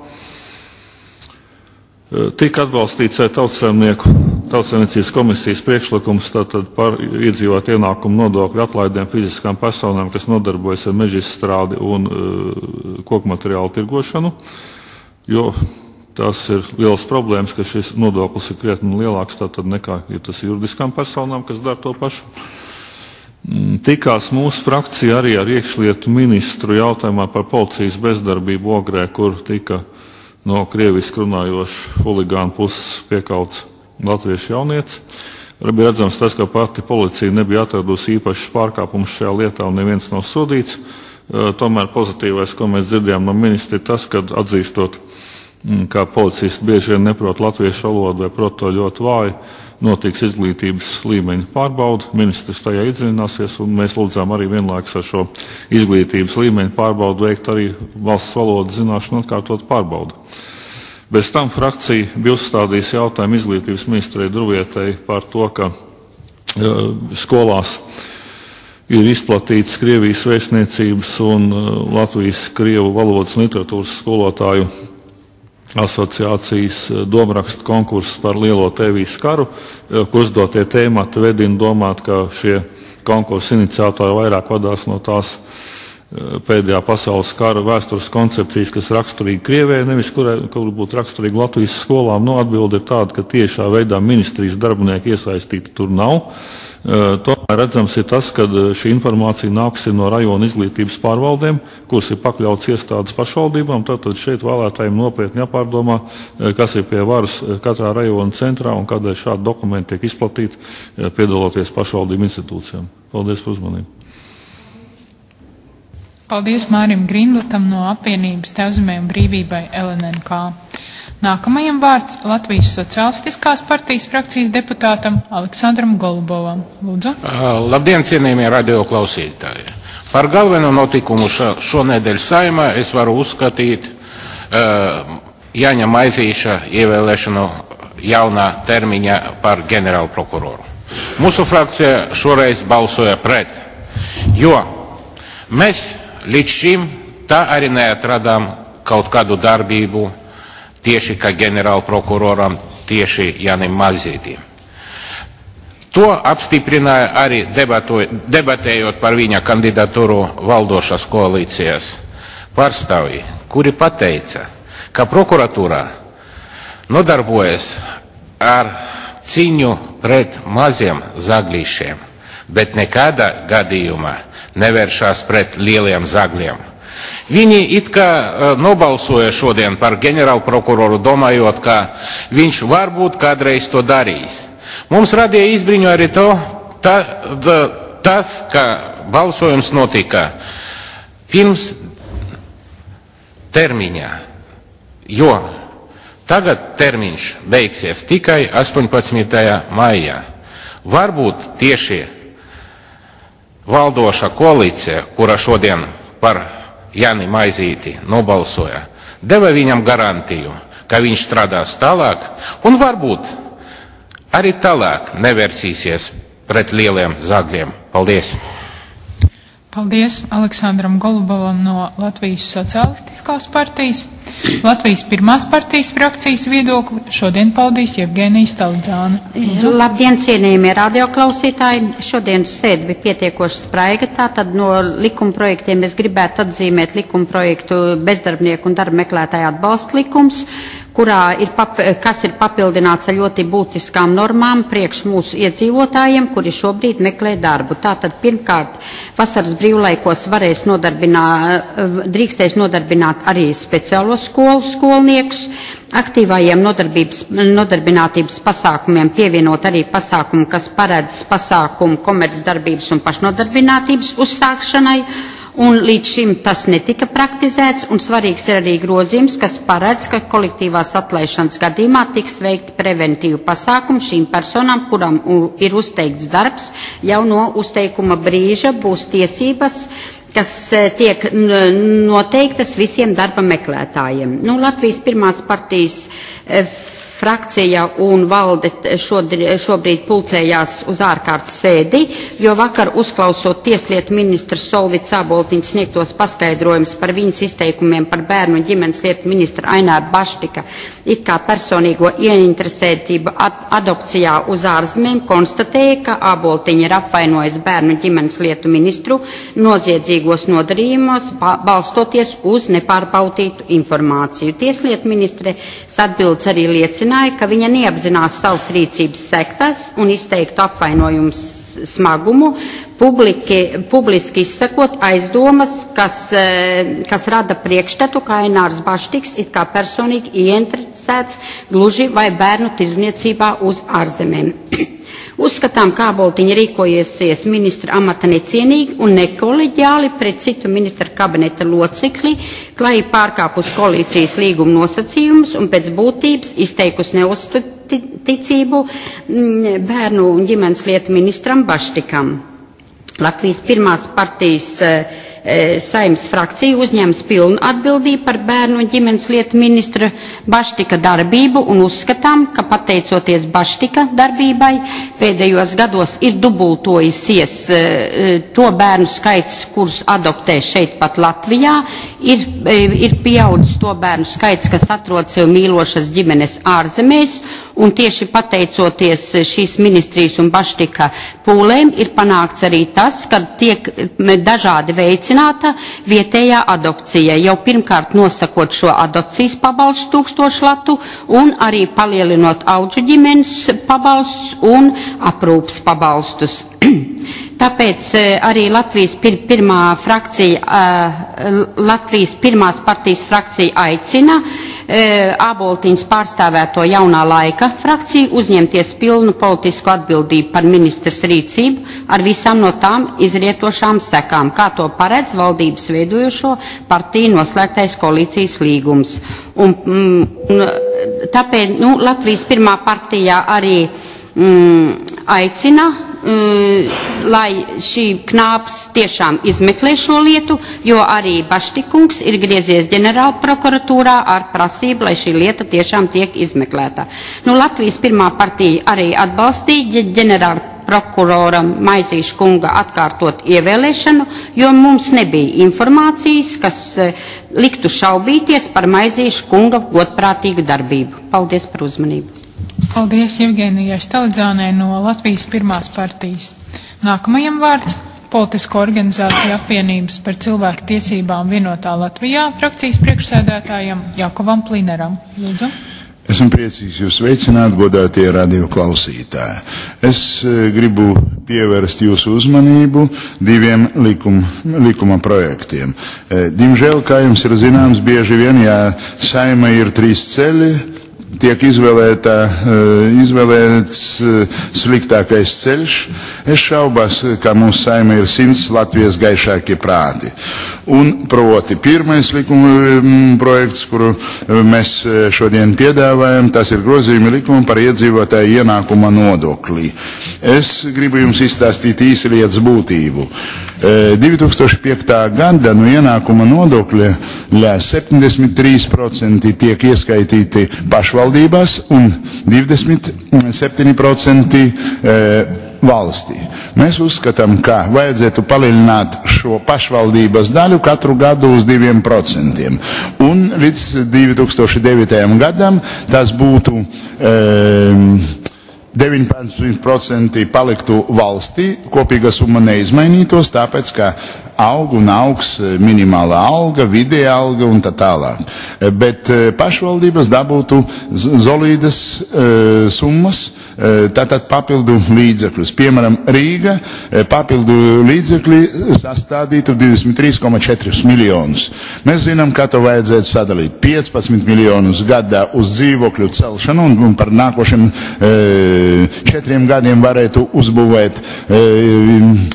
Speaker 18: Tika atbalstīts Tautsaimnieku Tautsaimniecības komisijas priekšlikums tātad par iedzīvot ienākumu nodokļu atlaidēm fiziskām personām, kas nodarbojas ar mežizstrādi un uh, kokmateriālu tirgošanu, jo tās ir liels problēmas, ka šis nodoklis ir krietni lielāks tātad nekā, ja tas ir juridiskām personām, kas dara to pašu. Tikās mūsu frakcija arī ar iekšlietu ministru jautājumā par policijas bezdarbību Ogrē, kur tika no krieviski runājošu huligānu puses piekauts latviešu jaunietis. Bija redzams tas, ka pati policija nebija atradusi īpašas pārkāpumus šajā lietā un neviens nav sodīts. Tomēr pozitīvais, ko mēs dzirdējām no ministra, ir tas, kad atzīstot, kā policisti bieži vien neprot latviešu valodu vai prot to ļoti vāji, notiks izglītības līmeņa pārbauda. Ministrs tajā iedziļināsies, un mēs lūdzām arī vienlaikus ar šo izglītības līmeņa pārbaudu veikt arī valsts valodas zināšanu atkārtot pārbaudu. Bez tam frakcija bija uzstādījusi jautājumu izglītības ministrei Druvietei par to, ka uh, skolās ir izplatīts Krievijas vēstniecības un uh, Latvijas Krievu valodas un literatūras skolotāju asociācijas domrakstu konkurss par lielo Tēvijas karu, kur uzdotie tēmati vedina domāt, ka šie konkursu iniciatori vairāk vadās no tās pēdējā pasaules kara vēstures koncepcijas, kas raksturīga Krievijai, nevis kurai, kur būtu raksturīga Latvijas skolām. No atbilde ir tāda, ka tiešā veidā ministrijas darbinieki iesaistīti tur nav. Tomēr redzams ir tas, ka šī informācija nākusi no rajona izglītības pārvaldēm, kuras ir pakļauts iestādes pašvaldībām. Tātad šeit vēlētājiem nopietni jāpārdomā, kas ir pie varas katrā rajona centrā un kādēļ šādi dokumenti tiek izplatīti, piedaloties pašvaldību institūcijām. Paldies par uzmanību.
Speaker 17: Paldies Mārim Grīnblatam no apvienības Tēvzemei un brīvībai L N N K. Nākamajam vārds Latvijas Sociālistiskās partijas frakcijas deputātam Aleksandram Golubovam. Lūdzu.
Speaker 19: Uh, labdien, cienījamie radioklausītāji. Par galveno notikumu šo, šonedēļ Saeimā es varu uzskatīt uh, Jāņa Maizīša ievēlēšanu jaunā termiņa par ģenerālu prokuroru. Mūsu frakcija šoreiz balsoja pret, jo mēs līdz šim tā arī neatradām kaut kādu darbību tieši kā ģenerāla prokuroram, tieši Jānim Maizītim. To apstiprināja arī debato, debatējot par viņa kandidatūru valdošās koalīcijas pārstāvji, kuri pateica, ka prokuratūra nodarbojas ar cīņu pret maziem zaglīšiem, bet nekādā gadījumā nevēršās pret lieliem zagļiem. Viņi it kā uh, nobalsoja šodien par ģenerālu prokuroru, domājot, ka viņš varbūt kādreiz to darīs. Mums radīja izbriņu arī to, ta, da, tas, ka balsojums notika pirms termiņā, jo tagad termiņš beigsies tikai astoņpadsmitajā maijā. Varbūt tieši valdošā koalīcija, kura šodien par Jāni Maizīti nobalsoja, deva viņam garantiju, ka viņš strādās tālāk un varbūt arī tālāk nevērsīsies pret lieliem zagļiem. Paldies!
Speaker 17: Paldies Aleksandram Golubovam no Latvijas Socialistiskās partijas. Latvijas pirmās partijas frakcijas viedokli šodien paudīs Jevgenija Stalidzāne.
Speaker 20: Labdien, cienījamie radioklausītāji! Šodienas sēde bija pietiekoši spraiga, tātad no likuma projektiem es gribētu atzīmēt likuma projektu bezdarbnieku un darba meklētāju atbalsta likums, kurā ir, pap, kas ir papildināts ar ļoti būtiskām normām priekš mūsu iedzīvotājiem, kuri šobrīd meklē darbu. Tātad pirmkārt, vasaras brīvlaikos varēs nodarbināt, drīkstēs nodarbināt arī speciālo skolu skolniekus, aktīvajiem nodarbinātības pasākumiem pievienot arī pasākumu, kas paredz pasākumu komercdarbības un pašnodarbinātības uzsākšanai. Un līdz šim tas netika praktizēts, un svarīgs ir arī grozījums, kas paredz, ka kolektīvās atlaišanas gadījumā tiks veikti preventīvu pasākumu šīm personām, kuram ir uzteikts darbs, jau no uzteikuma brīža būs tiesības, kas tiek noteiktas visiem darba meklētājiem. Nu, Latvijas pirmās partijas frakcija un valde šobrīd pulcējās uz ārkārtas sēdi, jo vakar uzklausot tieslietu ministra Solvita Āboltiņa sniegtos paskaidrojumus par viņas izteikumiem par bērnu un ģimenes lietu ministra Aināra Baštika, it kā personīgo ieinteresētību adopcijā uz ārzemēm, konstatēja, ka Āboltiņa ir apvainojis bērnu un ģimenes lietu ministru noziedzīgos nodarījumos, balstoties uz nepārbaudītu informāciju. Tieslietu ministres atbildes arī liecina, ka viņa neapzinās savas rīcības sektas un izteiktu apvainojumu smagumu, publiki, publiski izsakot aizdomas, kas, kas rada priekšstatu, ka Ainārs Baštiks it kā personīgi ieinteresēts gluži vai bērnu tirdzniecībā uz ārzemēm. Uzskatām, ka Āboltiņa rīkojies ministra amata necienīgi un nekoleģiāli pret citu ministra kabineta locekli, klai pārkāpus koalīcijas līguma nosacījumus un pēc būtības izteikusi neuzticību bērnu un ģimenes lietu ministram Baštikam. Latvijas pirmās partijas e, Saeimas frakcija uzņems pilnu atbildību par bērnu un ģimenes lietu ministra Baštika darbību un uzskatām, ka pateicoties Baštika darbībai pēdējos gados ir dubultojusies e, to bērnu skaits, kurus adoptē šeit pat Latvijā, ir, e, ir pieaudzis to bērnu skaits, kas atrod sev mīlošas ģimenes ārzemēs, un tieši pateicoties šīs ministrijas un Baštika pūlēm ir panākts arī tas, ka tiek dažādi veicināta vietējā adopcija, jau pirmkārt nosakot šo adopcijas pabalstu tūkstošu latu un arī palielinot audžu ģimenes pabalstus un aprūpas pabalstus. Tāpēc arī Latvijas pir pirmā frakcija, Latvijas pirmās partijas frakcija aicina Āboltiņas pārstāvēto jaunā laika frakciju uzņemties pilnu politisku atbildību par ministras rīcību ar visām no tām izrietošām sekām, kā to paredz valdības veidojošo partiju noslēgtais koalīcijas līgums. Un, mm, tāpēc nu, Latvijas pirmā partija arī mm, aicina, lai šī knāps tiešām izmeklē šo lietu, jo arī Baštikungs ir griezies ģenerāla prokuratūrā ar prasību, lai šī lieta tiešām tiek izmeklēta. Nu, Latvijas pirmā partija arī atbalstīja ģenerāla prokurora Maizīša kunga atkārtot ievēlēšanu, jo mums nebija informācijas, kas liktu šaubīties par Maizīša kunga godprātīgu darbību. Paldies par uzmanību.
Speaker 17: Paldies Jevgenijai Stalidzānei no Latvijas pirmās partijas. Nākamajam vārds Politisko organizāciju apvienības par cilvēku tiesībām vienotā Latvijā frakcijas priekšsēdētājam Jakovam Plineram. Lūdzu.
Speaker 21: Esmu priecīgs jūs veicināt, godātie radio klausītāji. Es gribu pievērst jūsu uzmanību diviem likum, likuma projektiem. Diemžēl, kā jums ir zināms, bieži vien, ja Saima ir trīs ceļi, tiek izvēlēta, izvēlēts sliktākais ceļš. Es šaubās, ka mūsu Saima ir simts Latvijas gaišākie prāti. Un proti, pirmais likuma projekts, kuru mēs šodien piedāvājam, tas ir grozījumi likuma par iedzīvotāju ienākuma nodoklī. Es gribu jums izstāstīt īsi lietas būtību. divi tūkstoši piektā gada no ienākuma nodokļa septiņdesmit trīs procenti tiek ieskaitīti pašvaldībās un divdesmit septiņi procenti valstī. Mēs uzskatām, ka vajadzētu palielināt šo pašvaldības daļu katru gadu uz diviem procentiem. Un līdz divi tūkstoši devītajam gadam tas būtu um, deviņpadsmit procenti paliktu valstī, kopīga summa neizmainītos, tāpēc, ka aug un augs minimālā alga, vidēja alga un tā tālāk. Bet pašvaldības dabūtu solīdas uh, summas, uh, tātad papildu līdzekļus. Piemēram, Rīga papildu līdzekļi sastādītu divdesmit trīs komats četri miljonus. Mēs zinām, ka to vajadzētu sadalīt piecpadsmit miljonus gadā uz dzīvokļu celšanu un, un par nākošiem uh, četriem gadiem varētu uzbūvēt uh,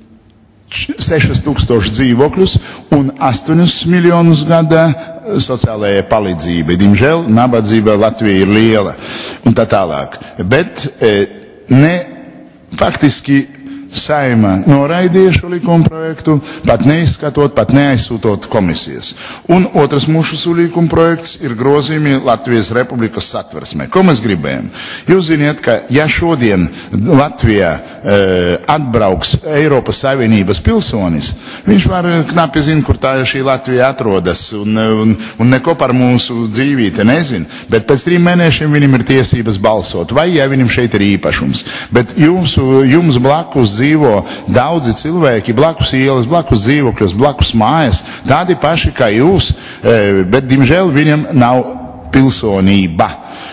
Speaker 21: sešas tūkstoši dzīvokļus un astoņus miljonus gadā sociālajai palīdzībai. Diemžēl nabadzība Latvija ir liela un tā tālāk. Bet ne faktiski Saima noraidīja šo likuma projektu, pat neizskatot, pat neaizsūtot komisijas. Un otrs mūsu likuma projekts ir grozījumi Latvijas Republikas satversmē. Ko mēs gribējam? Jūs ziniet, ka ja šodien Latvijā e, atbrauks Eiropas Savienības pilsonis, viņš var knapi zina, kur tā šī Latvija atrodas un, un, un neko par mūsu dzīvīti nezin, bet pēc trim mēnešiem viņam ir tiesības balsot, vai ja viņam šeit ir īpašums. Bet jums, jums blakus dzīvo daudzi cilvēki, blakus ielas, blakus dzīvokļus, blakus mājas, tādi paši kā jūs, bet, diemžēl, viņam nav pilsonība.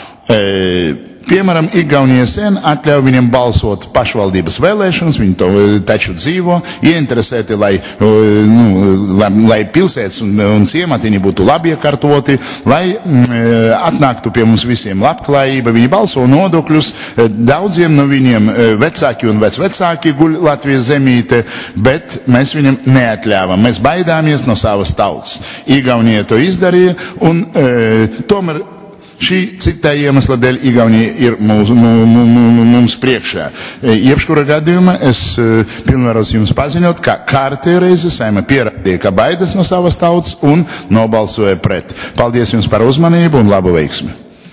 Speaker 21: Piemēram, Igaunija sen atļauj viņam balsot pašvaldības vēlēšanas, viņi to taču dzīvo, ieinteresēti, lai, nu, lai, lai pilsētas un, un ciematiņi būtu labi iekārtoti, lai mm, atnāktu pie mums visiem labklājība. Viņi balso nodokļus, daudziem no viņiem vecāki un vecvecāki guļ Latvijas zemīte, bet mēs viņam neatļāvam. Mēs baidāmies no savas tautas. Igaunija to izdarīja un e, tomēr šī citā iemesla dēļ Igaunija ir mūs, mums priekšā. Jebkurā gadījumā es pilnvaros jums paziņot, ka kārtējo reizi Saima pierādīja, ka baidas no savas tautas un nobalsoja pret. Paldies jums par uzmanību un labu veiksmi.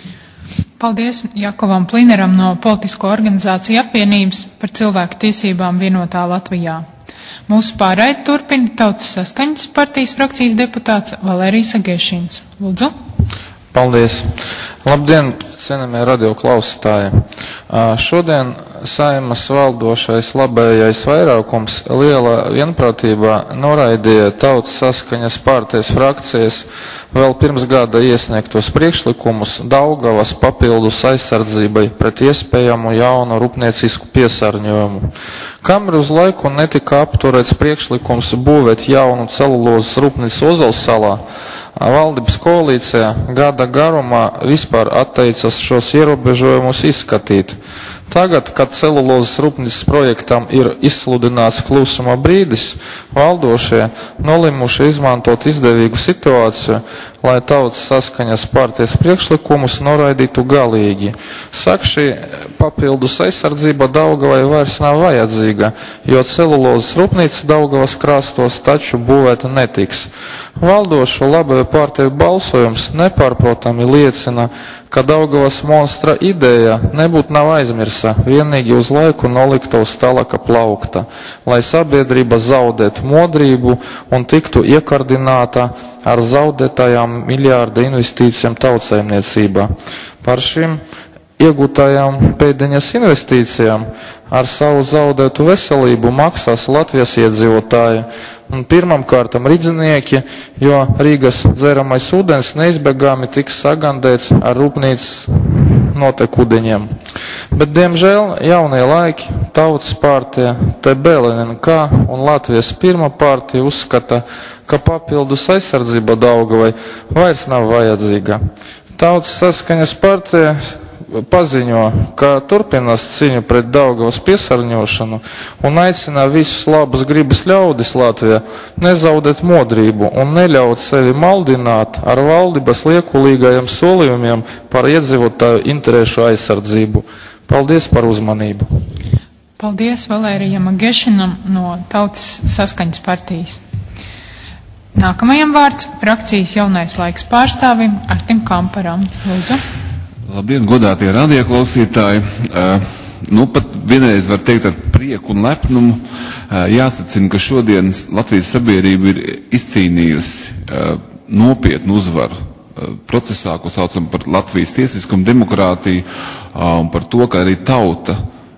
Speaker 17: Paldies Jakovam Plineram no Politisko organizāciju apvienības par cilvēku tiesībām vienotā Latvijā. Mūsu pārraidi turpina Tautas saskaņas partijas frakcijas deputāts Valērijas Agēšins. Lūdzu.
Speaker 10: Paldies! Labdien, cienījamie radioklausītāji! Šodien Saimas valdošais labējais vairākums lielā vienprātībā noraidīja Tautas saskaņas partijas frakcijas vēl pirms gada iesniegtos priekšlikumus Daugavas papildus aizsardzībai pret iespējamu jaunu rūpniecisku piesārņojumu. Kamēr uz laiku netika apturēts priekšlikums būvēt jaunu celulozes rūpnīcu Ozolsalā, valdības koalīcija gada garumā vispār atteicas šos ierobežojumus izskatīt. Tagad, kad celulozes rūpnīcas projektam ir izsludināts klusuma brīdis, valdošie nolimuši izmantot izdevīgu situāciju, lai Tautas saskaņas partijas priekšlikumus noraidītu galīgi. Saka, šī papildus aizsardzība Daugavai vairs nav vajadzīga, jo celulozes rūpnīca Daugavas krastos taču būvēta netiks. Valdošo labējo partiju balsojums nepārprotami liecina, ka Daugavas monstra ideja nebūtu nav aizmirsa, vienīgi uz laiku nolikta uz talaka plaukta, lai sabiedrība zaudētu modrību un tiktu iekardināta ar zaudētajām miljārda investīcijām tautsaimniecībā. Par šīm iegūtajām pēdiņas investīcijām ar savu zaudētu veselību maksās Latvijas iedzīvotāji un pirmam kārtam ridzinieki, jo Rīgas dzeramais ūdens neizbēgami tiks sagandēts ar rūpnīcas notekudeņiem. Bet, diemžēl, jaunie laiki, Tautas partija, T B L N K un Latvijas pirmā partija uzskata, ka papildus aizsardzība Daugavai vairs nav vajadzīga. Tautas saskaņas partija paziņo, ka turpinās cīņu pret Daugavas piesārņošanu un aicina visus labus gribas ļaudis Latvijā nezaudēt modrību un neļaut sevi maldināt ar valdības liekulīgajiem solījumiem par iedzīvotāju interešu aizsardzību. Paldies par uzmanību.
Speaker 17: Paldies Valērijam Agešinam no Tautas saskaņas partijas. Nākamajam vārds frakcijas jaunais laiks pārstāvim Artim Kamparam. Lūdzu.
Speaker 2: Labdien, godātie radioklausītāji! Uh, nu, pat vienreiz var teikt ar prieku un lepnumu. Uh, jāsacina, ka šodien Latvijas sabiedrība ir izcīnījusi uh, nopietnu uzvaru uh, procesā, ko saucam par Latvijas tiesiskumu, demokrātiju, uh, un par to, ka arī tauta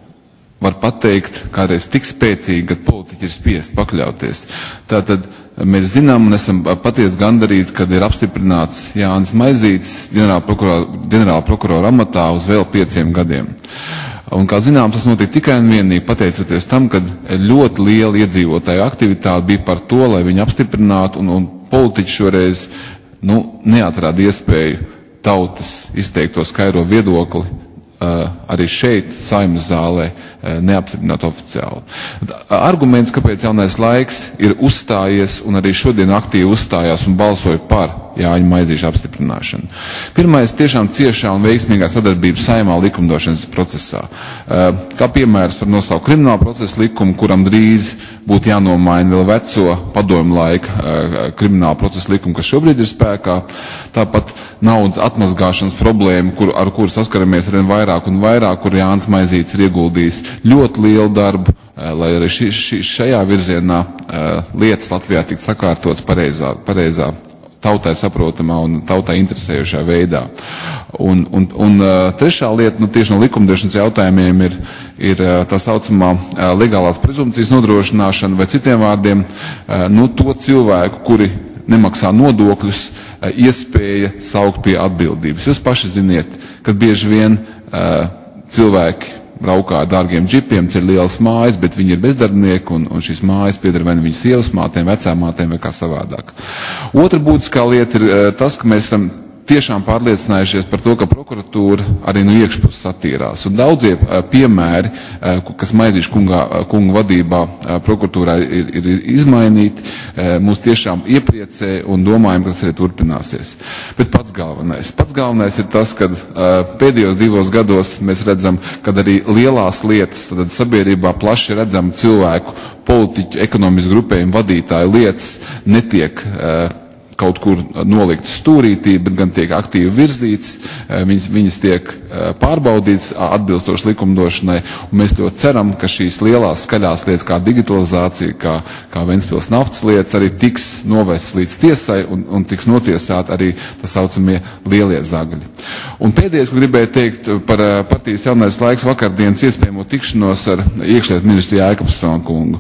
Speaker 2: var pateikt, kādreiz tik spēcīgi, ka politiķi ir spiest pakļauties. Tātad mēs zinām un esam patiesi gandarīti, kad ir apstiprināts Jānis Maizītis ģenerāla prokurora, ģenerāla prokurora amatā uz vēl pieciem gadiem. Un, kā zinām, tas notika tikai un vienīgi pateicoties tam, kad ļoti liela iedzīvotāju aktivitāte bija par to, lai viņi apstiprinātu, un, un politiķi šoreiz nu, neatrāda iespēju tautas izteikt to skaidro viedokli, Uh, arī šeit, Saeimas zālē, uh, neapstiprināt oficiāli. Arguments, kāpēc jaunais laiks ir uzstājies un arī šodien aktīvi uzstājās un balsoja par Jāņa Maizīša apstiprināšanu. Pirmais, tiešām ciešā un veiksmīgā sadarbība Saeimā likumdošanas procesā. Uh, kā piemērs var nosaukt kriminālu procesu likumu, kuram drīz būtu jānomaina vēl veco padomu laika uh, kriminālu procesu likumu, kas šobrīd ir spēkā. Tāpat naudas atmazgāšanas problēma, kur, ar kuru saskaramies arvien vairāk un vairāk, kur Jānis Maizītis ir ieguldījis ļoti lielu darbu, lai arī ši, ši, šajā virzienā lietas Latvijā tiktu sakārtotas pareizā, pareizā tautai saprotamā un tautai interesējušā veidā. Un, un, un trešā lieta, nu, tieši no likumdošanas jautājumiem ir, ir tā saucamā legālās prezumpcijas nodrošināšana, vai citiem vārdiem, nu, to cilvēku, kuri nemaksā nodokļus, iespēja saukt pie atbildības. Jūs paši ziniet, kad bieži vien uh, cilvēki braukā ar dārgiem džipiem, ceļ lielas mājas, bet viņi ir bezdarbnieki, un, un šīs mājas pieder vai nu viņas sievas mātēm, vecām mātēm vai kā savādāk. Otra būtiskā lieta ir uh, tas, ka mēs esam tiešām pārliecinājušies par to, ka prokuratūra arī no iekšpuses attīrās. Un daudzie uh, piemēri, uh, kas Maizīša kunga, uh, kunga vadībā uh, prokuratūrā ir, ir izmainīti, uh, mūs tiešām iepriecē un domājam, ka tas arī turpināsies. Bet pats galvenais. Pats galvenais ir tas, ka uh, pēdējos divos gados mēs redzam, ka arī lielās lietas, tad sabiedrībā plaši redzam cilvēku, politiķu, ekonomisku grupējumu vadītāju lietas netiek uh, kaut kur noliktas stūrītī, bet gan tiek aktīvi virzīts, viņas, viņas tiek pārbaudītas atbilstoši likumdošanai, un mēs ļoti ceram, ka šīs lielās skaļās lietas, kā digitalizācija, kā, kā Ventspils naftas lietas, arī tiks novestas līdz tiesai un, un tiks notiesāt arī tā saucamie lielie zagļi. Un pēdējais, ko gribēju teikt par partijas jaunais laiks vakardienas iespējamo tikšanos ar iekšlietu ministru Jēkabsonu kungu.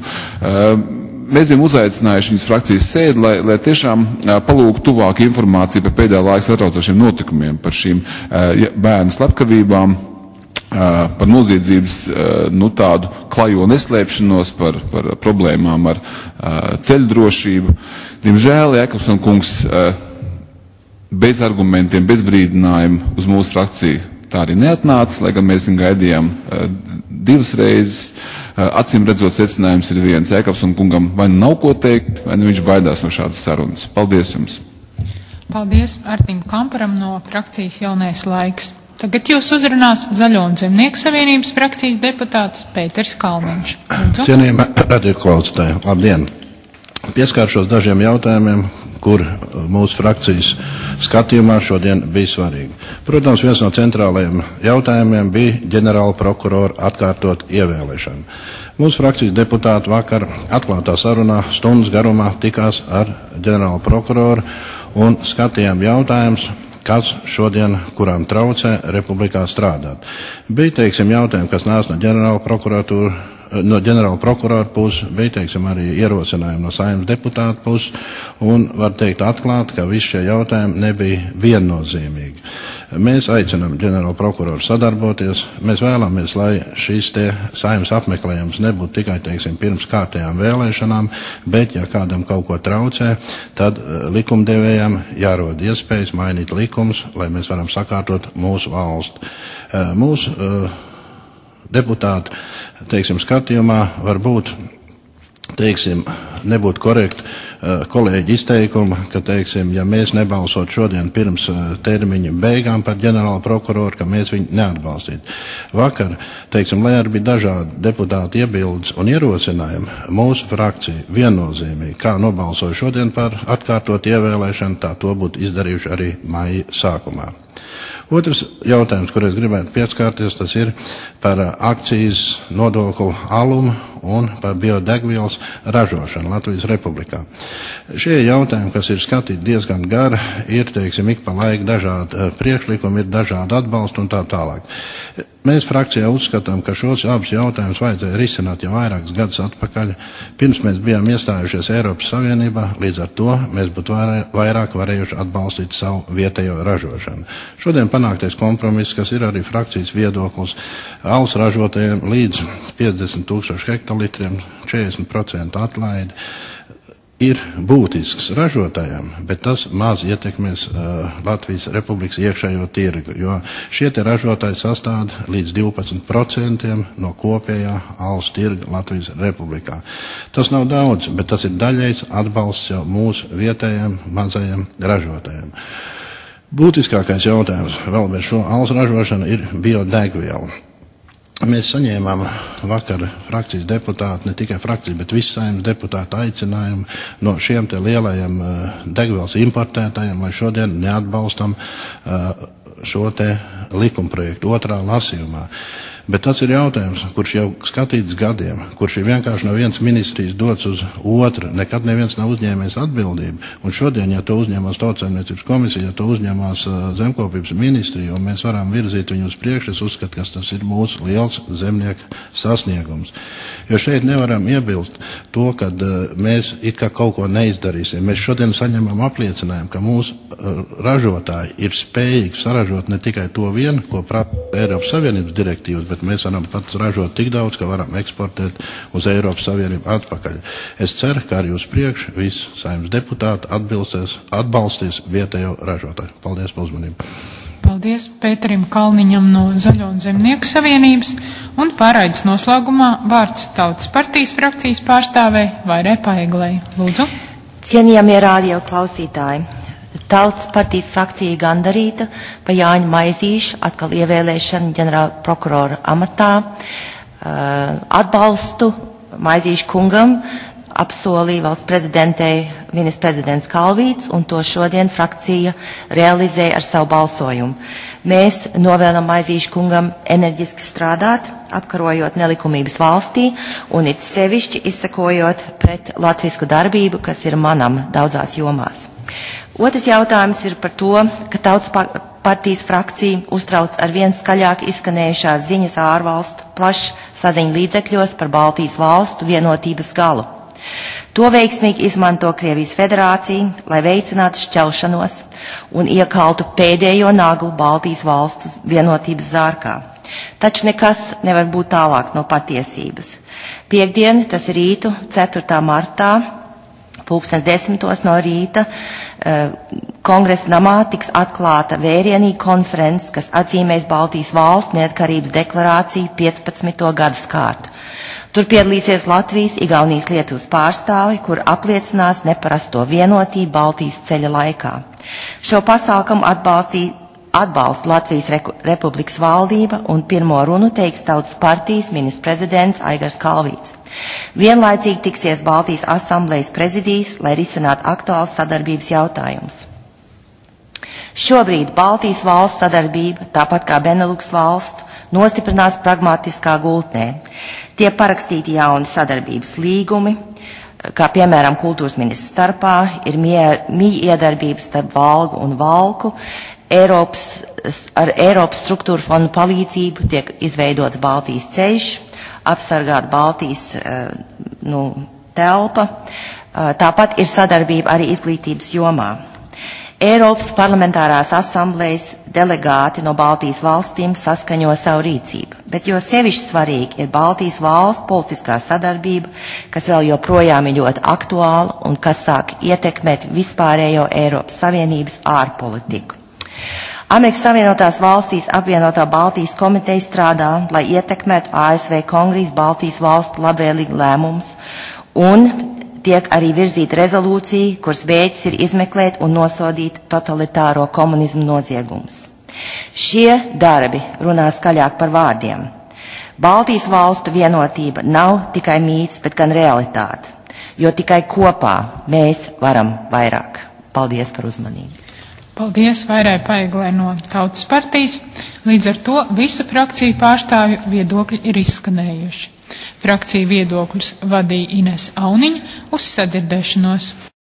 Speaker 2: Mēs bijām uzaicinājuši viņas frakcijas sēdi, lai, lai tiešām palūgtu tuvāku informāciju par pēdējā laika satraucošiem notikumiem, par šīm bērnu slepkavībām, par noziedzības nu, tādu klajo neslēpšanos, par, par problēmām ar ceļu drošību. Diemžēl Jēkabsona kungs bez argumentiem, bez brīdinājumu uz mūsu frakciju tā arī neatnāca, lai gan mēs viņu gaidījām divas reizes. Acīm redzot, secinājums ir viens. Jēkabsona kungam vai nu nav ko teikt, vai nu viņš baidās no šādas sarunas. Paldies jums!
Speaker 17: Paldies Artim Kamparam no frakcijas jaunais laiks. Tagad jūs uzrunās Zaļo un Zemnieku savienības frakcijas deputāts Pēters Kalniņš.
Speaker 22: Cienījamie radioklausītāji, labdien! Pieskāršos dažiem jautājumiem, kur mūsu frakcijas skatījumā šodien bija svarīgi. Protams, viens no centrālajiem jautājumiem bija ģenerāla prokurora atkārtot ievēlēšana. Mūsu frakcijas deputāti vakar atklātā sarunā stundas garumā tikās ar ģenerāla prokuroru un skatījām jautājumus, kas šodien kuram traucē republikā strādāt. Bija, teiksim, jautājumi, kas nāca no ģenerāla prokuratūra, no ģenerāla prokurora puses, bija, teiksim, arī ierosinājumi no Saeimas deputāta puses, un var teikt atklāt, ka visi šie jautājumi nebija viennozīmīgi. Mēs aicinām ģenerālu prokuroru sadarboties. Mēs vēlamies, lai šīs te saimnes apmeklējums nebūtu tikai, teiksim, pirms kārtējām vēlēšanām, bet, ja kādam kaut ko traucē, tad likumdevējam jārod iespējas mainīt likumus, lai mēs varam sakārtot mūsu valstu. Mūsu deputātu, teiksim, skatījumā var būt, teiksim, nebūtu korekti kolēģi izteikuma, ka, teiksim, ja mēs nebalsot šodien pirms termiņa beigām par ģenerālu prokuroru, ka mēs viņu neatbalstītu. Vakar, teiksim, lai arī bija dažādi deputāti iebildes un ierosinājumi, mūsu frakcija viennozīmīgi, kā nobalsoja šodien par atkārtot ievēlēšanu, tā to būtu izdarījuši arī maija sākumā. Otrs jautājums, kur es gribētu pieskārties, tas ir par akcijas nodokli alum un par biodegvielas ražošanu Latvijas Republikā. Šie jautājumi, kas ir skatīti diezgan gari, ir, teiksim, ik pa laiku dažādi priekšlikumi, ir dažādi atbalsti un tā tālāk. Mēs frakcijā uzskatām, ka šos abus jautājumus vajadzēja risināt jau vairākus gadus atpakaļ. Pirms mēs bijām iestājušies Eiropas Savienībā, līdz ar to mēs būtu vairāk varējuši atbalstīt savu vietējo ražošanu. Šodien panāktais kompromiss, kas ir arī frakcijas viedoklis, alus ražotājiem līdz piecdesmit tūkstoši hektolitriem, četrdesmit procenti atlaidi, ir būtisks ražotājiem, bet tas maz ietekmēs uh, Latvijas Republikas iekšējo tirgu, jo šie te ražotāji sastāda līdz divpadsmit procentiem no kopējā alus tirga Latvijas Republikā. Tas nav daudz, bet tas ir daļais atbalsts jau mūsu vietējiem mazajiem ražotājiem. Būtiskākais jautājums vēl bez šo alus ražošanu ir biodegviela. Mēs saņēmām vakar frakcijas deputātu, ne tikai frakcijas, bet visu saimnes deputātu aicinājumu no šiem te lielajiem uh, degvielas importētājiem, lai šodien neatbalstam uh, šo te likumprojektu otrā lasījumā. Bet tas ir jautājums, kurš jau skatīts gadiem, kurš ir vienkārši no vienas ministrijas dots uz otru, nekad neviens nav uzņēmies atbildību. Un šodien, ja to uzņēmās Tautsaimniecības komisija, ja to uzņēmās uh, zemkopības ministrija, un mēs varam virzīt viņu uz priekšu, es uzskatu, ka tas ir mūsu liels zemnieku sasniegums. Jo šeit nevaram iebilst to, ka uh, mēs it kā kaut ko neizdarīsim. Mēs šodien saņemam apliecinājumu, ka mūsu uh, ražotāji ir spējīgi saražot ne tikai to vienu, ko prasa Eiropas Savienības direktīvas, bet mēs varam pat ražot tik daudz, ka varam eksportēt uz Eiropas Savienību atpakaļ. Es ceru, ka arī uz priekšu visi saimnes deputāti atbalstīs vietējo ražotāju. Paldies par uzmanību.
Speaker 17: Paldies Pēterim Kalniņam no Zaļo un Zemnieku savienības, un pārraides noslēgumā vārds Tautas partijas frakcijas pārstāvei Vairai Paeglei. Lūdzu.
Speaker 3: Cienījamie radio klausītāji. Tautas partijas frakcija gandarīta par Jāņa Maizīša atkal ievēlēšanu ģenerāla prokurora amatā. Atbalstu Maizīša kungam apsolīja valsts prezidentei ministrs prezidents Kalvīts, un to šodien frakcija realizē ar savu balsojumu. Mēs novēlam Maizīša kungam enerģiski strādāt, apkarojot nelikumības valstī, un it sevišķi izsakojot pret latvisku darbību, kas ir manam daudzās jomās. Otrs jautājums ir par to, ka Tautas partijas frakcija uztrauc ar vien skaļāk izskanējušās ziņas ārvalstu plašs saziņu līdzekļos par Baltijas valstu vienotības galu. To veiksmīgi izmanto Krievijas federācija, lai veicinātu šķelšanos un iekaltu pēdējo naglu Baltijas valstu vienotības zārkā. Taču nekas nevar būt tālāks no patiesības. Piektdien, tas ir rītu, ceturtā martā, pulkstens desmitos no rīta, kongresa namā tiks atklāta vērienīga konferences, kas atzīmēs Baltijas valstu neatkarības deklarāciju piecpadsmito gadaskārtu. Tur piedalīsies Latvijas, Igaunijas, Lietuvas pārstāvi, kur apliecinās neparasto vienotību Baltijas ceļa laikā. Šo pasākumu atbalsta Latvijas Republikas valdība, un pirmo runu teiks Tautas partijas ministrs prezidents Aigars Kalvīts. Vienlaicīgi tiksies Baltijas asamblejas prezidijs, lai risinātu aktuāls sadarbības jautājumus. Šobrīd Baltijas valsts sadarbība, tāpat kā Beneluks valstu, nostiprinās pragmatiskā gultnē. Tie parakstīti jauni sadarbības līgumi, kā piemēram kultūras ministrs starpā, ir mijiedarbības starp Valgu un Valku. Eiropas, ar Eiropas struktūra fondu palīdzību tiek izveidots Baltijas ceļš, apsargāt Baltijas nu, telpa. Tāpat ir sadarbība arī izglītības jomā. Eiropas parlamentārās asamblējas delegāti no Baltijas valstīm saskaņo savu rīcību, bet jo sevišķi svarīgi ir Baltijas valstu politiskā sadarbība, kas vēl joprojām ir ļoti aktuāla un kas sāk ietekmēt vispārējo Eiropas Savienības ārpolitiku. Amerikas Savienotās valstīs apvienotā Baltijas komiteja strādā, lai ietekmētu A S V Kongresa Baltijas valstu labvēlīgu lēmumus, un tiek arī virzīta rezolūcija, kuras mērķis ir izmeklēt un nosodīt totalitāro komunismu noziegumus. Šie darbi runā skaļāk par vārdiem. Baltijas valstu vienotība nav tikai mīts, bet gan realitāte, jo tikai kopā mēs varam vairāk. Paldies par uzmanību.
Speaker 17: Paldies Vairai Paiglē no Tautas partijas. Līdz ar to visu frakciju pārstāvju viedokļi ir izskanējuši. Frakciju viedokļus vadīja Ines Auniņa, uz sadzirdēšanos.